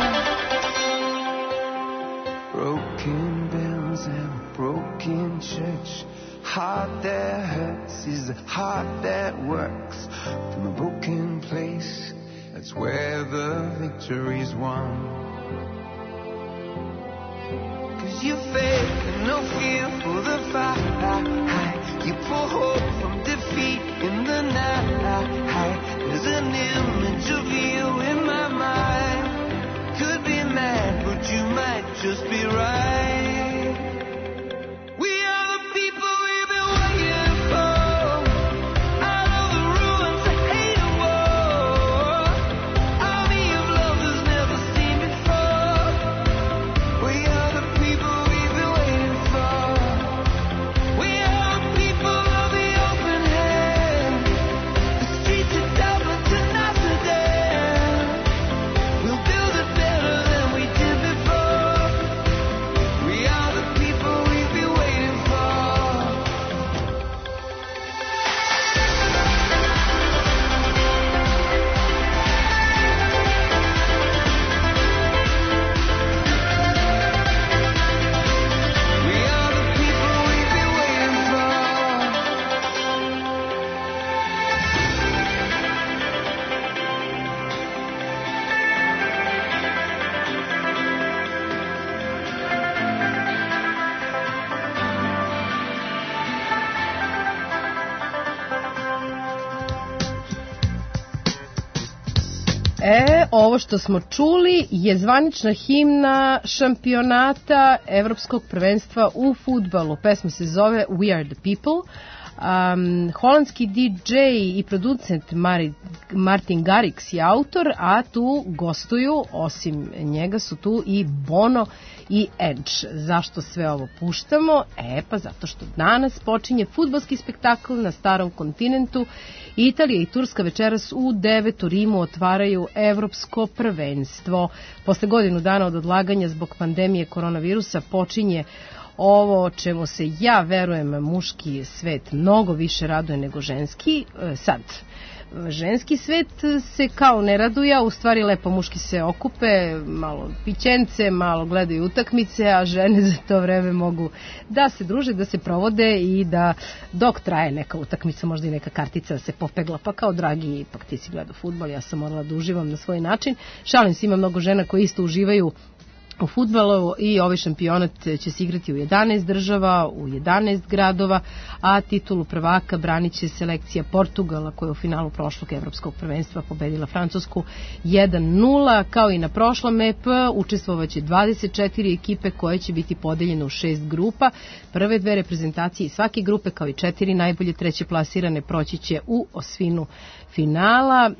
Broken bells and a broken church. Heart that hurts is a heart that works. From a broken place, that's where the victory's won. 'Cause you fake no fear for the fight. You pull hope from defeat in the night. There's an image of you in my mind. Could be mad, but you might just be right. We are the people we've been waiting for. Out of the ruins of hate and war. Army of love that's never seen before. We are the people we've been waiting for. We are the people of the open hand. The streets of Dublin to Amsterdam. We'll build it better than we did before. We are the people we've been waiting for. We are the people we've been waiting for. Ovo što smo čuli je zvanična himna šampionata Evropskog prvenstva u fudbalu. Pesma se zove We Are The People. Holandski DJ i producent Martin Garrix je autor, a tu gostuju, osim njega su tu i Bono i Edge. Zašto sve ovo puštamo? Pa zato što danas počinje fudbalski spektakl na starom kontinentu. Italija i Turska večeras u 9 u Rimu otvaraju Evropsko prvenstvo. Posle godinu dana od odlaganja zbog pandemije koronavirusa počinje ovo čemu se, ja verujem, muški svet mnogo više raduje nego ženski. Sad, ženski svet se kao ne raduje, a u stvari lepo muški se okupe, malo pićence, malo gledaju utakmice, a žene za to vreme mogu da se druže, da se provode i da dok traje neka utakmica, možda i neka kartica da se popegla, pa kao dragi, ipak ti si gledao fudbal, ja sam morala da uživam na svoj način. Šalim se, ima mnogo žena koji isto uživaju u fudbalu i ovaj šampionat će se igrati u 11 država, u 11 gradova, a titulu prvaka branit će selekcija Portugala koja je u finalu prošlog evropskog prvenstva pobedila Francusku 1-0. Kao i na prošlom EP učestvovaće 24 ekipe koje će biti podeljene u 6 grupa. Prve dve reprezentacije iz svake grupe kao i 4 najbolje treće plasirane proći će u osvinu finala.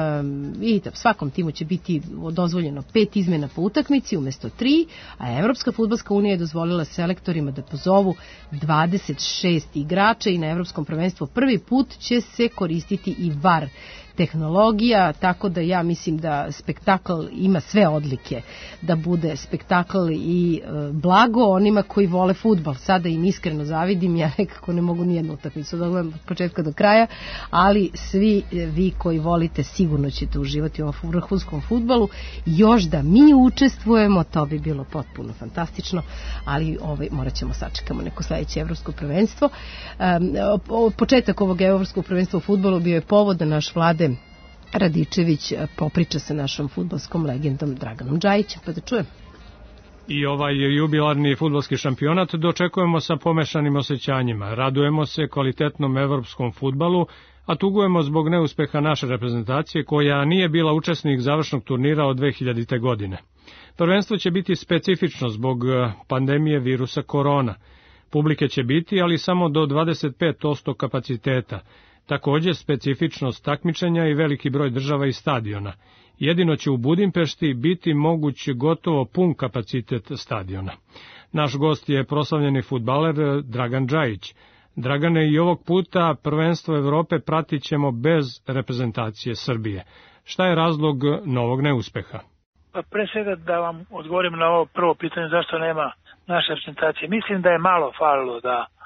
I svakom timu će biti dozvoljeno 5 izmena po utakmici umesto 3, a Evropska fudbalska unija je dozvolila selektorima da pozovu 26 igrača i na Evropskom prvenstvu prvi put će se koristiti i VAR tehnologija, tako da ja mislim da spektakl ima sve odlike da bude spektakl i blago onima koji vole fudbal. Sada im iskreno zavidim, ja nekako ne mogu nijednu utakmicu da gledam od početka do kraja, ali svi vi koji volite sigurno ćete uživati u ovom vrhunskom fudbalu. Još da mi učestvujemo, to bi bilo potpuno fantastično, ali morat ćemo sačekamo neko sledeće evropsko prvenstvo. Početak ovog evropskog prvenstva u fudbalu bio je povod da naš Vlade Radičević popriča sa našom fudbalskom legendom Draganom Džajićem, pa da čujem. I ovaj jubilarni fudbalski šampionat dočekujemo sa pomešanim osjećanjima. Radujemo se kvalitetnom evropskom fudbalu, a tugujemo zbog neuspeha naše reprezentacije koja nije bila učesnik završnog turnira od 2000. godine. Prvenstvo će biti specifično zbog pandemije virusa korona. Publike će biti, ali samo do 25% kapaciteta. Također specifičnost takmičenja i veliki broj država i stadiona. Jedino će u Budimpešti biti moguć gotovo pun kapacitet stadiona. Naš gost je proslavljeni fudbaler Dragan Džajić. Dragane, i ovog puta prvenstvo Evrope pratit ćemo bez reprezentacije Srbije. Šta je razlog novog neuspeha? Pa pre svega da vam odgovorim na ovo prvo pitanje zašto nema naše reprezentacije. Mislim da je malo falilo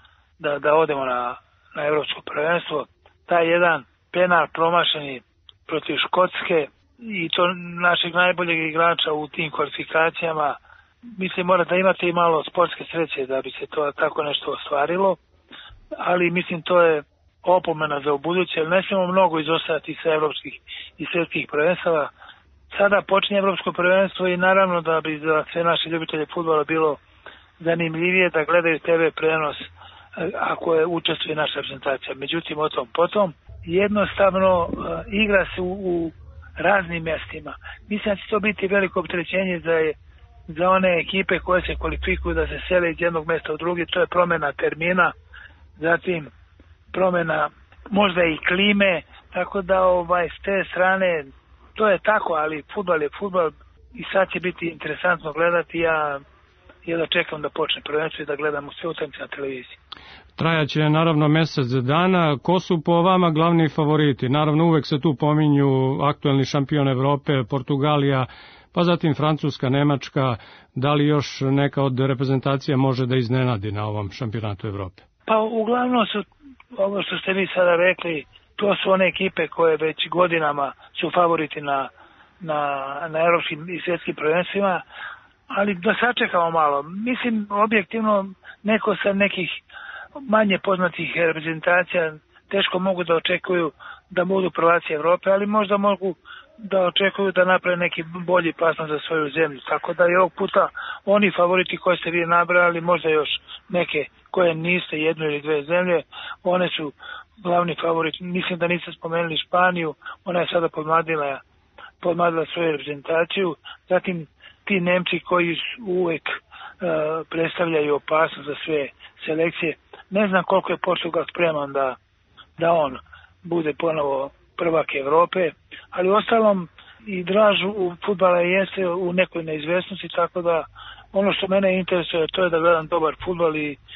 da odemo na evropsko prvenstvo. Taj jedan penal promašeni protiv Škotske i to našeg najboljeg igrača u tim kvalifikacijama. Mislim mora da imate i malo sportske sreće da bi se to tako nešto ostvarilo. Ali mislim to je opomena za ubuduće, jer ne smijemo mnogo izostati sa evropskih i svjetskih prvenstava. Sada počinje evropsko prvenstvo i naravno da bi za sve naše ljubitelje fudbala bilo zanimljivije da gledaju TV prenos ako je učestvuje naša reprezentacija. Međutim, o tom potom, jednostavno igra se u raznim mjestima. Mislim da će to biti veliko opterećenje za one ekipe koje se kvalifikuju da se sele iz jednog mjesta u drugi, to je promjena termina, zatim promjena možda i klime, tako da s te strane to je tako, ali fudbal je fudbal i sad će biti interesantno gledati. Ja da čekam da počne prvenstvo i da gledamo sve utakmice na televiziji. Trajaće naravno mjesec dana. Ko su po vama glavni favoriti? Naravno uvek se tu pominju aktuelni šampion Evrope, Portugalija, pa zatim Francuska, Nemačka. Da li još neka od reprezentacija može da iznenadi na ovom šampionatu Evrope? Pa uglavnom su, ovo što ste vi sada rekli, to su one ekipe koje već godinama su favoriti na evropskim i svjetskim prvenstvima, ali da sačekamo malo. Mislim, objektivno, neko sa nekih manje poznatih reprezentacija teško mogu da očekuju da budu prvaci Evrope, ali možda mogu da očekuju da naprave neki bolji plasman za svoju zemlju. Tako da je ovog puta oni favoriti koje ste vi nabrali, možda još neke koje niste, jednu ili dve zemlje, one su glavni favoriti. Mislim da niste spomenuli Španiju, ona je sada podmladila svoju reprezentaciju. Zatim ti Nemci koji uvek predstavljaju opasnost za sve selekcije. Ne znam koliko je Portugal spreman da on bude ponovo prvak Evrope, ali ostalom i draž u fudbala jeste u nekoj neizvesnosti, tako da ono što mene interesuje to je da gledam dobar fudbal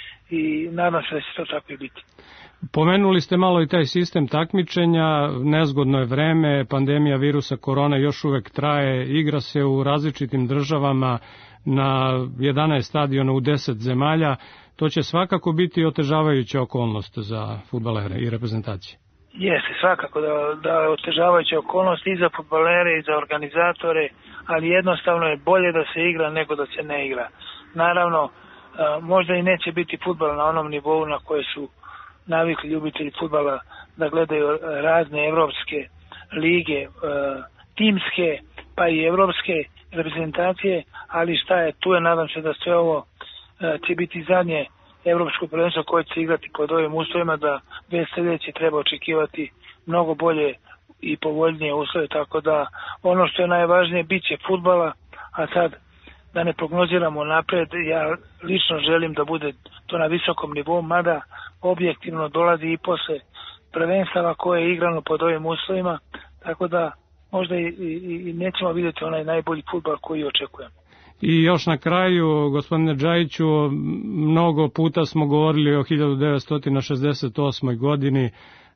i nadam se da će to tako i biti. Pomenuli ste malo i taj sistem takmičenja, nezgodno je vreme, pandemija virusa korona još uvek traje, igra se u različitim državama na 11 stadiona u 10 zemalja, to će svakako biti otežavajuća okolnost za fudbalere i reprezentacije. Jeste, svakako da je otežavajuća okolnost i za fudbalere i za organizatore, ali jednostavno je bolje da se igra nego da se ne igra. Naravno, možda i neće biti fudbal na onom nivou na koje su navikli ljubitelji fudbala da gledaju razne evropske lige, timske pa i evropske reprezentacije, ali šta je, tu je, nadam se da sve ovo će biti zadnje evropsko prvenstvo koje će igrati pod ovim uslovima, da već sljedeće treba očekivati mnogo bolje i povoljnije uslove, tako da ono što je najvažnije bit će fudbala, a sad da ne prognoziramo napred, ja lično želim da bude to na visokom nivou, mada objektivno dolazi i posle prvenstava koje je igrano pod ovim uslovima, tako da možda i nećemo vidjeti onaj najbolji fudbal koji očekujemo. I još na kraju, gospodine Džajiću, mnogo puta smo govorili o 1968. godini,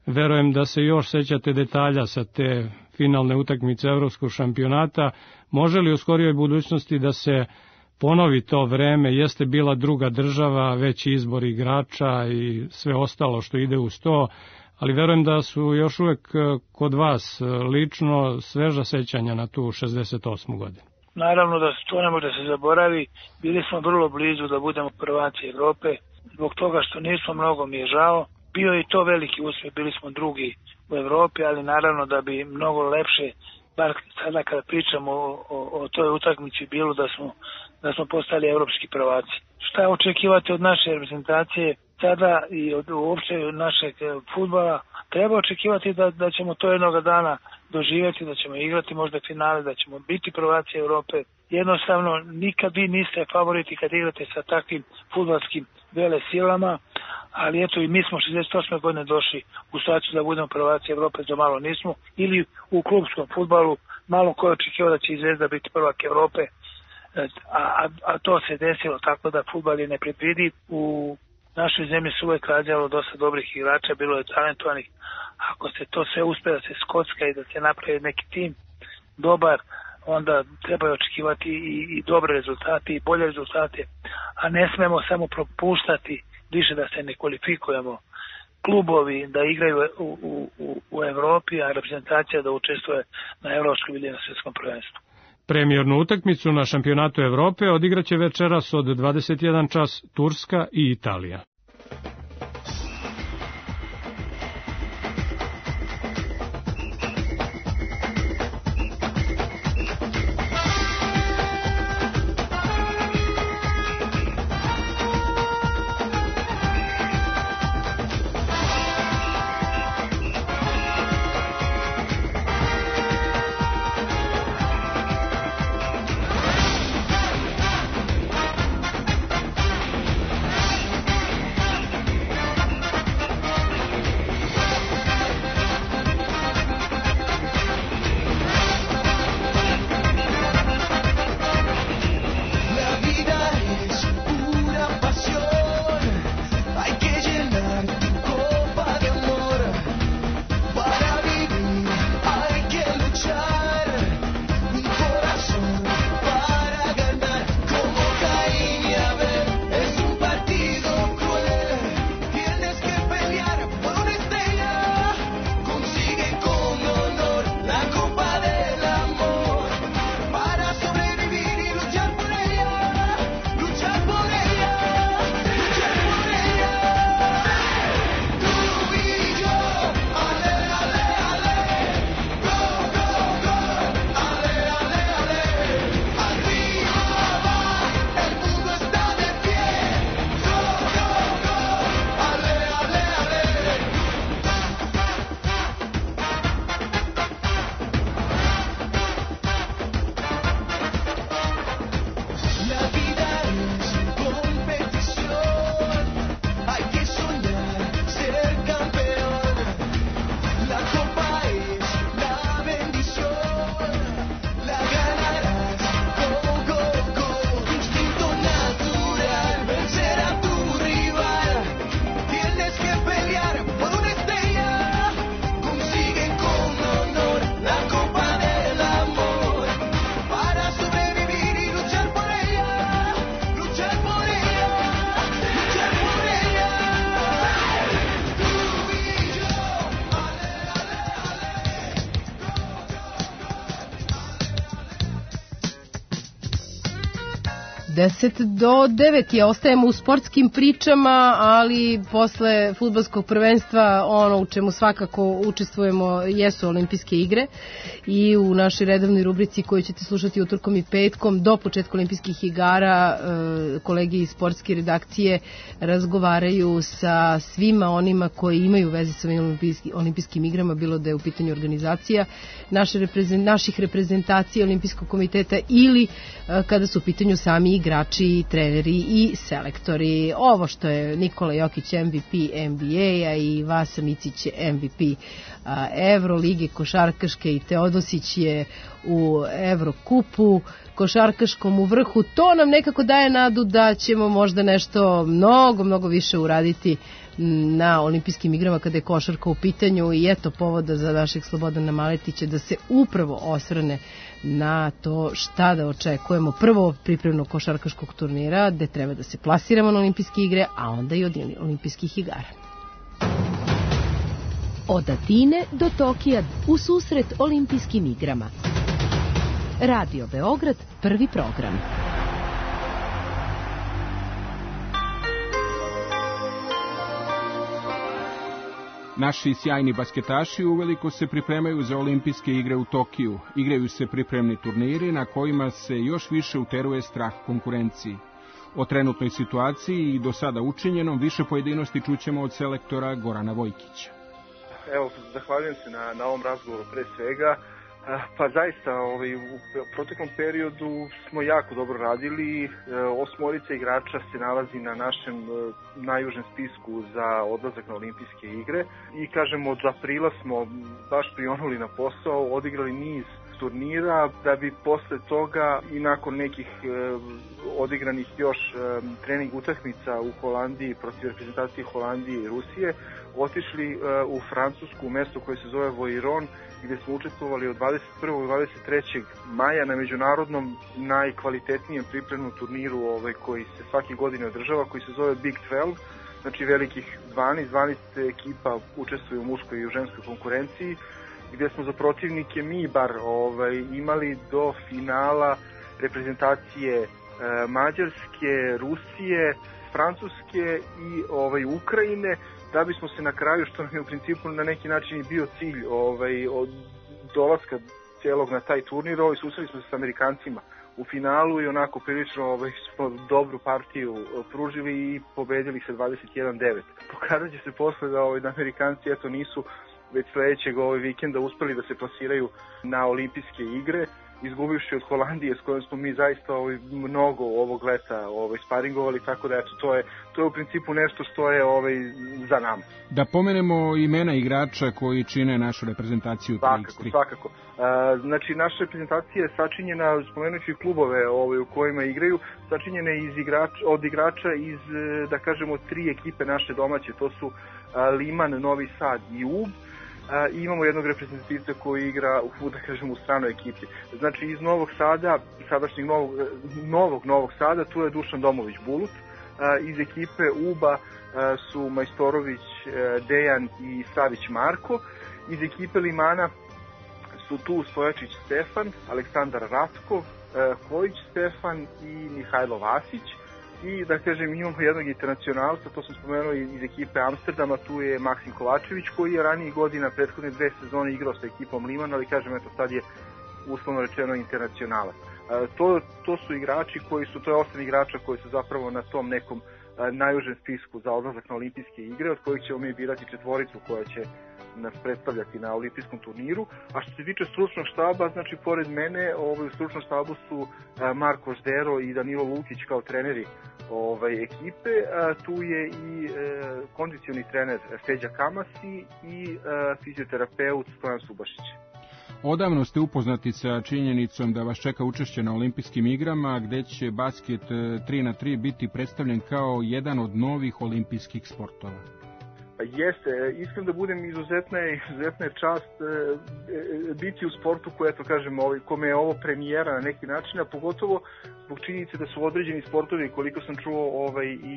Verujem da se još sećate detalja sa te finalne utakmice Evropskog šampionata. Može li u skorijoj budućnosti da se ponovi to vreme? Jeste bila druga država, veći izbor igrača i sve ostalo što ide uz to, ali verujem da su još uvek kod vas lično sveža sećanja na tu 68. godinu. Naravno da to ne može da se zaboravi. Bili smo vrlo blizu da budemo prvaci Evrope. Zbog toga što nismo mnogo, mi je žao. Bio je i to veliki uspjeh, bili smo drugi u Evropi, ali naravno da bi mnogo lepše, bar sada kada pričamo o toj utakmici, bilo da smo postali evropski prvaci. Šta očekivati od naše reprezentacije sada i od uopće našeg fudbala? Treba očekivati da ćemo to jednoga dana doživjeti, da ćemo igrati možda finale, da ćemo biti prvaci Evrope. Jednostavno, nikad vi niste favoriti kad igrate sa takvim fudbalskim vele silama, ali eto i mi smo 68. godine došli u situaciju da budemo prvaci Evrope, do malo nismo, ili u klubskom fudbalu malo ko je očekivao da će i Zvezda biti prvak Evrope, a to se desilo, tako da fudbal je nepredvidiv. U našoj zemlji se uvek rađalo dosta dobrih igrača, bilo je talentovanih. Ako se to sve uspe da se skocka i da se napravi neki tim dobar, onda treba očekivati i dobre rezultate i bolje rezultate, a ne smemo samo propuštati više da se ne kvalifikujemo. Klubovi da igraju u Evropi, a reprezentacija da učestvuje na evropskom ili na svjetskom prvenstvu. Premijernu utakmicu na šampionatu Evrope odigraće večeras od 21 čas Turska i Italija. Deset do 9 je, ostajemo u sportskim pričama, ali posle fudbalskog prvenstva ono u čemu svakako učestvujemo jesu olimpijske igre i u našoj redovnoj rubrici koju ćete slušati utorkom i petkom do početka olimpijskih igara kolege iz sportske redakcije razgovaraju sa svima onima koji imaju veze sa olimpijskim igrama, bilo da je u pitanju organizacija naših reprezentacija olimpijskog komiteta ili kada su u pitanju sami igrači, treneri i selektori. Ovo što je Nikola Jokić MVP NBA-a i Vasa Micić je MVP Evrolige košarkaške i Teodosić je u Evrokupu košarkaškom u vrhu, to nam nekako daje nadu da ćemo možda nešto mnogo više uraditi na olimpijskim igrama kada je košarka u pitanju i eto povoda za našeg Slobodana Maletića da se upravo osvrne na to šta da očekujemo prvo pripremnog košarkaškog turnira gde treba da se plasiramo na olimpijske igre, a onda i od olimpijskih igara. Od Atine do Tokija u susret olimpijskim igrama. Radio Beograd, prvi program. Naši sjajni basketaši uveliko se pripremaju za olimpijske igre u Tokiju. Igraju se pripremni turniri na kojima se još više uteruje strah konkurenciji. O trenutnoj situaciji i do sada učinjenom više pojedinosti čućemo od selektora Gorana Vojkića. Evo, zahvaljujem se na ovom razgovoru pre svega. Pa zaista u proteklom periodu smo jako dobro radili. 8 igrača se nalazi na našem najužem spisku za odlazak na olimpijske igre i kažem od aprila smo baš prionuli na posao, odigrali niz turnira da bi posle toga i nakon nekih odigranih još trening utakmica u Holandiji protiv reprezentacije Holandije i Rusije otišli u Francusku, u mesto koje se zove Voiron, gde smo učestvovali od 21. do 23. maja na međunarodnom najkvalitetnijem pripremnom turniru koji se svake godine održava, koji se zove Big 12, znači velikih 12 ekipa učestvuju u muškoj i u ženskoj konkurenciji, gde smo za protivnike mi bar imali do finala reprezentacije Mađarske, Rusije, Francuske i Ukrajine, da bismo se na kraju, što nam je u principu na neki način bio cilj od dolaska celog na taj turnir, susreli smo se s Amerikancima u finalu i onako prilično smo dobru partiju pružili i pobedili se 21-9. Pokazat će se posle da Amerikanci nisu već sledećeg vikenda uspeli da se plasiraju na olimpijske igre, izgubivši od Holandije s kojom smo mi zaista mnogo ovog leta sparingovali, tako da to je u principu nešto što je za nama. Da pomenemo imena igrača koji čine našu reprezentaciju. Svakako. Znači, naša reprezentacija je sačinjena, spomenući klubove u kojima igraju, sačinjena je od igrača iz, da kažemo, 3 ekipe naše domaće, to su Liman, Novi Sad i Ub. I imamo jednog reprezentativca koji igra u stranoj ekipi. Znači iz Novog Sada, sadašnjeg Novog Sada, tu je Dušan Domović Bulut. Iz ekipe UBA su Majstorović Dejan i Savić Marko. Iz ekipe Limana su tu Stojačić Stefan, Aleksandar Ratkov, Kojić Stefan i Mihajlo Vasić. I da kažem, imamo jednog internacionalca, to sam spomenuo iz ekipe Amsterdama, tu je Maksim Kovačević koji je ranije godina, prethodne 2 sezone igrao sa ekipom Limana, ali kažem, sad je uslovno rečeno internacionalac. To su igrači to je 8 igrača koji su zapravo na tom nekom najužem spisku za odlazak na olimpijske igre, od kojih ćemo mi birati 4 koja će nas predstavljati na olimpijskom turniru. A što se tiče stručnog štaba, znači pored mene u stručnom štabu su Marko Ždero i Danilo Lukić kao treneri ekipe. Tu je i kondicioni trener Feđa Kamasi i fizioterapeut Stojan Subašić. Odavno ste upoznati sa činjenicom da vas čeka učešće na olimpijskim igrama, gde će basket 3x3 biti predstavljen kao jedan od novih olimpijskih sportova. Jeste, iskreno da budem, izuzetna je čast biti u sportu kome je ovo premijera na neki način, a pogotovo zbog činjenice da su određeni sportovi, koliko sam čuo,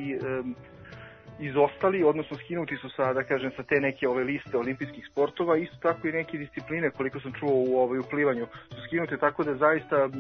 izostali, odnosno skinuti su sa te neke liste olimpijskih sportova, isto tako i neke discipline, koliko sam čuo u plivanju, su skinute, tako da zaista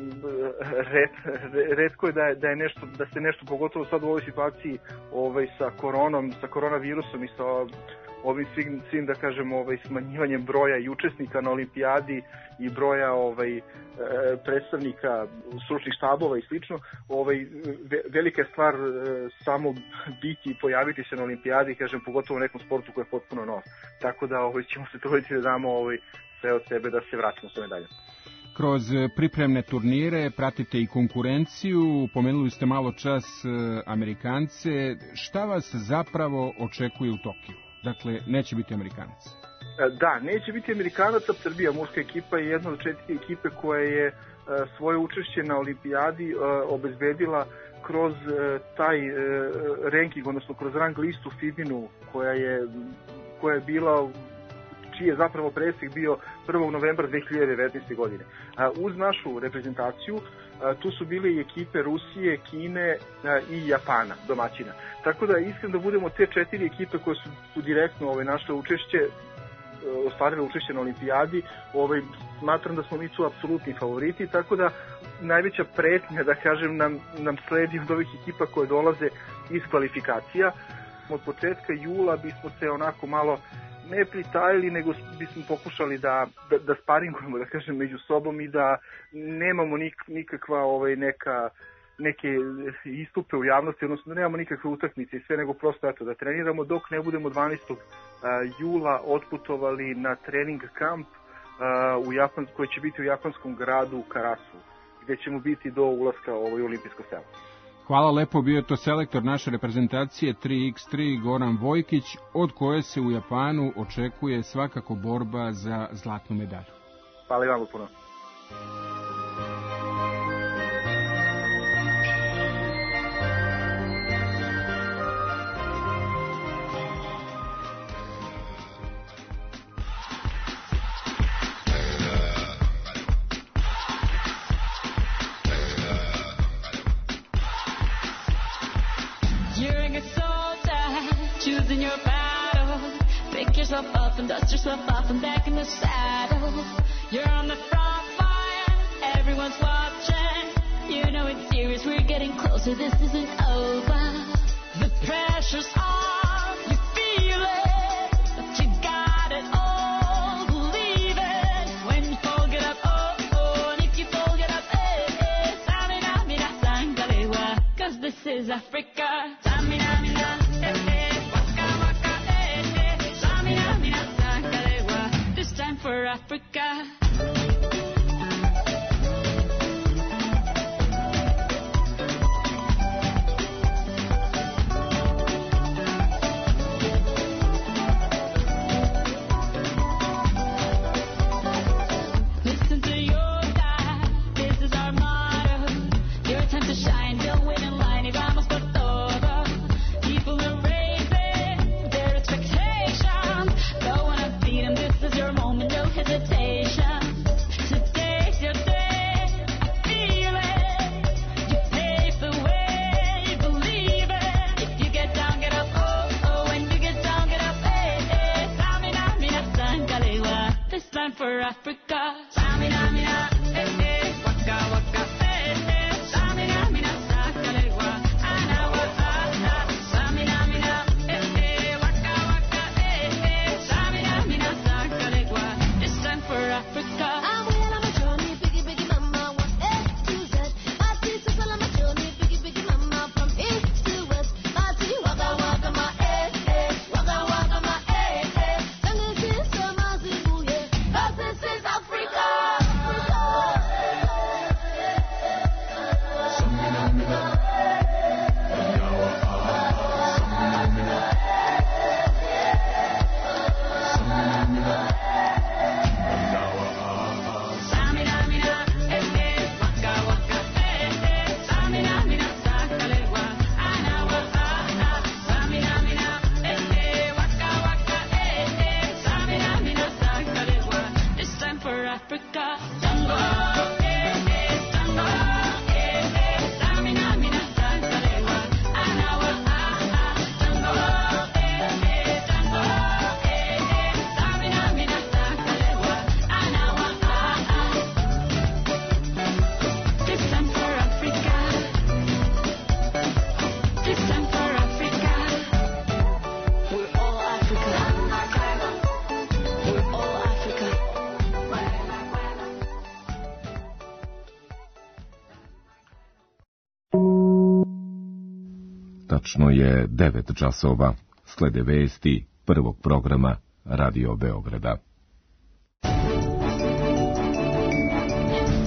retko je da se nešto, pogotovo sad u ovoj situaciji sa koronavirusom i sa ovim svim da kažem smanjivanjem broja i učesnika na olimpijadi i broja predstavnika stručnih štabova i slično, velika je stvar samo biti i pojaviti se na olimpijadi, kažem, pogotovo u nekom sportu koji je potpuno nov. Tako da ćemo se truditi da damo sve od sebe da se vratimo sa medaljom. kroz pripremne turnire, pratite i konkurenciju, pomenuli ste malo čas Amerikance. Šta vas zapravo očekuje u Tokiju? Dakle, neće biti Amerikanaca. Da, neće biti Amerikanaca. Srbija, muška ekipa, je jedna od 4 ekipe koja je svoje učešće na olimpijadi obezbedila kroz taj ranking, odnosno kroz rang listu FIBA-inu koja je bila, čiji je zapravo presek bio 1. novembra 2019. godine. Uz našu reprezentaciju tu su bile i ekipe Rusije, Kine i Japana, domaćina. Tako da, iskreno da budemo, te 4 ekipe koje su direktno našle učešće, ostvarile učešće na olimpijadi, smatram da smo mi tu apsolutni favoriti, tako da najveća pretnja, da kažem, nam sledi od ovih ekipa koje dolaze iz kvalifikacija. Od početka jula bismo se onako malo ne pritajili, nego bismo pokušali da sparingujemo, da kažem, među sobom i da nemamo nikakva neke istupe u javnosti, odnosno da nemamo nikakve utakmice i sve, nego prosto da treniramo dok ne budemo 12. jula otputovali na trening kamp koji će biti u japanskom gradu Karasu, gde ćemo biti do ulaska u olimpijsko selo. Hvala lepo, bio je to selektor naše reprezentacije 3x3 Goran Vojkić, od koje se u Japanu očekuje svakako borba za zlatnu medalju. Hvala i vam puno. Up and dust yourself off and back in the saddle. You're on the front line, everyone's watching. You know it's serious, we're getting closer, this isn't over. The pressure's on, you feel it, but you got it all, believe it. When you fold it up, oh, and if you fold it up, Samina, mina, sangalewa, 'cause this is Africa. Samina, mina, for Africa. Listen to your dad, this is our motto. Your time to shine, don't wait in line, y vamos por todo. People are raising their expectations. Go on and feed them, this is your moment. Hesitation. Today's your day. I feel it. You pave the way. Believe it. If you get down, get up. Oh. When you get down, get up. Hey. Samina, mina, sangalewa. This time for Africa. Samina, mina, hey. Waka, waka, hey. Samina, mina, sangalewa. Anawa, Samina, mina, hey. Waka, waka, hey. Samina, mina, sangalewa. For Africa. I'm well on my journey, biggie mama, one A to Z. My sister's well on my journey, biggie mama, from east to west. My tea, waka waka my waka waka my and this is my Zimbabwe, 'cause this is Africa. Tačno je 9 časova. Slede vesti prvog programa Radio Beograda.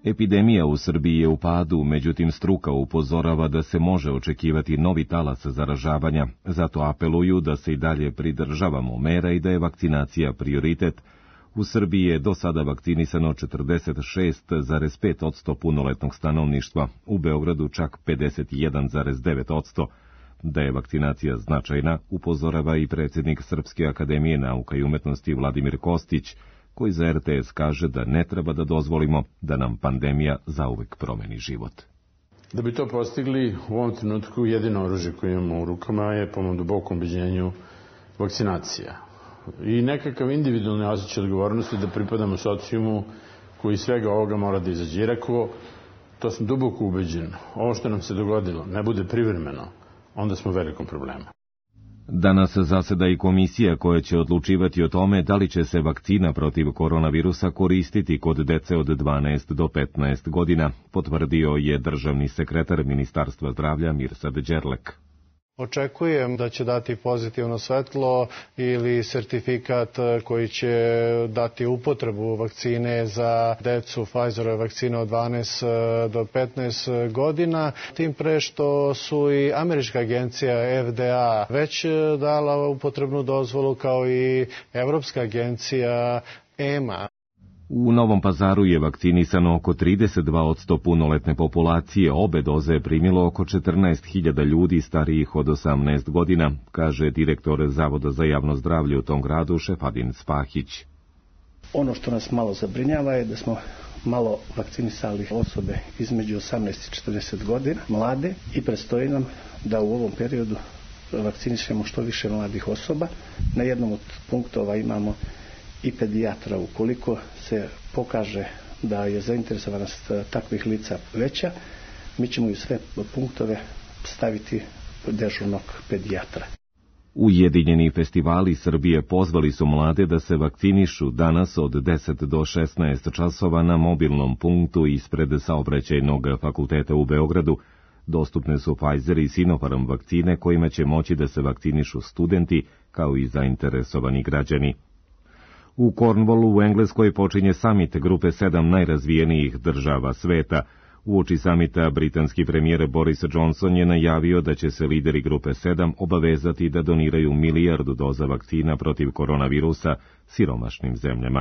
Epidemija u Srbiji je u padu, međutim struka upozorava da se može očekivati novi talas zaražavanja, zato apeluju da se i dalje pridržavamo mera i da je vakcinacija prioritet. U Srbiji je do sada vakcinisano 46,5% punoletnog stanovništva, u Beogradu čak 51,9%. Da je vakcinacija značajna, upozorava i predsjednik Srpske akademije nauka i umetnosti Vladimir Kostić, koji za RTS kaže da ne treba da dozvolimo da nam pandemija zauvek promeni život. Da bi to postigli, u ovom trenutku jedino oružje koje imamo u rukama je, po mom dubokom ubeđenju, vakcinacija. I nekakav individualni osjećaj odgovornosti da pripadamo socijumu koji svega ovoga mora da izađe. Jer ako, to sam duboko ubeđen, ovo što nam se dogodilo ne bude privremeno, onda smo u velikom problemu. Danas zaseda i komisija koja će odlučivati o tome da li će se vakcina protiv koronavirusa koristiti kod dece od 12 do 15 godina, potvrdio je državni sekretar Ministarstva zdravlja Mirsad Đerlek. Očekujem da će dati pozitivno svetlo ili sertifikat koji će dati upotrebu vakcine za decu Pfizerove vakcine od 12 do 15 godina. Tim pre što su i američka agencija FDA već dala upotrebnu dozvolu kao i Evropska agencija EMA. U Novom Pazaru je vakcinisano oko 32% punoletne populacije, obe doze je primilo oko 14.000 ljudi starijih od 18 godina, kaže direktor Zavoda za javno zdravlje u tom gradu Šefadin Spahić. Ono što nas malo zabrinjava je da smo malo vakcinisali osobe između 18 i 40 godina, mlade, i predstoji nam da u ovom periodu vakcinišemo što više mladih osoba. Na jednom od punktova imamo i pedijatra. Ukoliko se pokaže da je zainteresovanost takvih lica veća, mi ćemo i sve punktove staviti dežurnog pedijatra. Ujedinjeni festivali Srbije pozvali su mlade da se vakcinišu danas od 10 do 16 časova na mobilnom punktu ispred Saobraćajnog fakulteta u Beogradu. Dostupne su Pfizer i Sinopharm vakcine kojima će moći da se vakcinišu studenti kao i zainteresovani građani. U Cornwallu u Engleskoj počinje samit grupe 7 najrazvijenijih država sveta. Uoči samita britanski premijer Boris Johnson je najavio da će se lideri grupe 7 obavezati da doniraju 1 milijardu doza vakcina protiv koronavirusa siromašnim zemljama.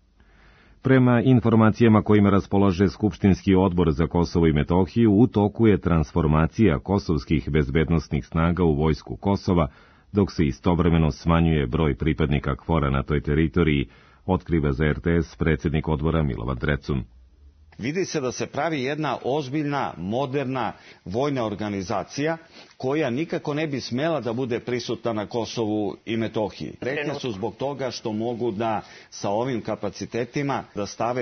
Prema informacijama kojima raspolaže Skupštinski odbor za Kosovo i Metohiju, u toku je transformacija kosovskih bezbednosnih snaga u vojsku Kosova, dok se istovremeno smanjuje broj pripadnika KFOR-a na toj teritoriji, otkriva za RTS predsjednik odbora Milovan Drecun. Vidi se da se pravi jedna ozbiljna, moderna vojna organizacija koja nikako ne bi smela da bude prisutna na Kosovu i Metohiji. Pretnje su zbog toga što mogu da sa ovim kapacitetima da stave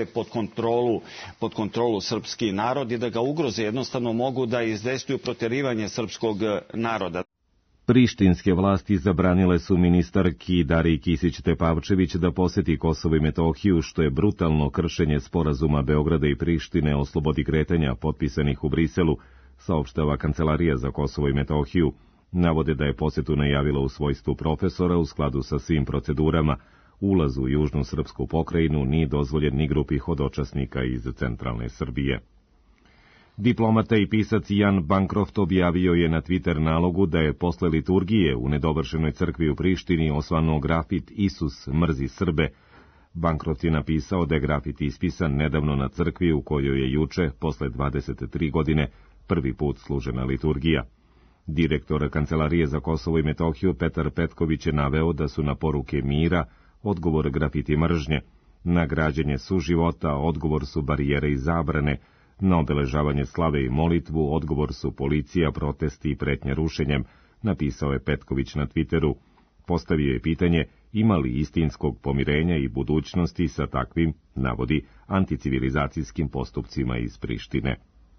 pod kontrolu srpski narod i da ga ugroze, jednostavno mogu da izdejstvuju protjerivanje srpskog naroda. Prištinske vlasti zabranile su ministarki Dariji Kisić-Tepavčević da poseti Kosovo i Metohiju, što je brutalno kršenje sporazuma Beograda i Prištine o slobodi kretanja potpisanih u Briselu, saopštava Kancelarija za Kosovo i Metohiju. Navode da je posetu najavila u svojstvu profesora u skladu sa svim procedurama. Ulaz u južnu srpsku pokrajinu nije dozvoljen ni grupi hodočasnika iz centralne Srbije. Diplomata i pisac Jan Bancroft objavio je na Twitter nalogu da je posle liturgije u nedovršenoj crkvi u Prištini osvanuo grafit Isus mrzi Srbe. Bancroft je napisao da je grafit ispisan nedavno na crkvi u kojoj je juče, posle 23 godine, prvi put služena liturgija. Direktor Kancelarije za Kosovo i Metohiju Petar Petković je naveo da su na poruke mira odgovor grafiti mržnje, na građenje suživota odgovor su barijere i zabrane, na obeležavanje slave i molitvu odgovor su policija, protesti i pretnje rušenjem, napisao je Petković na Twitteru. Postavio je pitanje ima li istinskog pomirenja i budućnosti sa takvim, navodi, anticivilizacijskim postupcima iz Prištine.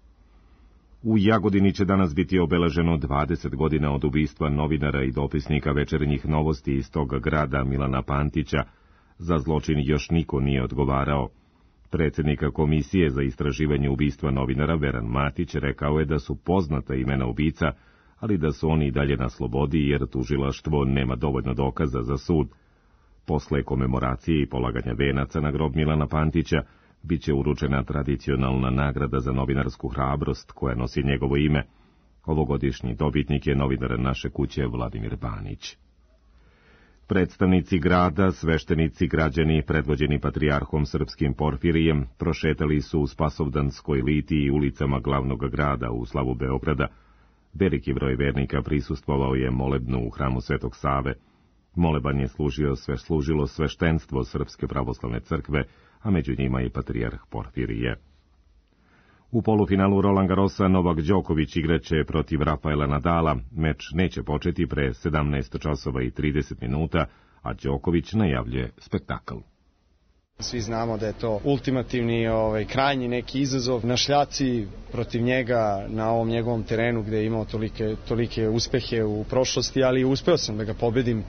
U Jagodini će danas biti obeleženo 20 godina od ubistva novinara i dopisnika Večernjih novosti iz tog grada Milana Pantića. Za zločin još niko nije odgovarao. Predsjednika Komisije za istraživanje ubistva novinara Veran Matić rekao je da su poznata imena ubica, ali da su oni i dalje na slobodi jer tužilaštvo nema dovoljno dokaza za sud. Posle komemoracije i polaganja venaca na grob Milana Pantića, Biće uručena tradicionalna nagrada za novinarsku hrabrost koja nosi njegovo ime. Ovogodišnji dobitnik je novinar Naše kuće Vladimir Banić. Predstavnici grada, sveštenici, građani, predvođeni patrijarhom srpskim Porfirijem, prošetali su u Spasovdanskoj litiji i ulicama glavnog grada u slavu Beograda. Veliki broj vernika prisustvovao je molebnu u hramu Svetog Save. Moleban je služilo sveštenstvo Srpske pravoslavne crkve, a među njima i patrijarh Porfirije. U polufinalu Roland Garrosa Novak Đoković igraće protiv Rafaela Nadala. Meč neće početi pre 17 časova i 30 minuta, a Đoković najavljuje spektakl. Svi znamo da je to ultimativni, krajnji neki izazov. Na šljaci protiv njega na ovom njegovom terenu gde je imao tolike uspehe u prošlosti, ali uspeo sam da ga pobedim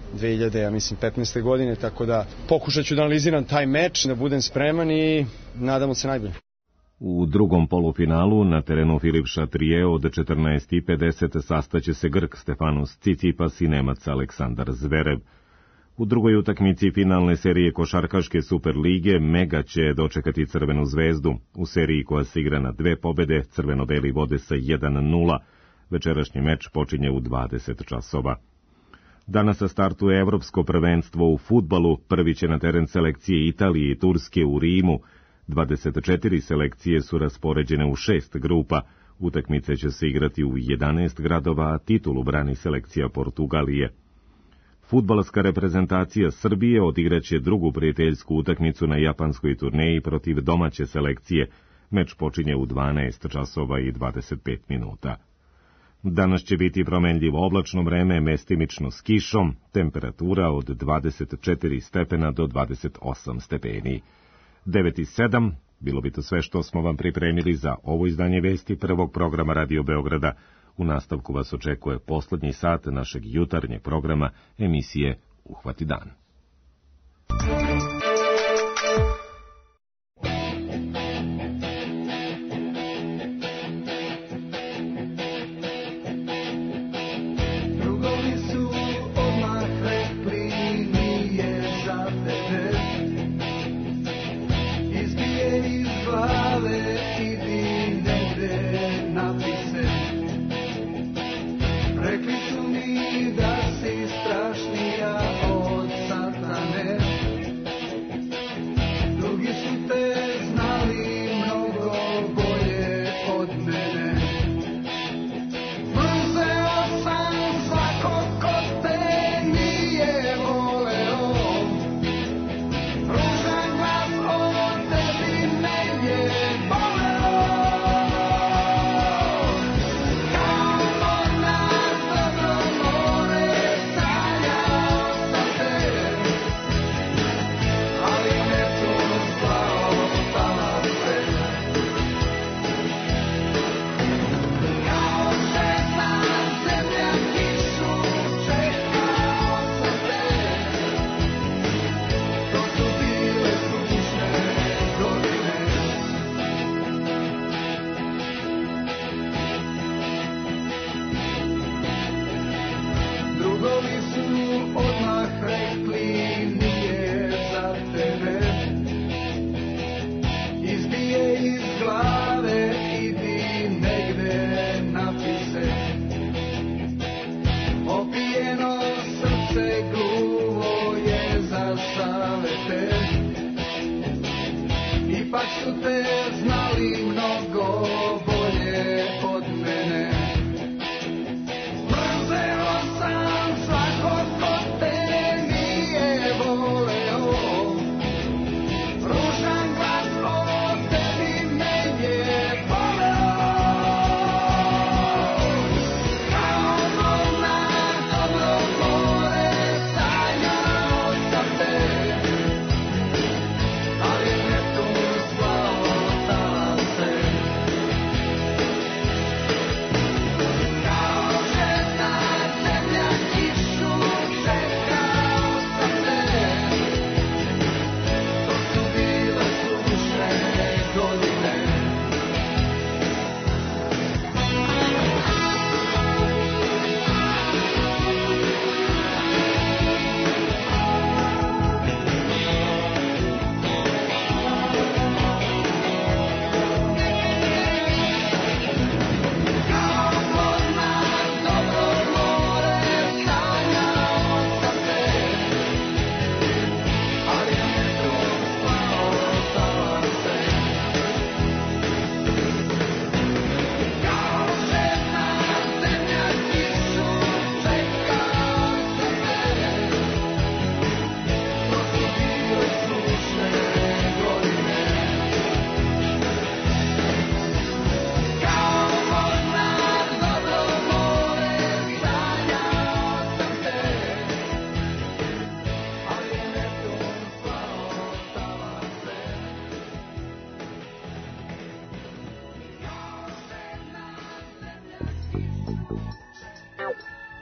2015. godine, tako da pokušat ću da analiziram taj meč, da budem spreman i nadamo se najbolje. U drugom polufinalu na terenu Filip Chatrier od 14:50 sastaće se Grk Stefanos Tsitsipas i Nemac Aleksandar Zverev. U drugoj utakmici finalne serije košarkaške Superlige Mega će dočekati Crvenu zvezdu. U seriji koja se igra na 2 pobede, crveno-beli vode sa 1:0. Večerašnji meč počinje u 20 časova. Danas sa startu je Evropsko prvenstvo u fudbalu. Prvi će na teren selekcije Italije i Turske u Rimu. 24 selekcije su raspoređene u 6 grupa. Utakmice će se igrati u 11 gradova, a titulu brani selekcija Portugalije. Fudbalska reprezentacija Srbije odigraće drugu prijateljsku utakmicu na japanskoj turneji protiv domaće selekcije. Meč počinje u 12 časova i 25 minuta. Danas će biti promenljivo oblačno vreme, mestimično s kišom, temperatura od 24 stepena do 28 stepeni. 9:07, bilo bi to sve što smo vam pripremili za ovo izdanje vesti prvog programa Radio Beograda. U nastavku vas očekuje poslednji sat našeg jutarnjeg programa emisije Uhvati dan.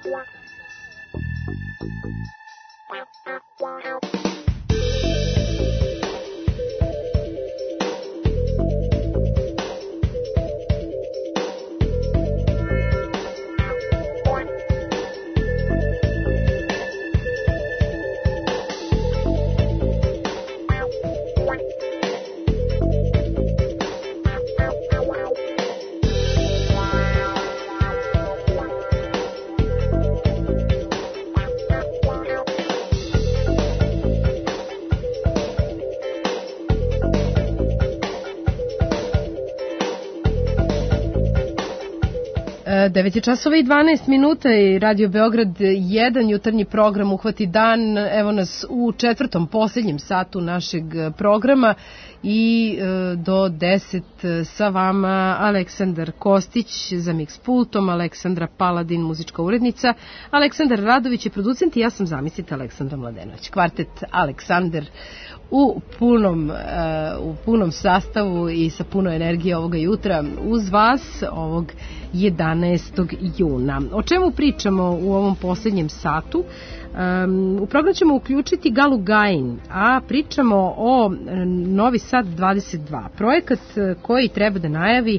Devet je časova i 12 minuta i Radio Beograd 1, jutarnji program Uhvati dan. Evo nas u četvrtom, posljednjem satu našeg programa i do 10 sa vama Aleksandar Kostić za mix pultom, Aleksandra Paladin, muzička urednica, Aleksandar Radović je producent i ja sam, zamislite, Aleksandra Mladenović. Kvartet Aleksandar u punom sastavu i sa puno energije ovoga jutra uz vas ovog 11. juna. O čemu pričamo u ovom posljednjem satu? U program ćemo uključiti Galu Gajin, a pričamo o Novi Sad 22. Projekat koji treba da najavi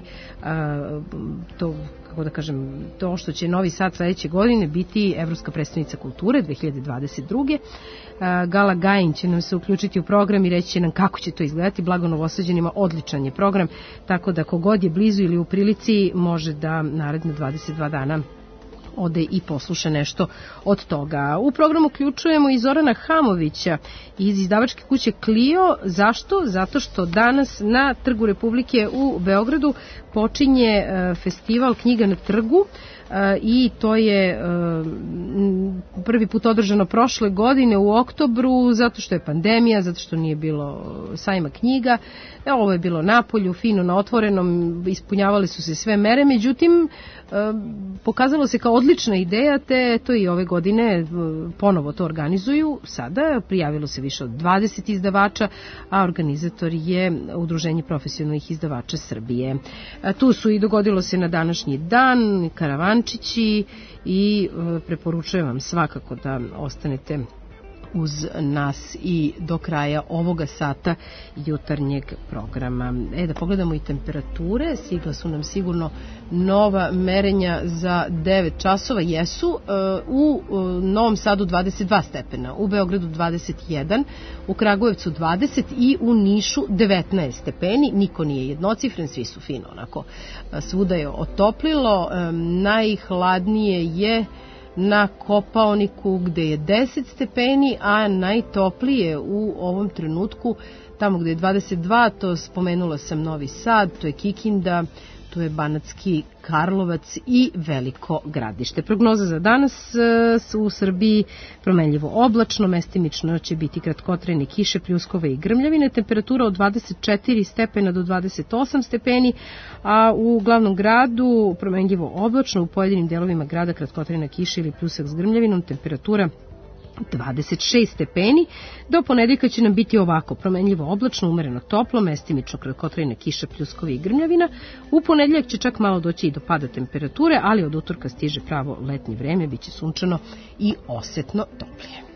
to što će Novi Sad sledeće godine biti Evropska predstavnica kulture 2022. Gala Gajin će nam se uključiti u program i reći će nam kako će to izgledati. Blago Novosađanima odličan je program, tako da kogod je blizu ili u prilici može da naredne 22 dana ode i posluša nešto od toga. U programu uključujemo i Zorana Hamovića iz izdavačke kuće Clio. Zašto? Zato što danas na Trgu Republike u Beogradu počinje festival Knjiga na trgu i to je prvi put održano prošle godine u oktobru, zato što je pandemija, zato što nije bilo sajma knjiga. Ovo je bilo napolju, fino na otvorenom, ispunjavale su se sve mere, međutim pokazalo se kao odlična ideja, te to i ove godine ponovo to organizuju. Sada prijavilo se više od 20 izdavača, a organizator je Udruženje profesionalnih izdavača Srbije. Tu su i dogodilo se na današnji dan karavančići i preporučujem vam svakako da ostanete uz nas i do kraja ovoga sata jutarnjeg programa. Da pogledamo i temperature. Stigla su nam sigurno nova merenja za 9 časova. Jesu u Novom Sadu 22 stepena, u Beogradu 21, u Kragujevcu 20 i u Nišu 19 stepeni. Niko nije jednocifren, svi su fino onako. Svuda je otoplilo. Najhladnije je na Kopaoniku gde je 10 stepeni, a najtoplije u ovom trenutku tamo gde je 22, to spomenula sam Novi Sad, to je Kikinda, tu je Banatski Karlovac i Veliko Gradište. Prognoza za danas u Srbiji promenljivo oblačno, mestimično će biti kratkotrajne kiše, pljuskove i grmljavine, temperatura od 24 stepena do 28 stepeni, a u glavnom gradu promenljivo oblačno, u pojedinim delovima grada kratkotrajna kiša ili pljusak s grmljavinom, temperatura 26 stepeni. Do ponedeljka će nam biti ovako: promenljivo oblačno, umereno toplo, mestimično kratkotrajna kiša, pljuskovi i grmljavina. U ponedeljak će čak malo doći i do pada temperature, ali od utorka stiže pravo letnje vreme, biće sunčano i osetno toplije.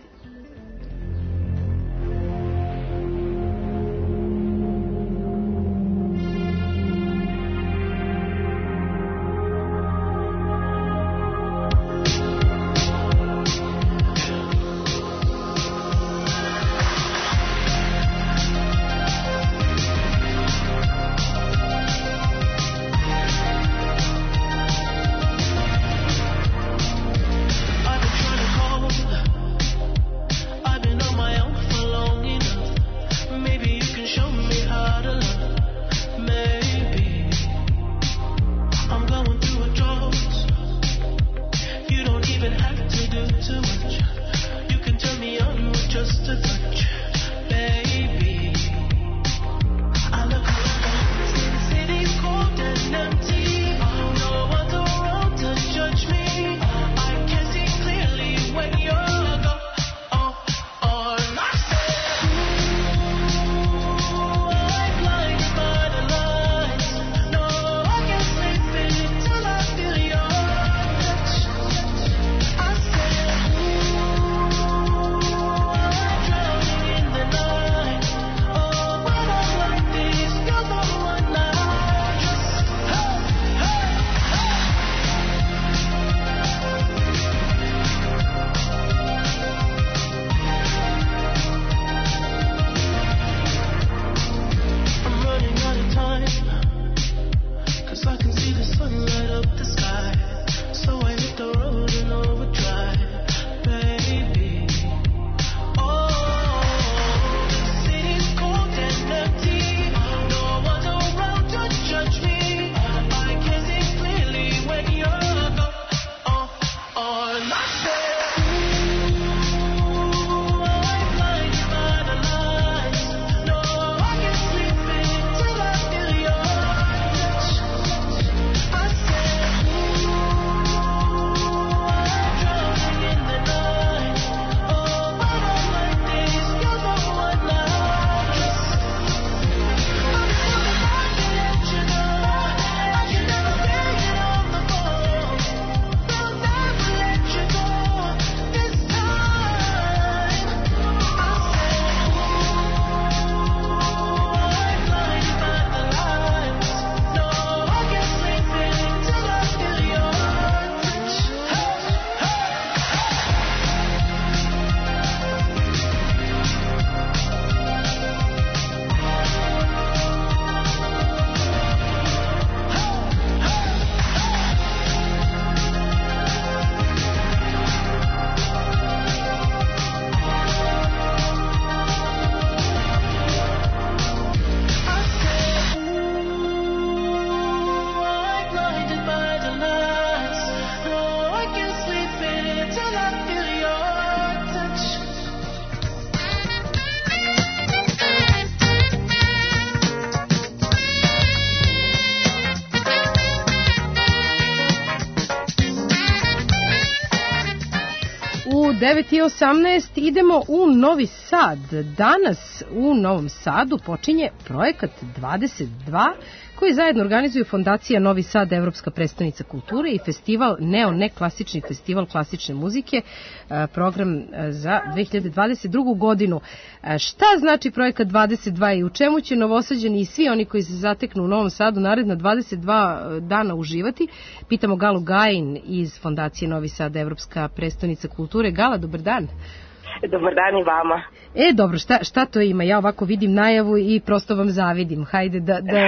9:18 idemo u Novi Sad. Danas u Novom Sadu počinje projekat 22 koji zajedno organizuju Fondacija Novi Sad, Evropska prestonica kulture i festival neklasični festival klasične muzike, program za 2022. godinu. Šta znači projekat 22 i u čemu će Novosađani i svi oni koji se zateknu u Novom Sadu naredna 22 dana uživati? Pitamo Galu Gajin iz Fondacije Novi Sad, Evropska prestonica kulture. Gala, dobar dan. Dobar dan i vama. Dobro, šta to ima? Ja ovako vidim najavu i prosto vam zavidim. Hajde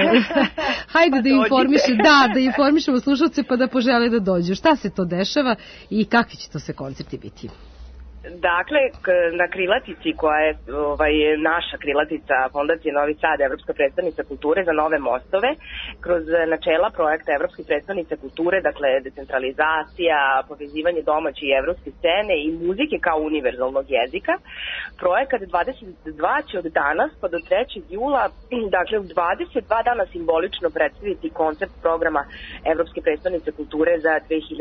da informišemo slušalce pa da požele da dođu. Šta se to dešava i kakvi će to sve koncerti biti? Dakle, na krilatici koja je naša krilatica Fondacije Novi Sad, Evropska predstavnica kulture za nove mostove, kroz načela projekta Evropske predstavnice kulture, dakle decentralizacija, povezivanje domaće i evropske scene i muzike kao univerzalnog jezika, projekat 22 će od danas pa do 3. jula, dakle u 22 dana simbolično predstaviti koncept programa Evropske predstavnice kulture za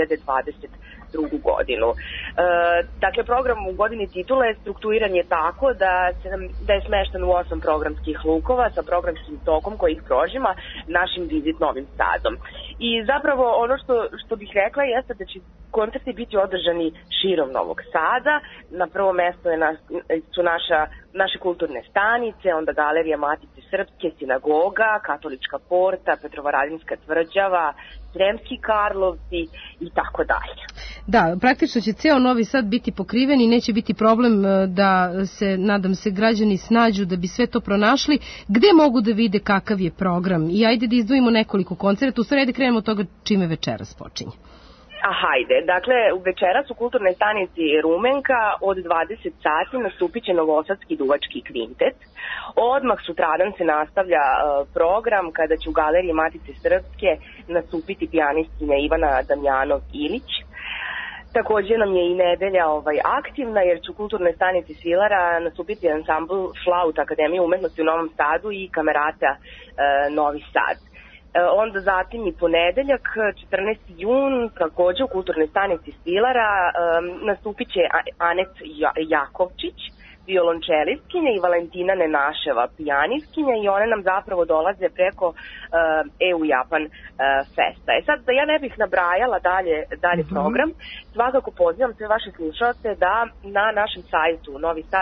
2022. godinu. Dakle, program u godini titula je strukturiran je tako da je smešten u 8 programskih lukova sa programskim tokom koji ih prožima našim Vizit Novim Sadom. I zapravo ono što bih rekla jeste da će koncerti biti održani širom Novog Sada. Na prvo mesto su naše kulturne stanice, onda Galerija Matice Srpske, Sinagoga, Katolička porta, Petrovaradinska tvrđava, Sremski Karlovci i tako dalje. Da, praktično će ceo Novi Sad biti pokriven i neće biti problem da se, nadam se, građani snađu da bi sve to pronašli. Gde mogu da vide kakav je program? I ajde da izdvojimo nekoliko koncerta, u stvari da krenemo od toga čime večeras počinje. Hajde, dakle, večeras u kulturnoj stanici Rumenka od 20 sati nastupit će Novosadski duvački kvintet. Odmah sutradan se nastavlja program kada će u Galeriji Matice Srpske nastupiti pijanistkinja Ivana Damjanov-Ilić. Također nam je i nedelja aktivna jer će u kulturnoj stanici Svilara nastupiti ansambl Flaut Akademije umetnosti u Novom Sadu i Kamerata Novi Sad. Onda zatim i ponedeljak, 14. jun, također u kulturnoj stanici Svilara nastupit će Anet Jakovčić, violončelistkinja i Valentina Nenaševa, pijanistkinja i one nam zapravo dolaze preko EU Japan festa. Sad da ja ne bih nabrajala dalje program, svakako pozivam sve vaše slušalce da na našem sajtu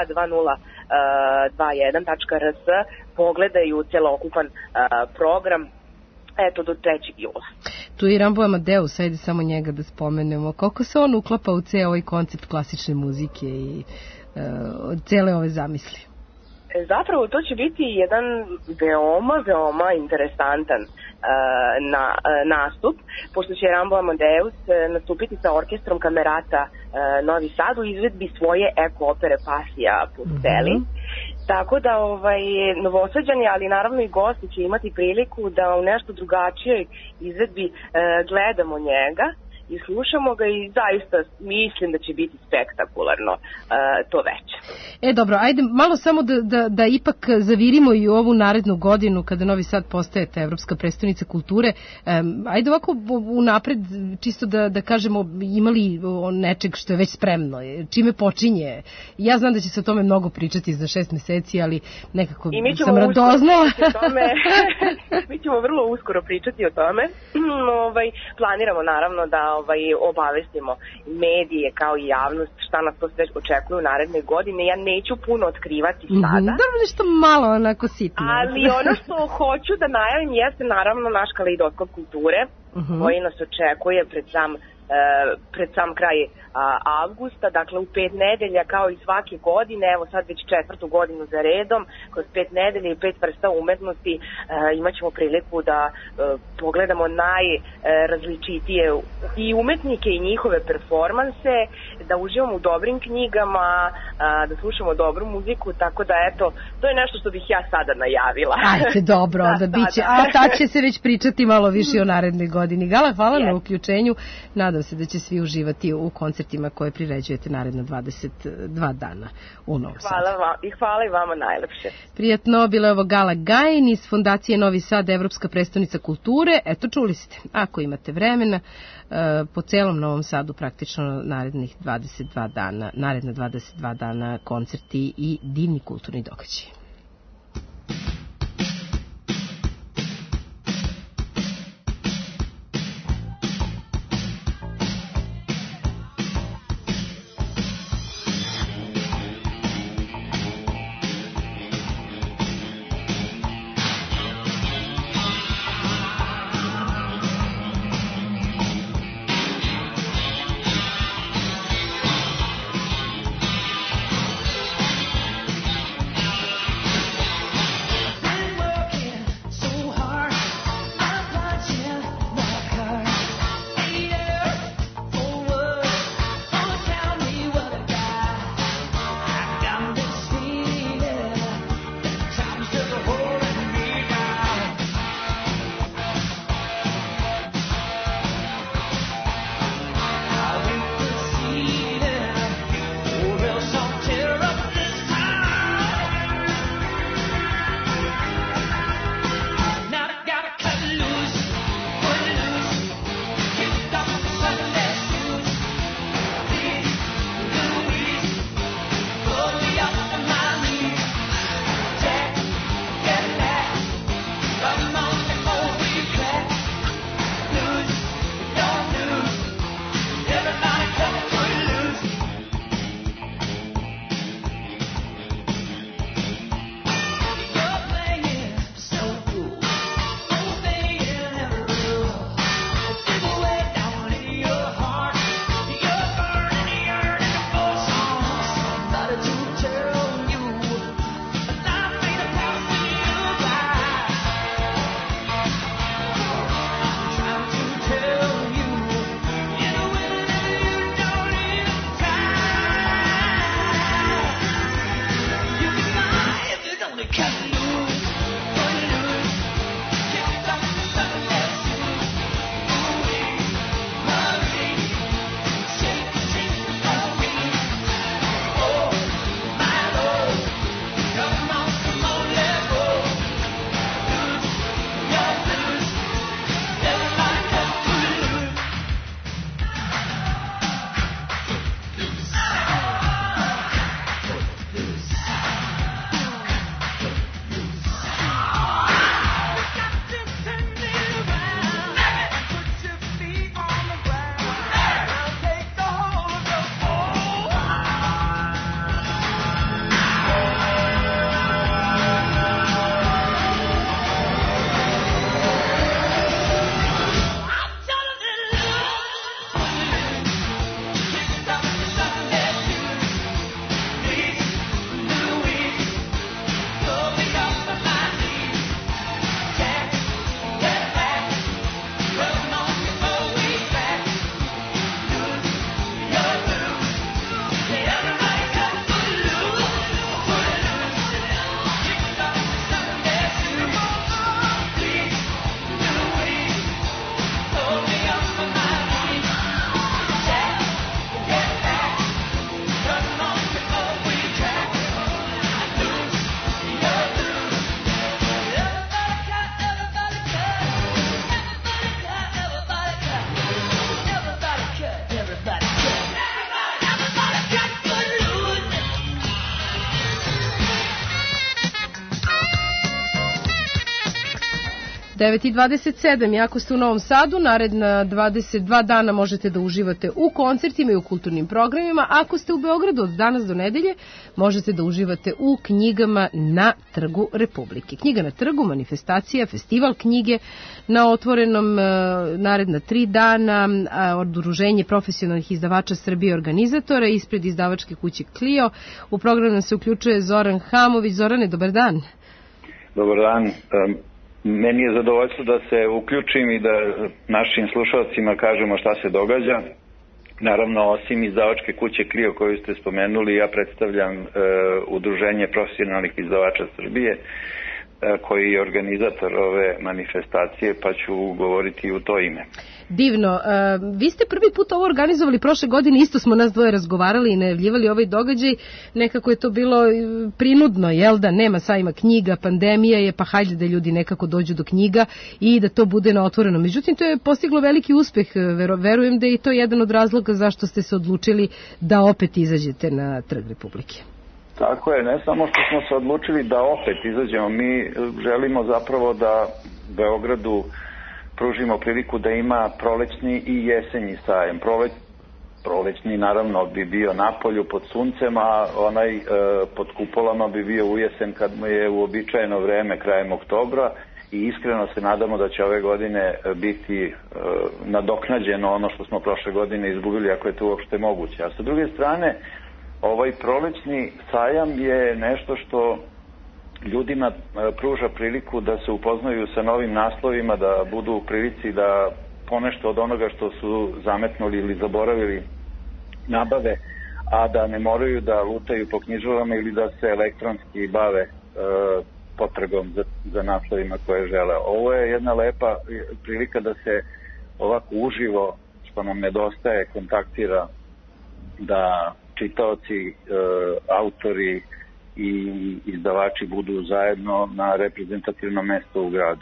novisad2021.rs pogledaju celokupan program do 3. jula. Tu je i Rambo Amadeus, ajde samo njega da spomenemo. Koliko se on uklapa u ceo ovaj koncept klasične muzike i cele ove zamisli? Zapravo to će biti jedan veoma interesantan nastup, pošto će Rambo Amadeus nastupiti sa orkestrom Kamerata Novi Sad u izvedbi svoje eko-opere Pasija Pusteli. Tako da Novosađani, ali naravno i gosti će imati priliku da u nešto drugačijoj izvedbi gledamo njega i slušamo ga i zaista mislim da će biti spektakularno to veče. Dobro, ajde malo samo da ipak zavirimo i ovu narednu godinu kada Novi Sad postaje ta Evropska prestonica kulture. Ajde ovako unapred čisto da kažemo imali nečeg što je već spremno, čime počinje. Ja znam da će se o tome mnogo pričati za 6 meseci, ali nekako sam radoznala. Mi ćemo vrlo uskoro pričati o tome. Planiramo naravno da obavestimo medije kao i javnost šta nas to sve očekuje u naredne godine. Ja neću puno otkrivati sada. Dobro, nešto malo onako sitno. Ali ono što hoću da najavim jeste naravno naš kaleidoskop kulture koji nas očekuje pred sam kraj avgusta, dakle u 5 nedelja kao i svake godine, evo sad već 4. godinu za redom, kroz 5 nedelja i 5 vrsta umetnosti imat ćemo priliku da pogledamo najrazličitije i umetnike i njihove performanse, da uživamo u dobrim knjigama, da slušamo dobru muziku, tako da eto, to je nešto što bih ja sada najavila. Ajde, dobro, onda biće, a tad će se već pričati malo više o narednoj godini. Gala, hvala na uključenju, nadam nadam se da će svi uživati u koncertima koje priređujete naredna 22 dana u Novom Sadu. Hvala i vama najlepše. Prijatno, bila je ovo Gala Gajin iz Fondacije Novi Sad, Evropska prestonica kulture. Eto, čuli ste, ako imate vremena, po celom Novom Sadu praktično naredna 22 dana koncerti i divni kulturni događaji. – 9:27, jako ste u Novom Sadu, naredna 22 dana možete da uživate u koncertima i u kulturnim programima. Ako ste u Beogradu od danas do nedelje, možete da uživate u knjigama na Trgu Republike. Knjiga na trgu, manifestacija, festival knjige na otvorenom naredna 3 dana, Udruženje profesionalnih izdavača Srbije organizatora ispred izdavačke kuće Clio. U program nam se uključuje Zoran Hamović. Zorane, dobar dan. Dobar dan. Meni je zadovoljstvo da se uključim i da našim slušalcima kažemo šta se događa. Naravno, osim izdavačke kuće Clio koju ste spomenuli, ja predstavljam Udruženje profesionalnih izdavača Srbije. koji je organizator ove manifestacije, pa ću govoriti u to ime. Divno. Vi ste prvi put ovo organizovali prošle godine, isto smo nas dvoje razgovarali i najavljivali ovaj događaj. Nekako je to bilo prinudno, jel da? Nema sajma knjiga, pandemija je, pa hajde da ljudi nekako dođu do knjiga i da to bude na otvoreno. Međutim, to je postiglo veliki uspeh. Verujem da je i to jedan od razloga zašto ste se odlučili da opet izađete na Trg Republike. Tako je, ne samo što smo se odlučili da opet izađemo, mi želimo zapravo da Beogradu pružimo priliku da ima prolećni i jesenji sajem. Prolećni naravno bi bio napolju pod suncem, a onaj pod kupolama bi bio u jesen kad mu je uobičajeno vreme krajem oktobra i iskreno se nadamo da će ove godine biti nadoknađeno ono što smo prošle godine izgubili, ako je to uopšte moguće. A sa druge strane, ovaj prolećni sajam je nešto što ljudima pruža priliku da se upoznaju sa novim naslovima, da budu u prilici da ponešto od onoga što su zametnuli ili zaboravili nabave, a da ne moraju da lutaju po knjižarama ili da se elektronski bave potragom za naslovima koje žele. Ovo je jedna lepa prilika da se ovako uživo, što nam nedostaje, kontaktira, da čitaoci, autori i izdavači budu zajedno na reprezentativnom mestu u gradu.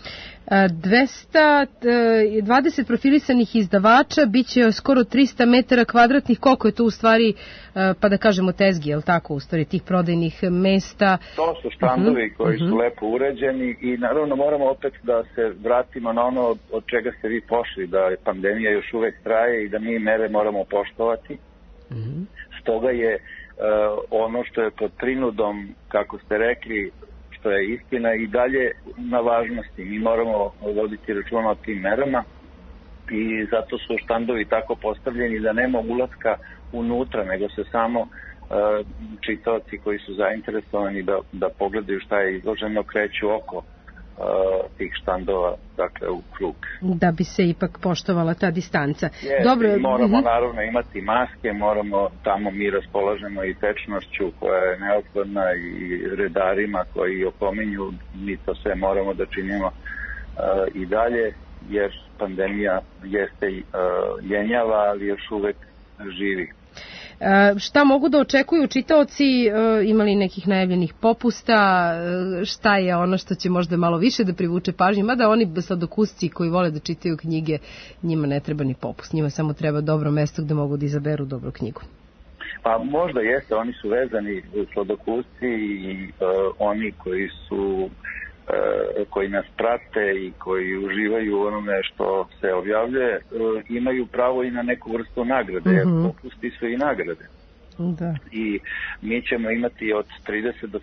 220 profilisanih izdavača, bit će skoro 300 metara kvadratnih. Koliko je to u stvari, pa da kažemo tezgi, je li tako, u stvari tih prodajnih mesta? To su štandovi koji su lepo uređeni i naravno moramo opet da se vratimo na ono od čega ste vi pošli, da pandemija još uvek traje i da mi mere moramo poštovati. Stoga je ono što je pod prinudom, kako ste rekli, što je istina, i dalje na važnosti. Mi moramo voditi računa o tim merama i zato su štandovi tako postavljeni da nema ulaska unutra, nego se samo čitaoci koji su zainteresovani da pogledaju šta je izloženo kreću oko tih štandova, dakle u krug. Da bi se ipak poštovala ta distanca. Dobro. Moramo naravno imati maske, moramo, tamo mi raspolažemo i tečnošću koja je neophodna i redarima koji opominju, mi to sve moramo da činimo i dalje, jer pandemija jeste jenjava, ali još uvek živi. Šta mogu da očekuju čitaoci, imali nekih najavljenih popusta, šta je ono što će možda malo više da privuče pažnju, mada oni sladokusci koji vole da čitaju knjige, njima ne treba ni popust, njima samo treba dobro mesto gde mogu da izaberu dobru knjigu. Pa možda jeste, oni su vezani sladokusci i oni koji su koji nas prate i koji uživaju u onome što se objavljuje, imaju pravo i na neku vrstu nagrade, jer popusti su i nagrade. Da. I mi ćemo imati od 30 do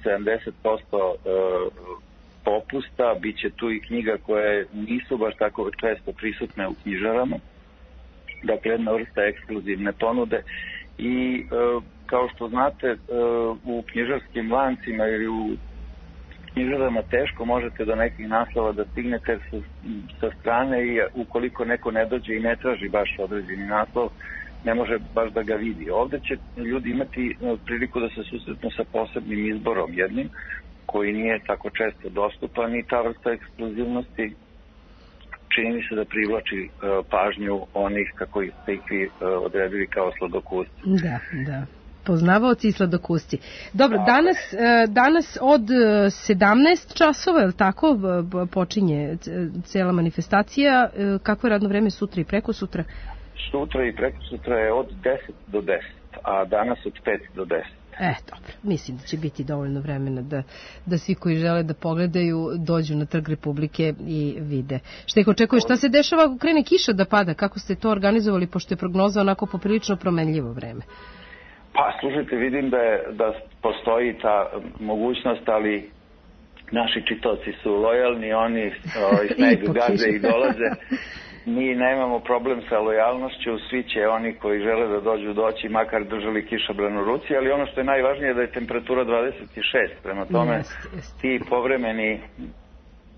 70% popusta, bit će tu i knjiga koje nisu baš tako često prisutne u knjižarama, dakle jedna vrsta ekskluzivne ponude i kao što znate u knjižarskim lancima ili u knjižarama teško možete do nekih naslova da stignete sa strane i ukoliko neko ne dođe i ne traži baš određeni naslov, ne može baš da ga vidi. Ovde će ljudi imati priliku da se susretnu sa posebnim izborom jednim, koji nije tako često dostupan i ta vrsta ekskluzivnosti čini se da privlači pažnju onih kako ste ih vi odredili kao sladokusci. Da. Poznavaoci i sladokusci. Dobro, danas od 17 časova, je li tako, počinje cela manifestacija. Kako je radno vreme sutra i preko sutra? Sutra i preko sutra je od 10 do 10, a danas od 5 do 10. Dobro, mislim da će biti dovoljno vremena da svi koji žele da pogledaju dođu na Trg Republike i vide. Šta ih očekuje? Šta se dešava ako krene kiša da pada? Kako ste to organizovali, pošto je prognoza onako poprilično promenljivo vreme? Pa, slušajte, vidim da postoji ta mogućnost, ali naši čitaoci su lojalni, oni sneg gaze i dolaze. Mi nemamo problem sa lojalnošću, svi će oni koji žele da doći, makar držali kišobran u ruci, ali ono što je najvažnije je da je temperatura 26, prema tome ti povremeni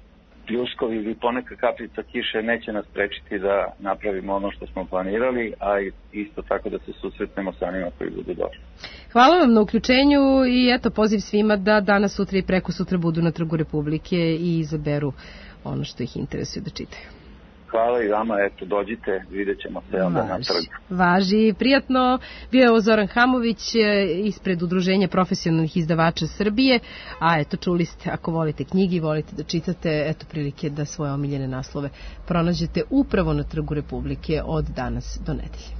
pljuskovi ili poneka kapljica kiše neće nas sprečiti da napravimo ono što smo planirali, a isto tako da se susretnemo sa onima koji budu došli. Hvala vam na uključenju i eto poziv svima da danas, sutra i preko sutra budu na Trgu Republike i izaberu ono što ih interesuje da čitaju. Hvala i vama, eto dođite, vidjet ćemo se onda na trgu. Važi, prijatno. Bio je ovo Zoran Hamović ispred Udruženja profesionalnih izdavača Srbije, a eto čuli ste, ako volite knjigi, volite da čitate, eto prilike da svoje omiljene naslove pronađete upravo na Trgu Republike od danas do nedelje.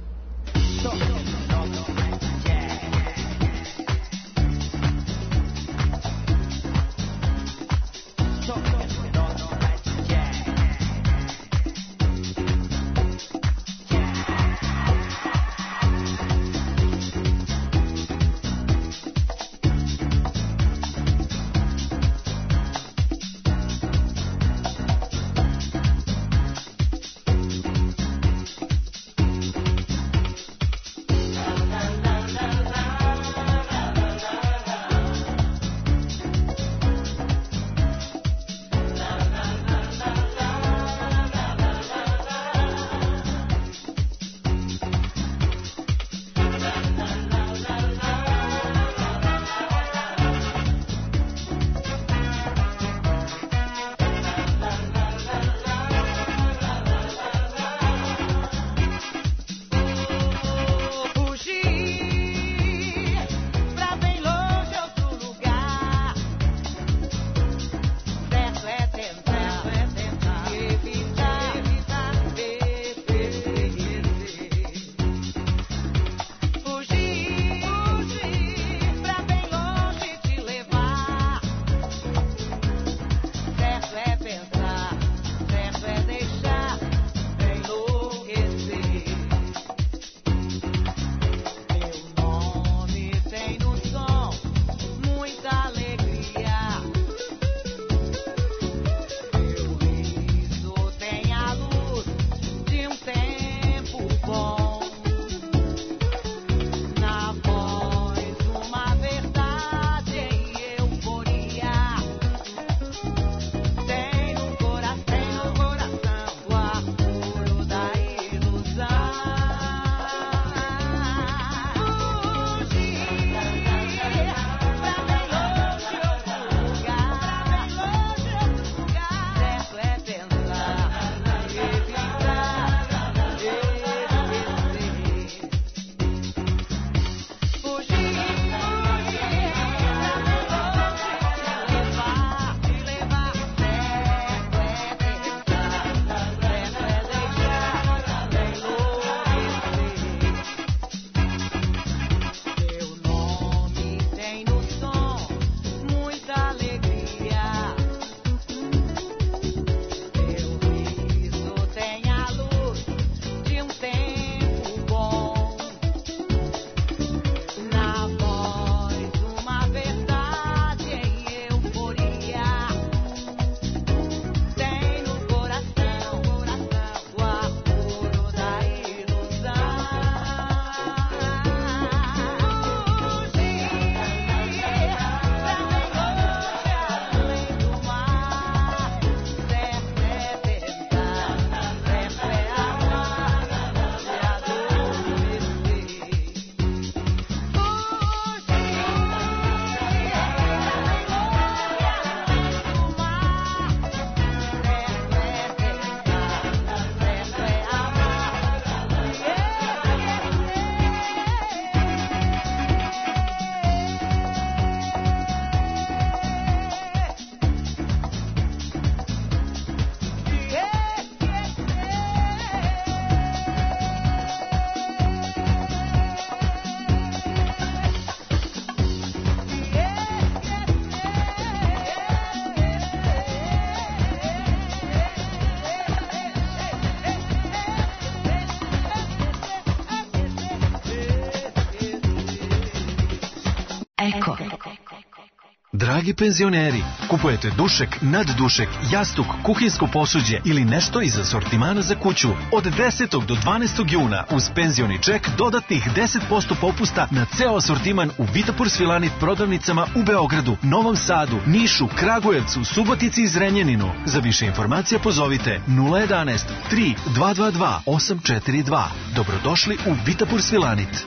Dragi penzioneri, kupujete dušek, naddušek, jastuk, kuhinsko posuđe ili nešto iz asortimana za kuću. Od 10. do 12. juna uz penzioni ček dodatnih 10% popusta na ceo asortiman u Vitapur Svilanit prodavnicama u Beogradu, Novom Sadu, Nišu, Kragujevcu, Subotici i Zrenjaninu. Za više informacija pozovite 011 3 222 842. Dobrodošli u Vitapur Svilanit.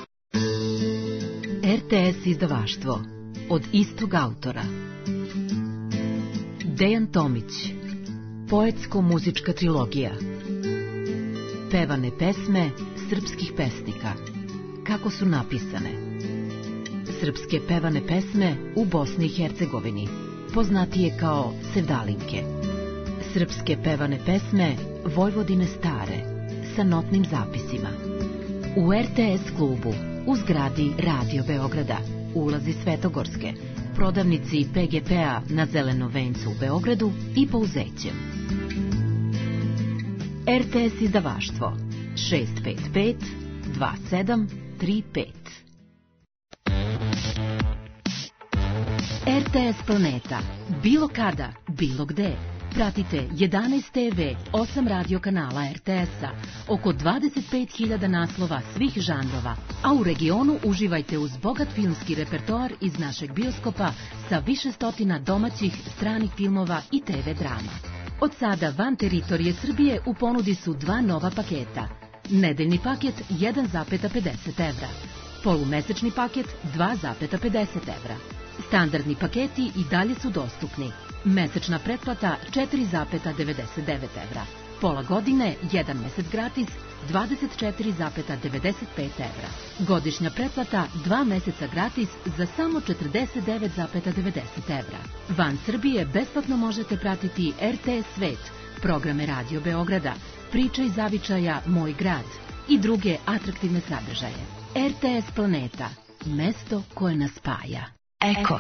RTS izdavaštvo. Od istog autora. Dejan Tomić. Poetsko-muzička trilogija. Pevane pesme srpskih pesnika. Kako su napisane. Srpske pevane pesme u Bosni i Hercegovini, poznatije kao sevdalinke. Srpske pevane pesme Vojvodine stare, sa notnim zapisima. U RTS klubu, u zgradi Radio Beograda, ulazi Svetogorske, prodavnici PGP-a na Zelenom vencu u Beogradu i Pouzećem. RTS izdavaštvo 655 2735. RTS Planeta. Bilo kada, bilo gde. Pratite 11 TV, 8 radio kanala RTS-a, oko 25.000 naslova svih žanrova, a u regionu uživajte uz bogat filmski repertoar iz našeg bioskopa sa više stotina domaćih, stranih filmova i TV drama. Od sada van teritorije Srbije u ponudi su dva nova paketa. Nedeljni paket 1,50 evra, polumesečni paket 2,50 evra. Standardni paketi i dalje su dostupni. Mesečna pretplata 4,99 evra. Pola godine, 1 mesec gratis, 24,95 evra. Godišnja pretplata 2 meseca gratis za samo 49,90 evra. Van Srbije besplatno možete pratiti RTS Svet, programe Radio Beograda, priče iz zavičaja Moj grad i druge atraktivne sadržaje. RTS Planeta, mesto koje nas spaja. Eko.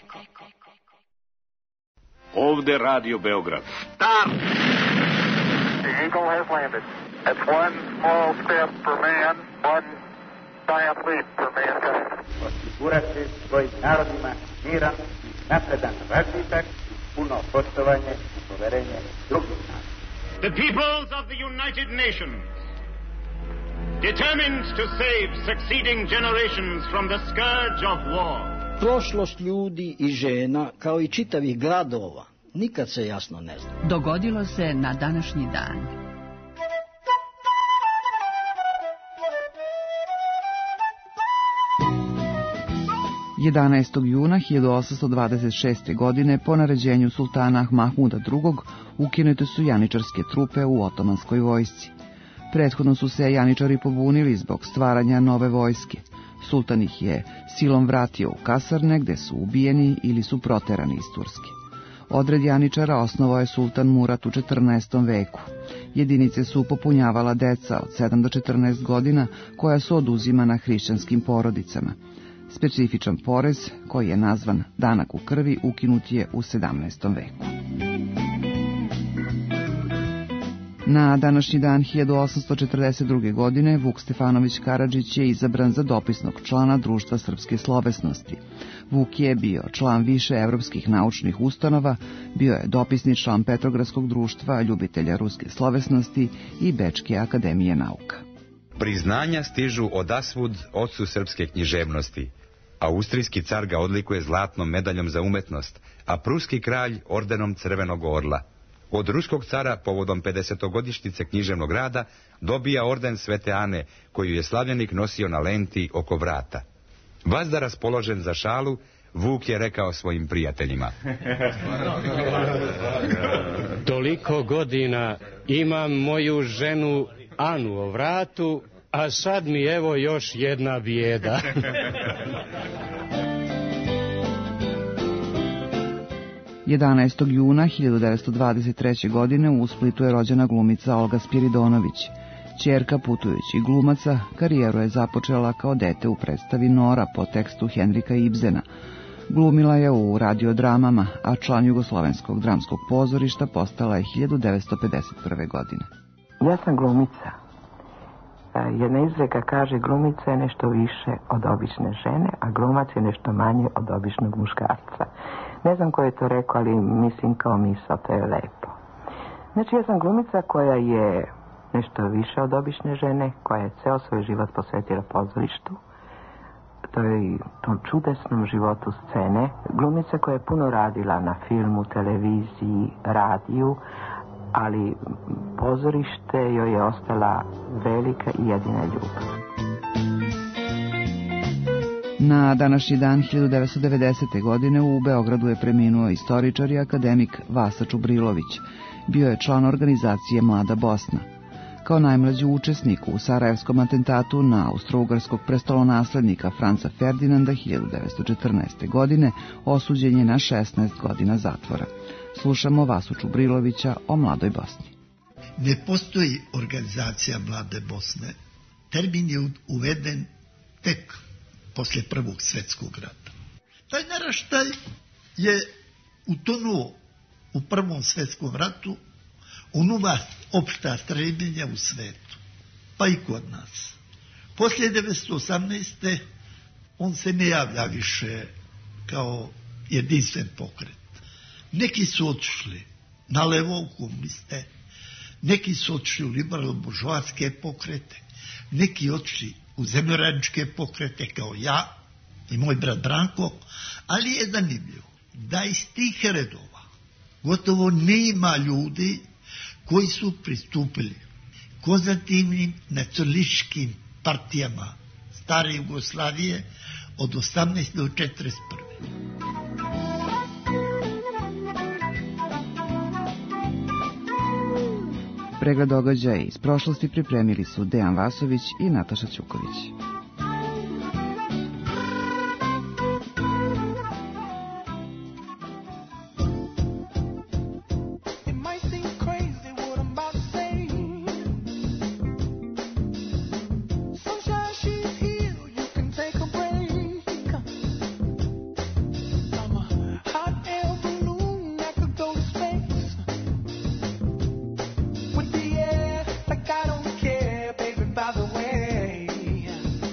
Ovde Radio Beograd. Start! The Eagle has landed. That's one small step for man, one giant leap for mankind. Osigurati svojim narodima miran, napredan razvitak, puno poštovanje i poverenje drugih naroda. The peoples of the United Nations, determined to save succeeding generations from the scourge of war. Prošlost ljudi i žena, kao i čitavih gradova, nikad se jasno ne zna. Dogodilo se na današnji dan. Juna 1826. godine po naređenju sultana Mahmuda II. Ukinute su janičarske trupe u otomanskoj vojsci. Prethodno su se janičari pobunili zbog stvaranja nove vojske. Sultan ih je silom vratio u kasarne gde su ubijeni ili su proterani iz Turske. Odred janičara osnovao je sultan Murat u 14. veku. Jedinice su popunjavala deca od 7 do 14 godina koja su oduzimana hrišćanskim porodicama. Specifičan porez, koji je nazvan danak u krvi, ukinut je u 17. veku. Na današnji dan 1842. godine Vuk Stefanović Karadžić je izabran za dopisnog člana Društva srpske slovesnosti. Vuk je bio član više evropskih naučnih ustanova, bio je dopisni član Petrogradskog društva ljubitelja ruske slovesnosti i Bečke akademije nauka. Priznanja stižu odasvud ocu srpske književnosti. Austrijski car ga odlikuje zlatnom medaljom za umetnost, a pruski kralj ordenom Crvenog orla. Od ruskog cara povodom 50-godišnjice književnog rada dobija orden Svete Ane, koju je slavljenik nosio na lenti oko vrata. Vazda raspoložen za šalu, Vuk je rekao svojim prijateljima: toliko godina imam moju ženu Anu o vratu, a sad mi evo još jedna bijeda. 11. juna 1923. godine u Splitu je rođena glumica Olga Spiridonović. Ćerka putujućih glumaca, karijeru je započela kao dete u predstavi Nora po tekstu Henrika Ibsena. Glumila je u radiodramama, a član Jugoslovenskog dramskog pozorišta postala je 1951. godine. Ja sam glumica Jedna izreka kaže glumica je nešto više od obične žene, a glumac je nešto manje od običnog muškarca. Ne znam ko je to rekao, ali mislim kao misao, to je lepo. Znači ja sam glumica koja je nešto više od obične žene, koja je ceo svoj život posvetila pozorištu, to je tom čudesnom životu scene, glumica koja je puno radila na filmu, televiziji, radiju, ali pozorište joj je ostala velika i jedina ljubav. Na današnji dan 1990. godine u Beogradu je preminuo istoričar i akademik Vasa Čubrilović. Bio je član organizacije Mlada Bosna. Kao najmlađi učesnik u sarajevskom atentatu na austrougarskog prestolonaslednika Franca Ferdinanda 1914. godine osuđen je na 16 godina zatvora. Slušamo Vasu Čubrilovića o Mladoj Bosni. Ne postoji organizacija Mlade Bosne. Termin je uveden tek posle Prvog svjetskog rata. Taj naraštaj je utonuo u Prvom svjetskom ratu u nova opšta strebljenja u svetu, pa i kod nas. Poslije 1918. on se ne javlja više kao jedinstven pokret. Neki su otišli na levo komuniste, neki su otišli u liberalno-buržoaske pokrete, neki otišli u zemljoradničke pokrete kao ja i moj brat Branko, ali je zanimljivo da iz tih redova gotovo nema ljudi koji su pristupili konzervativnim nacionalističkim partijama stare Jugoslavije od 18. do 41. Pregled događaja iz prošlosti pripremili su Dejan Vasović i Nataša Ćuković. With the air, like I don't care, baby, by the way.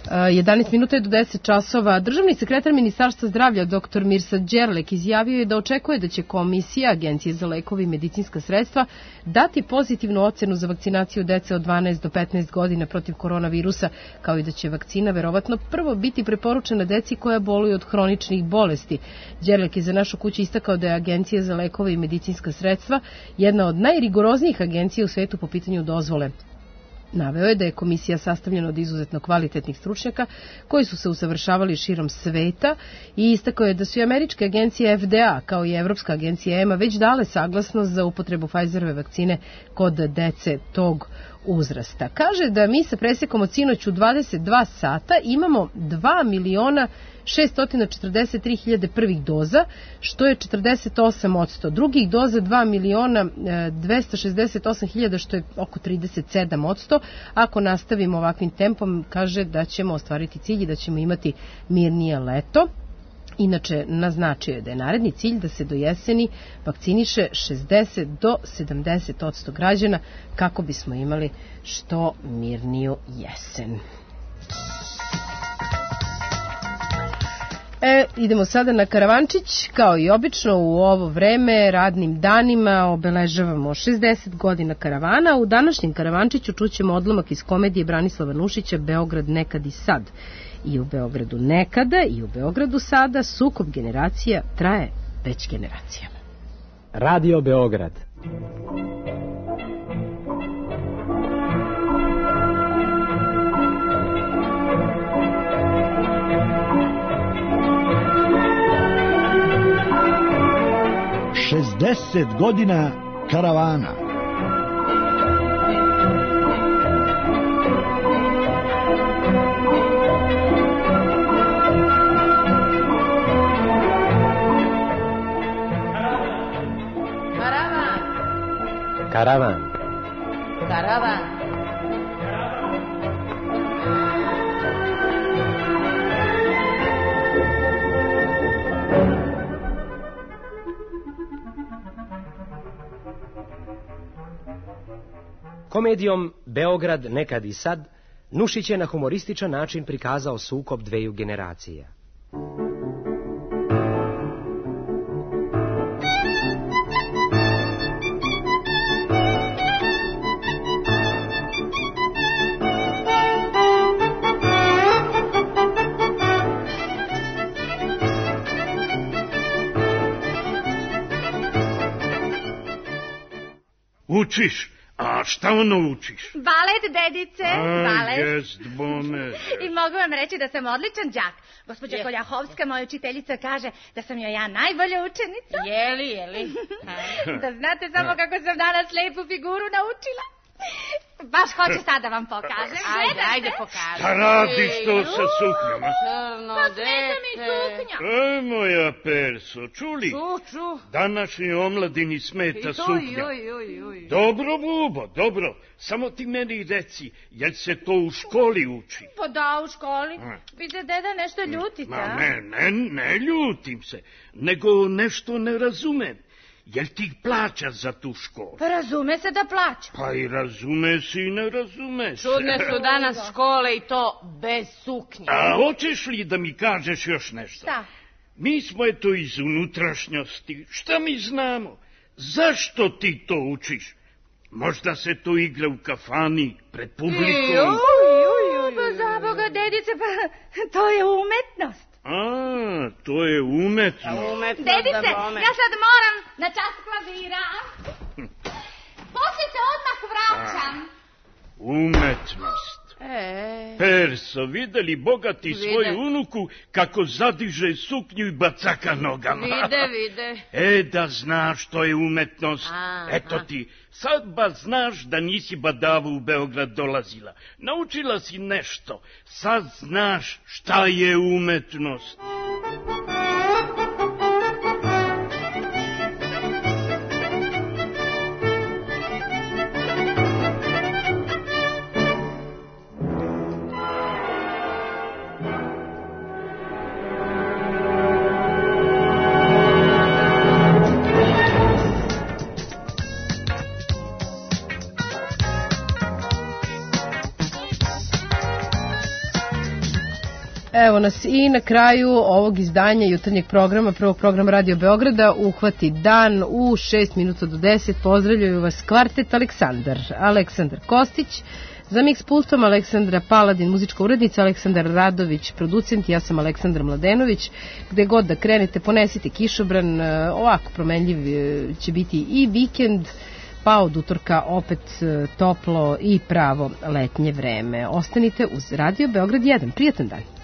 11 minuta je do 10 časova. Državni sekretar Ministarstva zdravlja dr. Mirsad Đerlek izjavio je da očekuje da će Komisija Agencije za lekove i medicinska sredstva dati pozitivnu ocenu za vakcinaciju dece od 12 do 15 godina protiv koronavirusa, kao i da će vakcina verovatno prvo biti preporučena deci koja boluju od hroničnih bolesti. Đerlek je za našu kuću istakao da je Agencija za lekove i medicinska sredstva jedna od najrigoroznijih agencija u svetu po pitanju dozvole. Naveo je da je komisija sastavljena od izuzetno kvalitetnih stručnjaka koji su se usavršavali širom sveta i istakao je da su i američke agencije FDA kao i Evropska agencija EMA već dale saglasnost za upotrebu Pfizerove vakcine kod dece tog uzrasta. Kaže da mi sa presekom od sinoć u 22 sata imamo 2.643.000 prvih doza, što je 48%. Drugih doza 2.268.000, što je oko 37%. Ako nastavimo ovakvim tempom, kaže da ćemo ostvariti cilj i da ćemo imati mirnije leto. Inače, naznačio je da je naredni cilj da se do jeseni vakciniše 60 do 70% građana kako bismo imali što mirniju jesen. Idemo sada na Karavančić. Kao i obično u ovo vreme radnim danima obeležavamo 60 godina karavana. U današnjem Karavančiću čućemo odlomak iz komedije Branislava Nušića Beograd nekad i sad. I u Beogradu nekada i u Beogradu sada sukob generacija traje već generacijama. Radio Beograd. Šezdeset godina karavana. Karavan. Karavan. Komedijom Beograd nekad i sad Nušić je na humorističan način prikazao sukob dveju generacija. Učiš? A šta ono učiš? Balet, dedice, balet. Jest, bome. I mogu vam reći da sam odličan đak. Gospođa Koljahovska, moja učiteljica, kaže da sam joj ja najbolja učenica. Jeli? Da znate samo kako sam danas lepu figuru naučila. Baš hoću sad da vam pokažem. Ajde, pokaži. Šta radiš to sa suknjama? Crno dete. Mi suknja. Moja Perso, čuli? Ču. Današnji omladini smeta suknja. Dobro, Bubo, dobro. Samo ti meni reci, jel se to u školi uči? Pa da, u školi. Vi se deda nešto ljutite, a? Ne ljutim se, nego nešto ne razumem. Jel ti plaćaš za tu školu? Pa razume se da plaća. Pa i razume si i ne razume se. Čudne su danas škole i to bez suknje. A hoćeš li da mi kažeš još nešto? Šta? Mi smo eto iz unutrašnjosti. Šta mi znamo? Zašto ti to učiš? Možda se to igra u kafani pred publikom. Pa za Boga, dedice, pa to je umetnost. A, to je umetnost. Dedice, ja sad moram na čas klavira. Poslije se odmah vraćam. Umetnost. Perso, videli bogati svoju unuku kako zadiže suknju i bacaka nogama. Vide. Da znaš što je umetnost. Eto ti, sad ba znaš da nisi badavu u Beograd dolazila. Naučila si nešto. Sad znaš šta je umetnost. Evo nas i na kraju ovog izdanja jutarnjeg programa, prvog programa Radio Beograda, uhvati dan u 6 minuta do 10. Pozdravljaju vas kvartet Aleksandar Kostić, za mix pultom Aleksandra Paladin, muzička urednica, Aleksandar Radović, producent, ja sam Aleksandar Mladenović. Gde god da krenete, ponesite kišobran, ovako promenljiv će biti i vikend, pa od utorka opet toplo i pravo letnje vreme. Ostanite uz Radio Beograd 1. Prijatan dan.